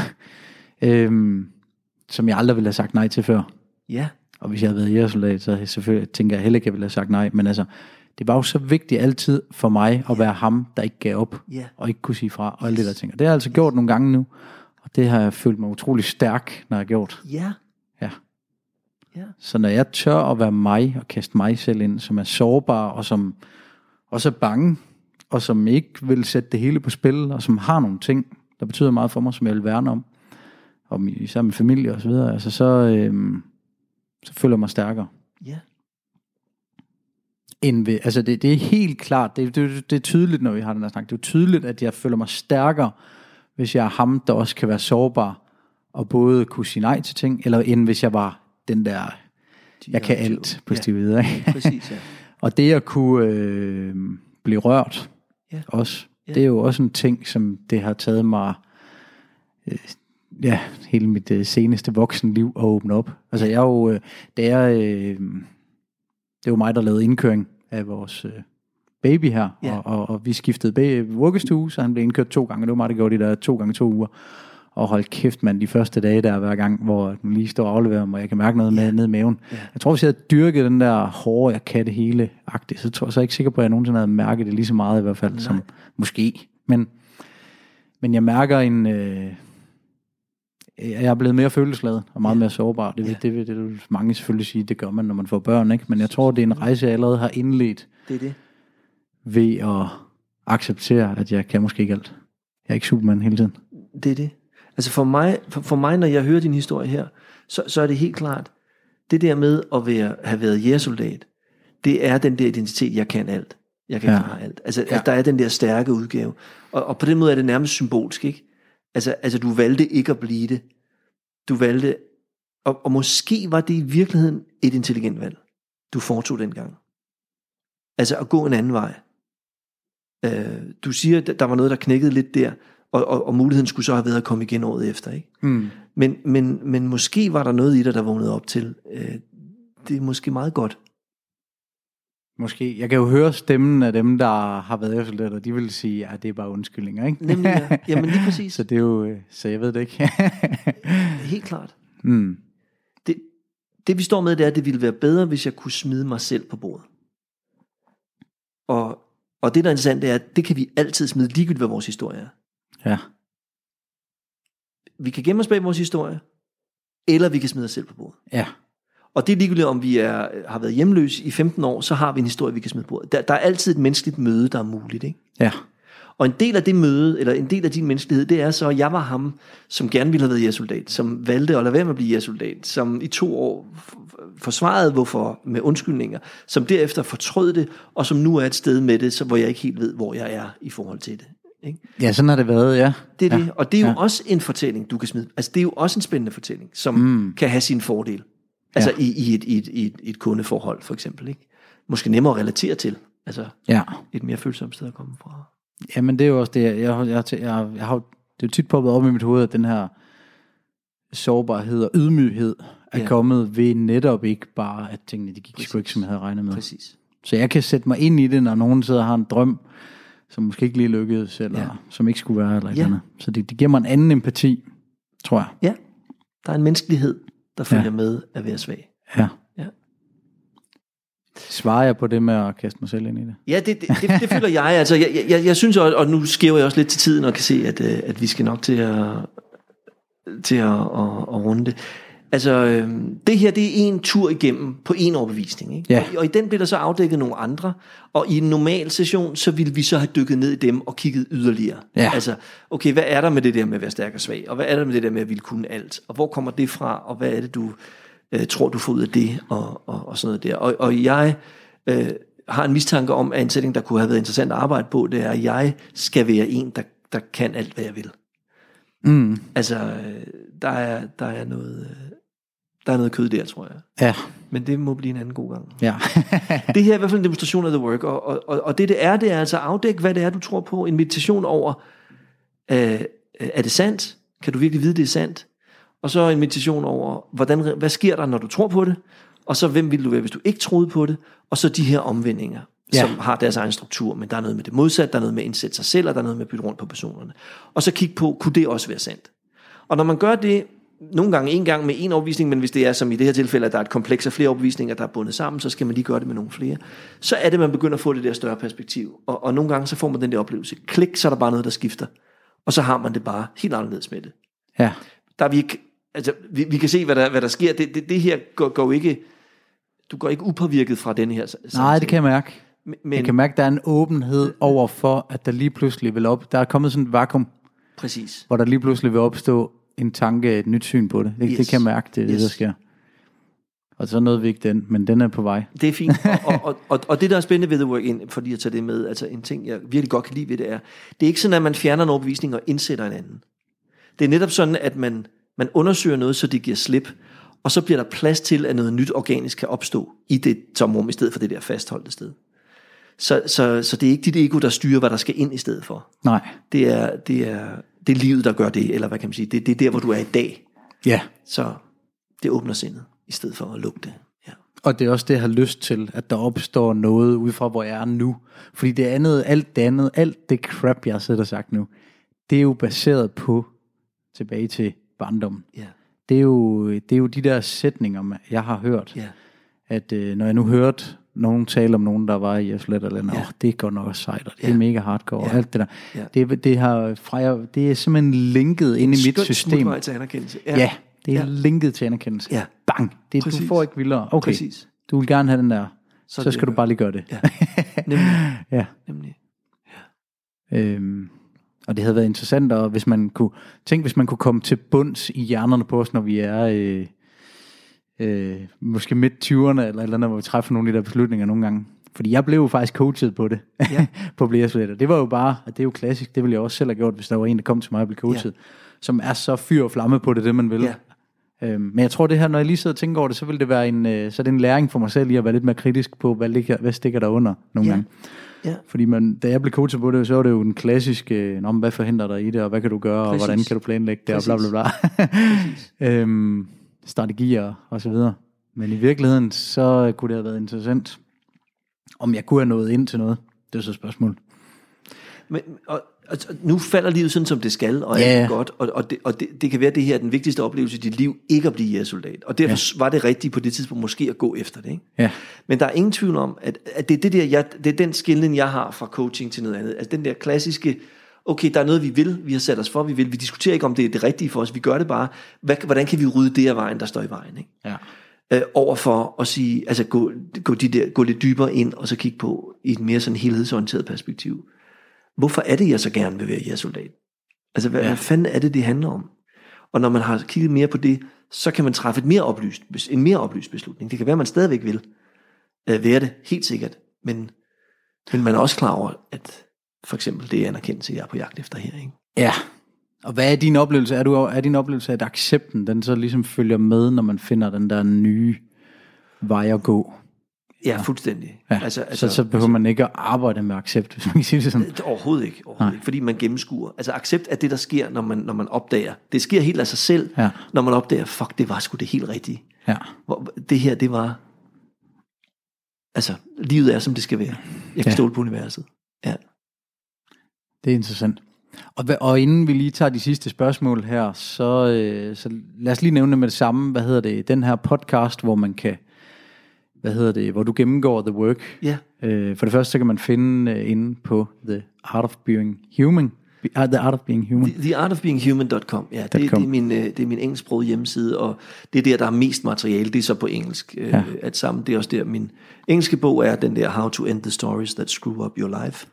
som jeg aldrig ville have sagt nej til før. Ja. Og hvis jeg havde været jægersoldat, så selvfølgelig tænker jeg heller ikke, jeg ville have sagt nej. Men altså, det var jo så vigtigt altid for mig at være ham, der ikke gav op, og ikke kunne sige fra, og alt det der ting. Og det har jeg altså gjort nogle gange nu, og det har jeg følt mig utrolig stærk, når jeg har gjort. Ja. Så når jeg tør at være mig, og kaste mig selv ind, som er sårbar, og som også er bange, og som ikke vil sætte det hele på spil, og som har nogle ting, der betyder meget for mig, som jeg vil værne om, og især med familie og så videre, altså så føler jeg mig stærkere. Ja. Altså det er helt klart, det er tydeligt, når vi har den her snak, det er tydeligt, at jeg føler mig stærkere, hvis jeg er ham, der også kan være sårbar, og både kunne sige nej til ting, eller end hvis jeg var den der, jeg kan alt på stivet, ikke? Præcis, ja. Og det at kunne blive rørt også, det er jo også en ting, som det har taget mig hele mit seneste voksenliv at åbne op. Altså jeg er jo, det er jo mig, der lavede indkøring af vores baby her, og vi skiftede vuggestue, så han blev indkørt 2 gange, det var mig, der gjorde de der 2 gange 2 uger. Og hold kæft, man, de første dage der hver gang, hvor den lige står og afleverer mig, og jeg kan mærke noget ned i maven. Jeg tror, hvis jeg havde dyrket den der hårde, jeg kan det hele agtigt, så tror jeg så ikke sikker på, at jeg nogensinde havde mærket det lige så meget i hvert fald, som måske. Men jeg mærker jeg er blevet mere følelsesladet og meget mere sårbar. Det vil mange selvfølgelig sige, det gør man, når man får børn, ikke? Men jeg tror, det er en rejse, jeg allerede har indledt. Det er det. Ved at acceptere, at jeg kan måske ikke alt. Jeg er ikke Superman hele tiden. Det er det. Altså for mig, når jeg hører din historie her, så er det helt klart, det der med at have været jægersoldat, det er den der identitet, jeg kan alt. Jeg kan klare alt. Altså at der er den der stærke udgave. Og på den måde er det nærmest symbolsk, ikke? Altså du valgte ikke at blive det. Du valgte, og måske var det i virkeligheden et intelligent valg, du foretog dengang. Altså at gå en anden vej. Du siger, at der var noget, der knækkede lidt der, og muligheden skulle så have været at komme igen året efter, ikke? Men måske var der noget i dig, der vågnede op til. Det er måske meget godt. Måske. Jeg kan jo høre stemmen af dem, der har været efterladt, og de vil sige, at det er bare undskyldninger, ikke? Nemlig, ja. Jamen lige præcis. Så det er jo, så jeg ved det ikke. Helt klart. Det vi står med, det er, at det ville være bedre, hvis jeg kunne smide mig selv på bordet. Og det der er interessant, det er, at det kan vi altid smide, ligegyldigt hvad vores historie er. Ja. Vi kan gemme os bag vores historie, eller vi kan smide os selv på bordet. Ja. Og det er ligegyldigt, om vi har været hjemløse i 15 år, så har vi en historie, vi kan smide på bordet. Der er altid et menneskeligt møde, der er muligt, ikke? Ja. Og en del af det møde, eller en del af din menneskelighed, det er så, at jeg var ham, som gerne ville have været jægersoldat, som valgte at lade være med at blive jægersoldat, som i 2 år forsvarede, hvorfor med undskyldninger, som derefter fortrød det, og som nu er et sted med det, så hvor jeg ikke helt ved, hvor jeg er i forhold til det. Ikke? Ja, sådan har det været, ja. Det er ja. det, og det er jo også en fortælling, du kan smide. Altså, det er jo også en spændende fortælling, som kan have sin fordel. Altså i et kundeforhold, for eksempel. Ikke? Måske nemmere at relatere til. Altså et mere følsomt sted at komme fra. Jamen, det er jo også det, jeg har det er jo tit poppet op i mit hoved, at den her sårbarhed og ydmyghed er kommet ved netop ikke bare, at tingene de gik sgu ikke, som jeg havde regnet med. Præcis. Så jeg kan sætte mig ind i det, når nogen sidder og har en drøm, som måske ikke lige lykkedes, eller som ikke skulle være, eller et andet. Så det giver mig en anden empati, tror jeg. Ja, der er en menneskelighed, der følger med at være svag. Ja. Svarer jeg på det med at kaste mig selv ind i det? Ja, det føler jeg. Altså, jeg synes, og nu skæver jeg også lidt til tiden, og kan se, at vi skal nok til at runde det. Altså, det her, det er en tur igennem på en overbevisning. Ikke? Ja. Og i den bliver der så afdækket nogle andre, og i en normal session, så vil vi så have dykket ned i dem og kigget yderligere. Ja. Altså, okay, hvad er der med det der med at være stærk og svag? Og hvad er der med det der med at ville kunne alt? Og hvor kommer det fra? Og hvad er det, du tror, du får ud af det? Og sådan noget der. Og jeg har en mistanke om, at en sætning, der kunne have været interessant at arbejde på, det er, at jeg skal være en, der kan alt, hvad jeg vil. Altså, der er noget kød der, tror jeg. Ja. Men det må blive en anden god gang. Ja. Det her er i hvert fald en demonstration af The Work, og det er altså afdæk, hvad det er, du tror på. En meditation over, er det sandt? Kan du virkelig vide, det er sandt? Og så en meditation over, hvad sker der, når du tror på det? Og så, hvem ville du være, hvis du ikke troede på det? Og så de her omvendinger, som har deres egen struktur, men der er noget med det modsatte, der er noget med at indsætte sig selv, og der er noget med at bytte rundt på personerne. Og så kigge på, kunne det også være sandt? Og når man gør det, nogle gange en gang med en overbevisning, men hvis det er som i det her tilfælde, at der er et kompleks af flere overbevisninger, der er bundet sammen, så skal man lige gøre det med nogle flere. Så er det, man begynder at få det der større perspektiv. Og nogle gange så får man den der oplevelse. Klik, så er der bare noget, der skifter. Og så har man det bare helt anderledes med det. Ja. Der er vi ikke, altså vi kan se, hvad der sker. Det her går jo ikke, du går ikke upåvirket fra den her samtale. Nej, det kan jeg mærke. Men, jeg kan mærke, der er en åbenhed over for, at der lige pludselig vil der er kommet sådan et vakuum. Præcis. Hvor der lige pludselig vil opstå en tanke, et nyt syn på det. Det kan jeg mærke, det er det, der sker. Og så nåede vi ikke den, men den er på vej. Det er fint. og det, der er spændende ved The Work, fordi at tage det med, altså en ting, jeg virkelig godt kan lide ved det er ikke sådan, at man fjerner en overbevisning og indsætter en anden. Det er netop sådan, at man undersøger noget, så det giver slip, og så bliver der plads til, at noget nyt organisk kan opstå i det tomrum, i stedet for det der fastholdte sted. Så det er ikke dit ego, der styrer, hvad der skal ind i stedet for. Nej. Det er livet, der gør det, eller hvad kan man sige, det er der, hvor du er i dag. Ja. Så det åbner sindet, i stedet for at lukke det. Ja. Og det er også det, jeg har lyst til, at der opstår noget ud fra, hvor jeg er nu. Fordi det andet, alt det crap, jeg har siddet og sagt nu, det er jo baseret på, tilbage til barndommen. Ja. Det er jo de der sætninger, jeg har hørt. Ja. At når jeg nu hørte nogen tale om nogen, der var i Eflet, eller det er godt nok også sejt, og det er mega hardcore, og alt det der. Ja. Det er simpelthen linket ind i mit system. Til anerkendelse. Ja, det er linket til anerkendelse. Ja. Bang! Du får ikke vildere. Okay, præcis. Du vil gerne have den der. Så skal du bare lige gøre det. Ja. Nemlig. Ja. Nemlig. Ja. Og det havde været interessant, og hvis man kunne komme til bunds i hjernerne på os, når vi er måske midt 20'erne, eller andet, hvor vi træffer nogle af de der beslutninger nogle gange. Fordi jeg blev jo faktisk coachet på det, på blæresletter. Det var jo bare, at det er jo klassisk, det ville jeg også selv have gjort, hvis der var en, der kom til mig og blev coachet, som er så fyr og flamme på det man vil. Ja. Men jeg tror det her, når jeg lige sidder og tænker over det, så vil det være så er det en læring for mig selv i at være lidt mere kritisk på, hvad stikker der under nogle gange. Ja. Fordi da jeg blev coachet på det, så var det jo en klassisk, hvad forhindrer dig i det, og hvad kan du gøre, og hvordan kan du planlægge det, og bla bla bla. Strategier og så videre. Men i virkeligheden, så kunne det have været interessant, om jeg kunne have nået ind til noget. Det er så et spørgsmål. Men, og nu falder livet sådan, som det skal, og er godt, og det kan være, det her er den vigtigste oplevelse i dit liv, ikke at blive jægersoldat. Og derfor var det rigtigt på det tidspunkt, måske at gå efter det. Ikke? Ja. Men der er ingen tvivl om, at det er det er den skillen, jeg har fra coaching til noget andet. Altså den der klassiske, okay, der er noget, vi vil, vi har sat os for, vi diskuterer ikke, om det er det rigtige for os, vi gør det bare, hvordan kan vi rydde det af vejen, der står i vejen, ikke? Ja. Overfor at sige, altså gå lidt dybere ind, og så kigge på i et mere sådan helhedsorienteret perspektiv. Hvorfor er det, jeg så gerne vil være jægersoldat? Altså, hvad fanden er det handler om? Og når man har kigget mere på det, så kan man træffe en mere oplyst beslutning. Det kan være, at man stadigvæk vil være det, helt sikkert. Men man er også klar over, at for eksempel det er anerkendelse, jeg er på jagt efter her, ikke? Ja, og hvad er din oplevelse? Er din oplevelse, at accepten, den så ligesom følger med, når man finder den der nye vej at gå? Ja, fuldstændig. Ja, så behøver man ikke at arbejde med accept, hvis man kan sige det sådan. Overhovedet ikke, fordi man gennemskuer. Altså accept er det, der sker, når man opdager. Det sker helt af sig selv, når man opdager, fuck, det var sgu det helt rigtige. Ja. Det her, det var... Altså, livet er, som det skal være. Jeg kan stole på universet. Ja. Det er interessant. Og inden vi lige tager de sidste spørgsmål her, så lad os lige nævne med det samme. Den her podcast, hvor man kan... hvor du gennemgår The Work. Ja. For det første, så kan man finde inde på The Art of Being Human. The Art of Being Human. TheArtofBeingHuman.com. Ja, det er min engelsksprogede hjemmeside, og det er der er mest materiale. Det er så på engelsk at sammen. Det er også der, min engelske bog er den der How to End the Stories That Screw Up Your Life,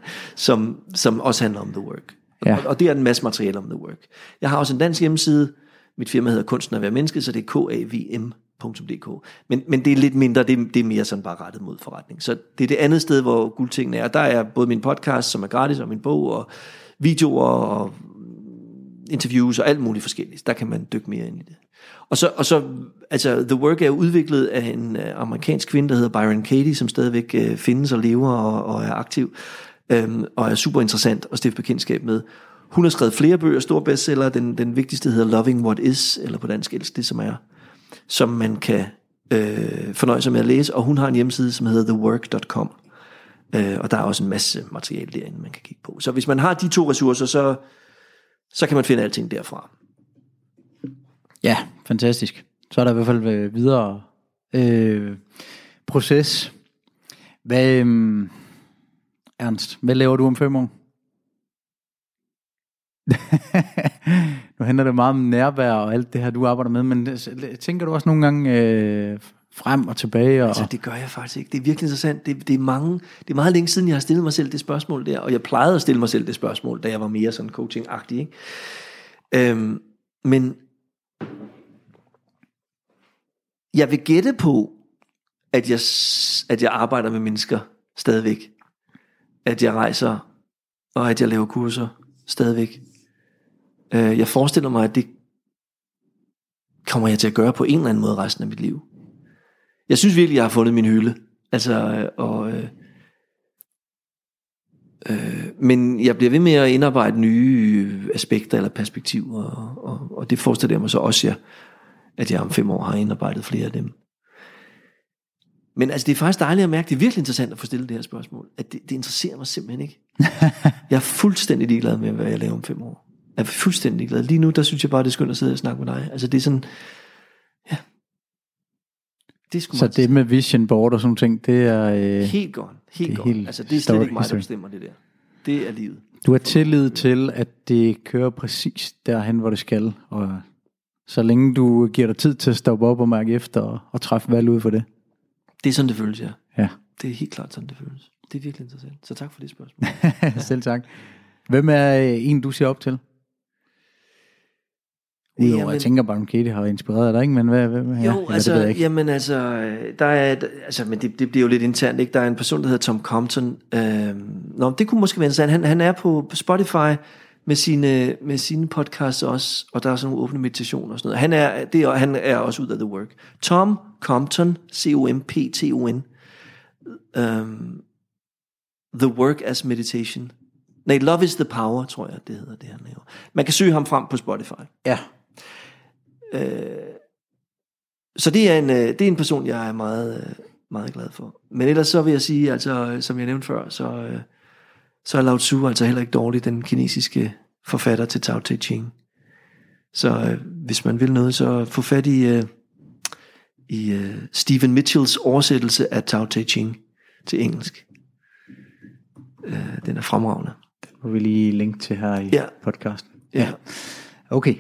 som også handler om The Work. Ja. Og det er en masse materiale om The Work. Jeg har også en dansk hjemmeside. Mit firma hedder Kunsten at være menneske, så det er KAVM.dk. Men det er lidt mindre, det er mere sådan bare rettet mod forretning. Så det er det andet sted, hvor guldtingene er. Der er både min podcast, som er gratis, og min bog, og videoer, og interviews, og alt muligt forskelligt. Der kan man dykke mere ind i det. Og så altså, The Work er udviklet af en amerikansk kvinde, der hedder Byron Katie, som stadigvæk findes og lever og er aktiv, og er super interessant at stifte bekendtskab med. Hun har skrevet flere bøger, store bestseller. Den vigtigste hedder Loving What Is, eller på dansk Elsk det, som er, som man kan fornøje sig med at læse. Og hun har en hjemmeside, som hedder thework.com. Og der er også en masse materiale derinde, man kan kigge på. Så hvis man har de to ressourcer, så kan man finde alting derfra. Ja, fantastisk. Så er der i hvert fald videre proces. Ernst, hvad laver du om 5 år? Nu handler det meget om nærvær og alt det her, du arbejder med, men tænker du også nogle gange frem og tilbage? Altså, det gør jeg faktisk ikke. Det er virkelig interessant. Det er meget længe siden, jeg har stillet mig selv det spørgsmål der, og jeg plejede at stille mig selv det spørgsmål, da jeg var mere sådan coaching-agtig, ikke? Men jeg vil gætte på, at jeg arbejder med mennesker stadigvæk. At jeg rejser, og at jeg laver kurser stadigvæk. Jeg forestiller mig, at det kommer jeg til at gøre på en eller anden måde resten af mit liv. Jeg synes virkelig, jeg har fundet min hylde. Altså, men jeg bliver ved med at indarbejde nye aspekter eller perspektiver, og det forestiller jeg mig så også, at jeg om 5 år har indarbejdet flere af dem. Men altså, det er faktisk dejligt at mærke, det er virkelig interessant at få stillet det her spørgsmål, at det interesserer mig simpelthen ikke. Jeg er fuldstændig ligeglad med, hvad jeg laver om 5 år. Jeg er fuldstændig ligeglad. Lige nu, der synes jeg bare, det er skønt at sidde og snakke med dig. Altså, det er sådan, ja. Så det med vision board og sådan ting, det er... helt godt. Altså, det er slet ikke mig, der bestemmer det der. Det er livet. Du har tillid til, at det kører præcis derhen, hvor det skal, og så længe du giver dig tid til at stoppe op og mærke efter og træffe valg ud for det. Det er sådan, det føles, ja. Ja. Det er helt klart sådan, det føles. Det er virkelig interessant. Så tak for det spørgsmål. Selv tak. Hvem er en, du ser op til? Udover, jeg tænker, Byron Katie har inspireret dig, ikke? Men hvad jo, altså, der er, men det bliver jo lidt internt, ikke? Der er en person, der hedder Tom Compton. Det kunne måske være interessant. Han er på Spotify med sine podcasts også, og der er sådan nogle åbne meditationer og sådan noget. Han er også ud af The Work. Tom Compton, C-O-M-P-T-O-N. The Work as Meditation. Nej, Love is the Power, tror jeg, det hedder det, han laver. Man kan søge ham frem på Spotify. Ja. Så det er en person, jeg er meget, meget glad for. Men ellers så vil jeg sige, altså, som jeg nævnte før, så er Lao Tzu altså heller ikke dårlig, den kinesiske forfatter til Tao Te Ching. Så hvis man vil noget, så få fat i Stephen Mitchells oversættelse af Tao Te Ching til engelsk. Den er fremragende. Den må vi lige linke til her i podcasten. Ja. Okay.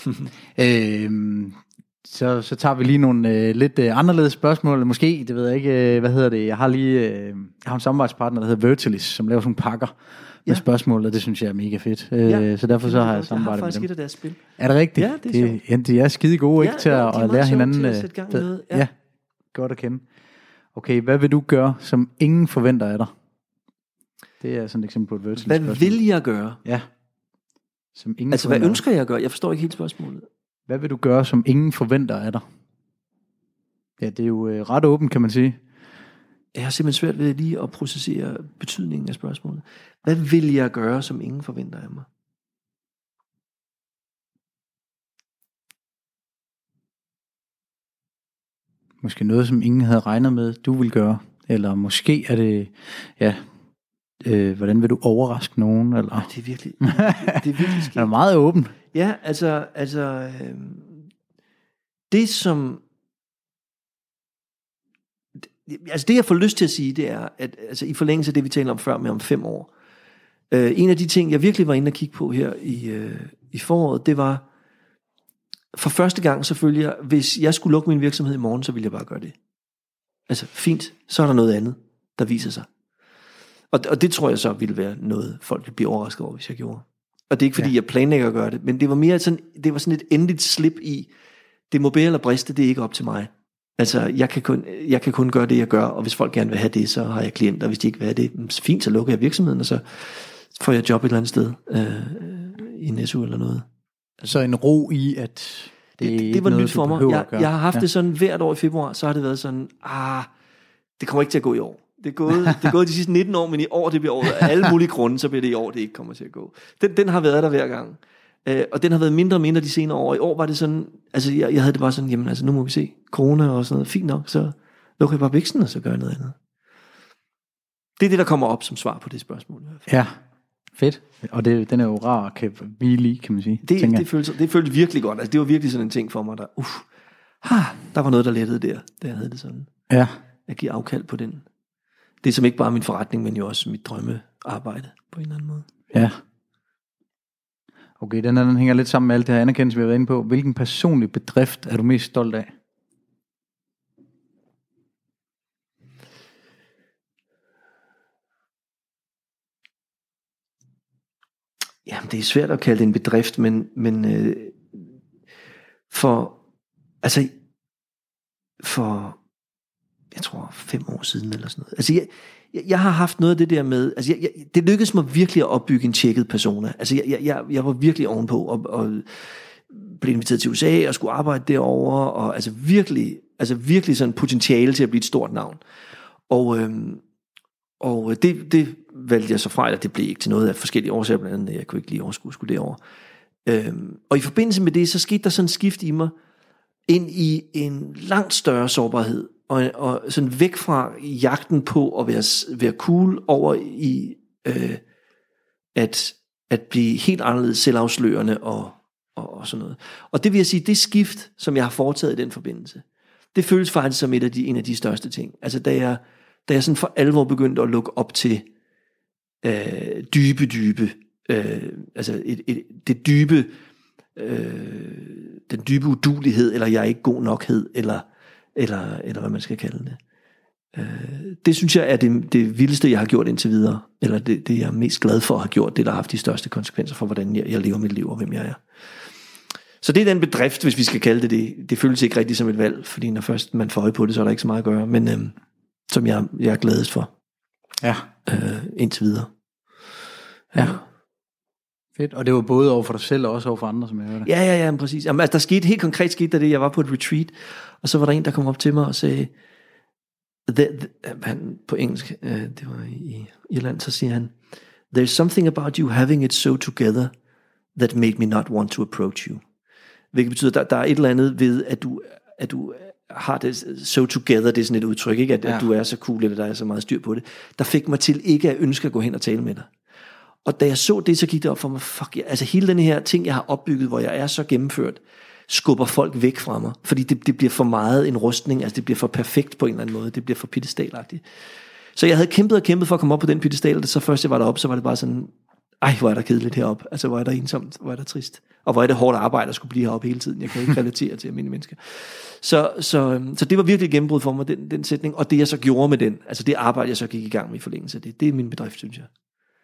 Så tager vi lige nogle lidt anderledes spørgsmål. Måske, det ved jeg ikke, Jeg har en samarbejdspartner, der hedder Vertalis, som laver sådan nogle pakker med spørgsmålet, det synes jeg er mega fedt. Så derfor så har jeg samarbejdet med dem. Jeg har faktisk et af deres spil. Er det rigtigt? Ja, det er de er skide gode, ikke, til at lære hinanden. Til at sætte gang i noget. Ja, godt at kende. Okay, hvad vil du gøre, som ingen forventer af dig? Det er sådan et eksempel på et virtual spørgsmål. Hvad vil jeg gøre? Ja. Som ingen altså, hvad ønsker jeg at gøre? Jeg forstår ikke helt spørgsmålet. Hvad vil du gøre, som ingen forventer af dig? Ja, det er jo ret åbent, kan man sige. Jeg har simpelthen svært ved lige at processere betydningen af spørgsmålet. Hvad vil jeg gøre, som ingen forventer af mig? Måske noget, som ingen havde regnet med, du vil gøre. Eller måske er det, hvordan vil du overraske nogen? Eller? Det er virkelig skægt. Det er meget åben. Ja, det som... Altså det jeg får lyst til at sige, det er, at altså, i forlængelse af det, vi talte om før med om 5 år, en af de ting, jeg virkelig var inde og kigge på her i foråret, det var, for første gang selvfølgelig, hvis jeg skulle lukke min virksomhed i morgen, så ville jeg bare gøre det. Altså fint, så er der noget andet, der viser sig. Og det tror jeg så ville være noget, folk ville blive overrasket over, hvis jeg gjorde. Og det er ikke fordi, jeg planlægger at gøre det, men det var mere sådan, det var sådan et endeligt slip i, det må bære eller briste, det er ikke op til mig. Altså, jeg kan kun gøre det, jeg gør, og hvis folk gerne vil have det, så har jeg klienter, og hvis de ikke vil have det, fint, så lukker jeg virksomheden, og så får jeg job et eller andet sted, i Netto eller noget. Så en ro i, at det var nyt for mig. Jeg har haft det sådan hvert år i februar, så har det været sådan, det kommer ikke til at gå i år. Det er gået de sidste 19 år, men i år, det bliver året. Af alle mulige grunde, så bliver det i år, det ikke kommer til at gå. Den har været der hver gang. Og den har været mindre og mindre de senere år. I år var det sådan, altså jeg havde det bare sådan, jamen altså nu må vi se, corona og sådan noget, fint nok, så lukker jeg bare biksen, og så gør jeg noget andet. Det er det, der kommer op som svar på det spørgsmål. Ja, fedt. Og den er jo rar og kan hvile i, kan man sige. Det føltes virkelig godt. Altså det var virkelig sådan en ting for mig, der var noget, der lettede der jeg havde det sådan. Ja. Jeg giver afkald på den. Det er som ikke bare min forretning, men jo også mit drømmearbejde på en eller anden måde. Ja. Okay, den hænger lidt sammen med alt det her anerkendelse, vi har været inde på. Hvilken personlig bedrift er du mest stolt af? Jamen, det er svært at kalde det en bedrift, men for jeg tror 5 år siden eller sådan noget. Altså jeg har haft noget af det der med, altså det lykkedes mig virkelig at opbygge en tjekket persona. Altså jeg var virkelig ovenpå og blev inviteret til USA og skulle arbejde derovre, og altså virkelig sådan potentiale til at blive et stort navn. Og det valgte jeg så fra, at det blev ikke til noget af forskellige årsager, blandt andet jeg kunne ikke lige overskue skulle derover. Og i forbindelse med det, så skete der sådan en skift i mig ind i en langt større sårbarhed, og sådan væk fra jagten på at være cool over i at blive helt anderledes selvafslørende og sådan noget. Og det vil jeg sige, det skift, som jeg har foretaget i den forbindelse, det føles faktisk som en af de største ting. Altså da jeg sådan for alvor begyndte at lukke op til dybe altså det dybe den dybe uduelighed, eller jeg er ikke god nokhed, eller hvad man skal kalde det. Det synes jeg er det vildeste, jeg har gjort indtil videre, eller det jeg er mest glad for at have gjort, det der har haft de største konsekvenser for, hvordan jeg lever mit liv, og hvem jeg er. Så det er den bedrift, hvis vi skal kalde det. Det føles ikke rigtigt som et valg, fordi når først man får øje på det, så er der ikke så meget at gøre, men som jeg er gladest for. Ja. Indtil videre. Ja. Fedt. Og det var både over for dig selv og også over for andre, som jeg hørte. Ja, præcis. Jamen, altså, der skete helt konkret det, jeg var på et retreat, og så var der en, der kom op til mig og sagde, han på engelsk, det var i Irland, så siger han, "There's something about you having it so together that made me not want to approach you." Hvilket betyder, der er et eller andet ved, at du har det so together, det er sådan et udtryk, ikke? At du er så cool, eller der er så meget styr på det, der fik mig til ikke at ønske at gå hen og tale med dig. Og da jeg så det, så gik det op for mig, altså hele den her ting, jeg har opbygget, hvor jeg er så gennemført, skubber folk væk fra mig. Fordi det bliver for meget en rustning, altså det bliver for perfekt på en eller anden måde, det bliver for piedestalagtigt. Så jeg havde kæmpet for at komme op på den piedestal, og så først jeg var deroppe, så var det bare sådan, hvor er der kedeligt heroppe, altså hvor er der ensomt, hvor er der trist, og hvor er det hårdt arbejde at skulle blive heroppe hele tiden, jeg kan ikke relatere til almindelige mennesker. Så det var virkelig et gennembrud for mig, den sætning, og det jeg så gjorde med den, altså det arbejde jeg så gik i gang med i forlængelse af det er min bedrift, synes jeg. Det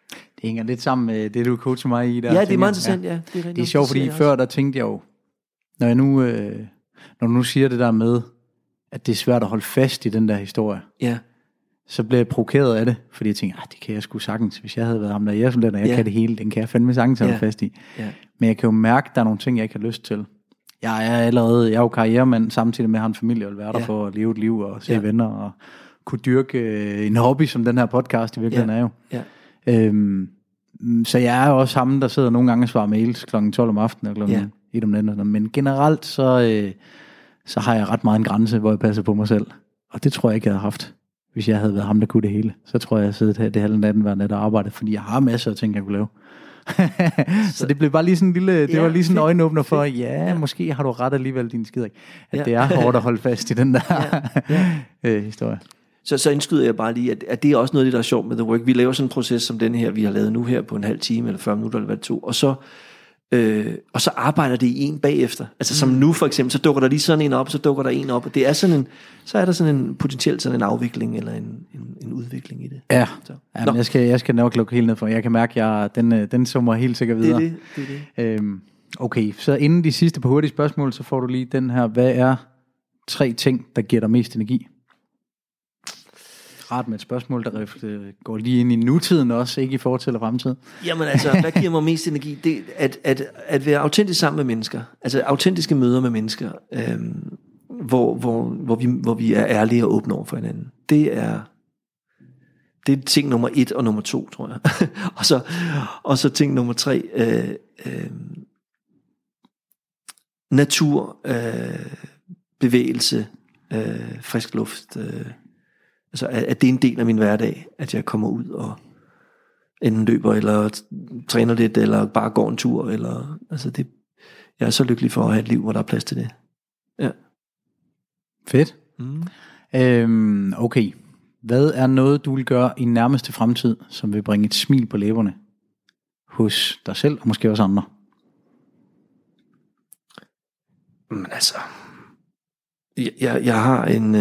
hænger lidt sammen med det, du coacher mig i. Der, Ja, det er meget interessant, ja. Det er sjovt, fordi før der tænkte jeg jo, når du nu siger det der med, at det er svært at holde fast i den der historie, ja. så blev jeg provokeret af det, fordi jeg tænkte, det kan jeg sgu sagtens, hvis jeg havde været ham der Jægersoldaten, og jeg kan det hele, den kan jeg fandme sagtens holde fast i. Ja. Men jeg kan jo mærke, at der er nogle ting, jeg ikke har lyst til. Jeg er jo karrieremand, samtidig med at have en familie, og være der for at leve et liv, og se venner, og kunne dyrke en hobby, som den her podcast i virkeligheden er jo. Ja. Så jeg er også ham, der sidder nogle gange og svarer mails kl. 12 om aftenen, og kl. 1 om natten. Men generelt, så har jeg ret meget en grænse, hvor jeg passer på mig selv. Og det tror jeg ikke, jeg havde haft, hvis jeg havde været ham, der kunne det hele. Så tror jeg, jeg siddet her det halve natten hver nat og arbejdet, fordi jeg har masser af ting, jeg kunne lave. Så det blev bare lige sådan en lille, det var lige sådan en øjenåbner for, måske har du ret alligevel, din skider, at det er hårdt at holde fast i den der historie. Så indskyder jeg bare lige, at det er også noget af det, der er sjovt med The Work. Vi laver sådan en proces som den her, vi har lavet nu her på en halv time, eller 40 minutter, eller hvad det tog, og så arbejder det i en bagefter. Altså som nu for eksempel, så dukker der lige sådan en op, så dukker der en op, og det er så er der sådan en potentielt sådan en afvikling, eller en udvikling i det. Ja, men jeg skal nok lukke helt ned for. Jeg kan mærke, at den summer helt sikkert videre. Det er det. Okay, så inden de sidste på hurtige spørgsmål, så får du lige den her. Hvad er 3 ting, der giver dig mest energi? Ret med et spørgsmål, der går lige ind i nutiden også, ikke i fortid eller fremtid. Jamen altså, hvad giver mig mest energi? Det at være autentisk sammen med mennesker. Altså autentiske møder med mennesker, hvor vi er ærlige og åbne over for hinanden. Det er ting nummer 1 og nummer 2, tror jeg. og så ting nummer 3, natur, bevægelse, frisk luft. Altså, at det er en del af min hverdag, at jeg kommer ud og enten løber, eller træner lidt, eller bare går en tur, eller, altså det, jeg er så lykkelig for at have et liv, hvor der er plads til det. Ja. Fedt. Okay. Hvad er noget, du vil gøre i nærmeste fremtid, som vil bringe et smil på læberne hos dig selv, og måske også andre? Men altså, jeg har en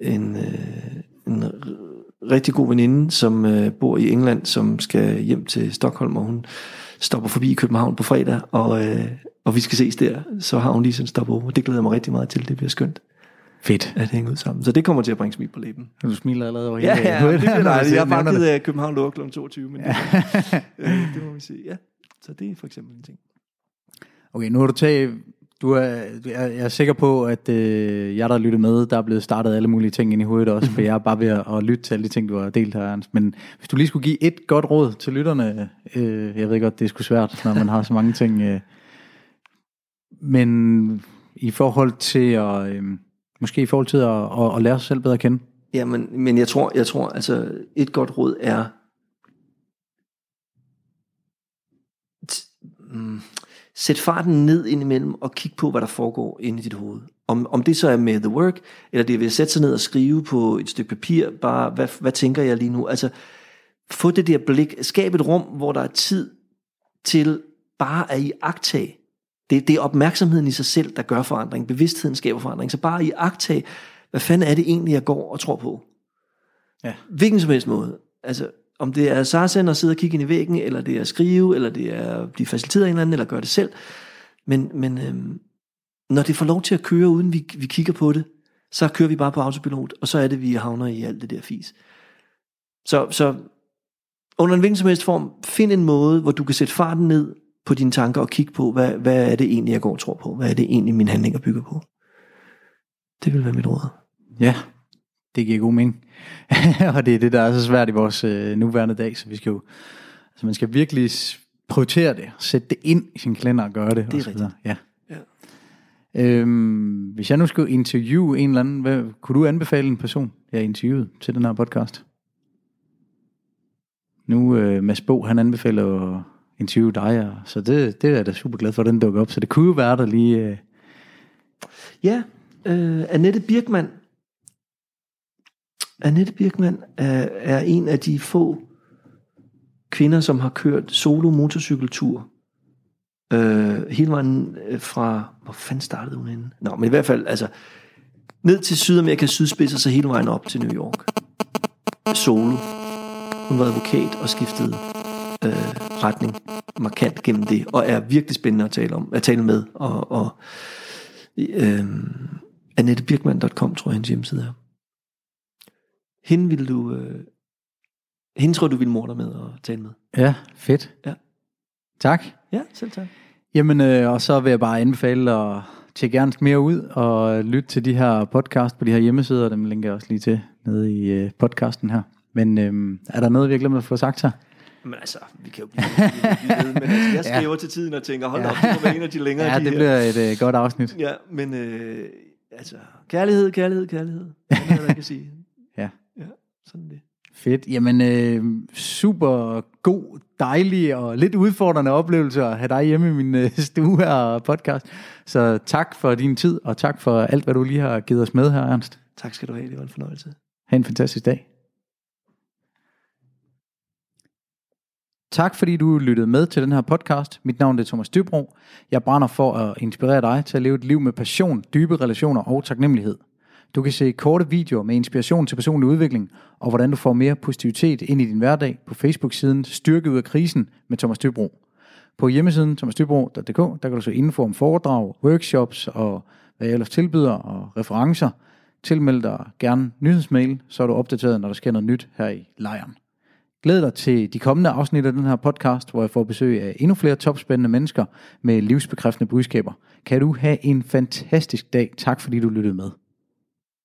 rigtig god veninde, som bor i England, som skal hjem til Stockholm, og hun stopper forbi i København på fredag, og vi skal ses der. Så har hun lige sådan stopover. Det glæder jeg mig rigtig meget til. Det bliver skønt. Fedt. At hænge ud sammen. Så det kommer til at bringe smil på læben. Du smiler allerede over hele. Ja, det bliver dejligt. Jeg er bare ked af, at København lukker kl. 22, men det må vi se. Ja, så det er for eksempel en ting. Okay, nu har du taget... Jeg er sikker på, at jeg, der lytter med, der er blevet startet alle mulige ting ind i hovedet også, for jeg er bare ved at lytte til alle de ting, du har delt her, Ernst. Men hvis du lige skulle give et godt råd til lytterne, jeg ved godt, det er sgu svært, når man har så mange ting, men i forhold til måske i forhold til at lære sig selv bedre at kende. Ja, men jeg tror, altså et godt råd er, sæt farten ned indimellem og kig på, hvad der foregår inde i dit hoved. Om det så er med The Work, eller det er ved at sætte sig ned og skrive på et stykke papir, bare hvad tænker jeg lige nu? Altså, få det der blik, skab et rum, hvor der er tid til bare at iagttage. Det er opmærksomheden i sig selv, der gør forandring. Bevidstheden skaber forandring. Så bare iagttage, hvad fanden er det egentlig, jeg går og tror på? Ja. Hvilken som helst måde. Altså, om det er Sarsen og sidde og kigge ind i væggen, eller det er at skrive, eller det er at blive faciliteret af en eller anden, eller gøre det selv. Men når det får lov til at køre, uden vi kigger på det, så kører vi bare på autopilot, og så er det, vi havner i alt det der fis. Så under en hvilken som helst form, find en måde, hvor du kan sætte farten ned på dine tanker, og kigge på, hvad er det egentlig, jeg går og tror på? Hvad er det egentlig, mine handlinger bygger på? Det vil være mit råd. Ja, det giver god mening. Og det er det, der er så svært i vores nuværende dag, så vi skal jo, altså man skal virkelig prioritere det, sætte det ind i sin kalender og gøre det. Det er rigtigt. Ja. Hvis jeg nu skulle interviewe en eller anden, kunne du anbefale en person, jeg har interviewet til den her podcast? Nu Mads Bo, han anbefaler at interviewe dig, så det er jeg da super glad for, at den dukker op. Så det kunne jo være der lige... Ja, Annette Birkmann. Annette Birkmann er en af de få kvinder, som har kørt solo motorcykeltur hele vejen fra... Hvor fanden startede hun henne? Nå, men i hvert fald, altså ned til Sydamerikas sydspids, og så hele vejen op til New York. Solo. Hun var advokat og skiftede retning markant gennem det, og er virkelig spændende at tale med, og AnnetteBirkmann.com tror jeg hendes hjemmeside er. Hende tror du ville morde dig med at tale med. Ja, fedt. Ja. Tak. Ja, selv tak. Jamen, og så vil jeg bare anbefale at tjekke gerne mere ud og lytte til de her podcast på de her hjemmesider. Dem linker jeg også lige til nede i podcasten her. Men er der noget, vi har glemt at få sagt her? Men altså, vi kan jo blive ved, men altså, jeg skriver til tiden og tænker, hold op, det må være en af de længere. Ja, det bliver et godt afsnit. Ja, men altså, kærlighed. Det er noget, jeg kan sige. Ja, sådan det. Fedt. Jamen, super god, dejlig og lidt udfordrende oplevelse at have dig hjemme i min stue her og podcast. Så tak for din tid, og tak for alt, hvad du lige har givet os med her, Ernst. Tak skal du have, det var en fornøjelse. Ha' en fantastisk dag. Tak fordi du lyttede med til den her podcast. Mit navn er Thomas Dybro. Jeg brænder for at inspirere dig til at leve et liv med passion, dybe relationer og taknemmelighed. Du kan se korte videoer med inspiration til personlig udvikling, og hvordan du får mere positivitet ind i din hverdag på Facebook-siden Styrke ud af krisen med Thomas Dybro. På hjemmesiden thomasdybro.dk, der kan du se info om foredrag, workshops og hvad jeg ellers tilbyder og referencer. Tilmeld dig gerne nyhedsmail, så er du opdateret, når der sker noget nyt her i lejren. Glæd dig til de kommende afsnit af den her podcast, hvor jeg får besøg af endnu flere topspændende mennesker med livsbekræftende budskaber. Kan du have en fantastisk dag. Tak fordi du lyttede med.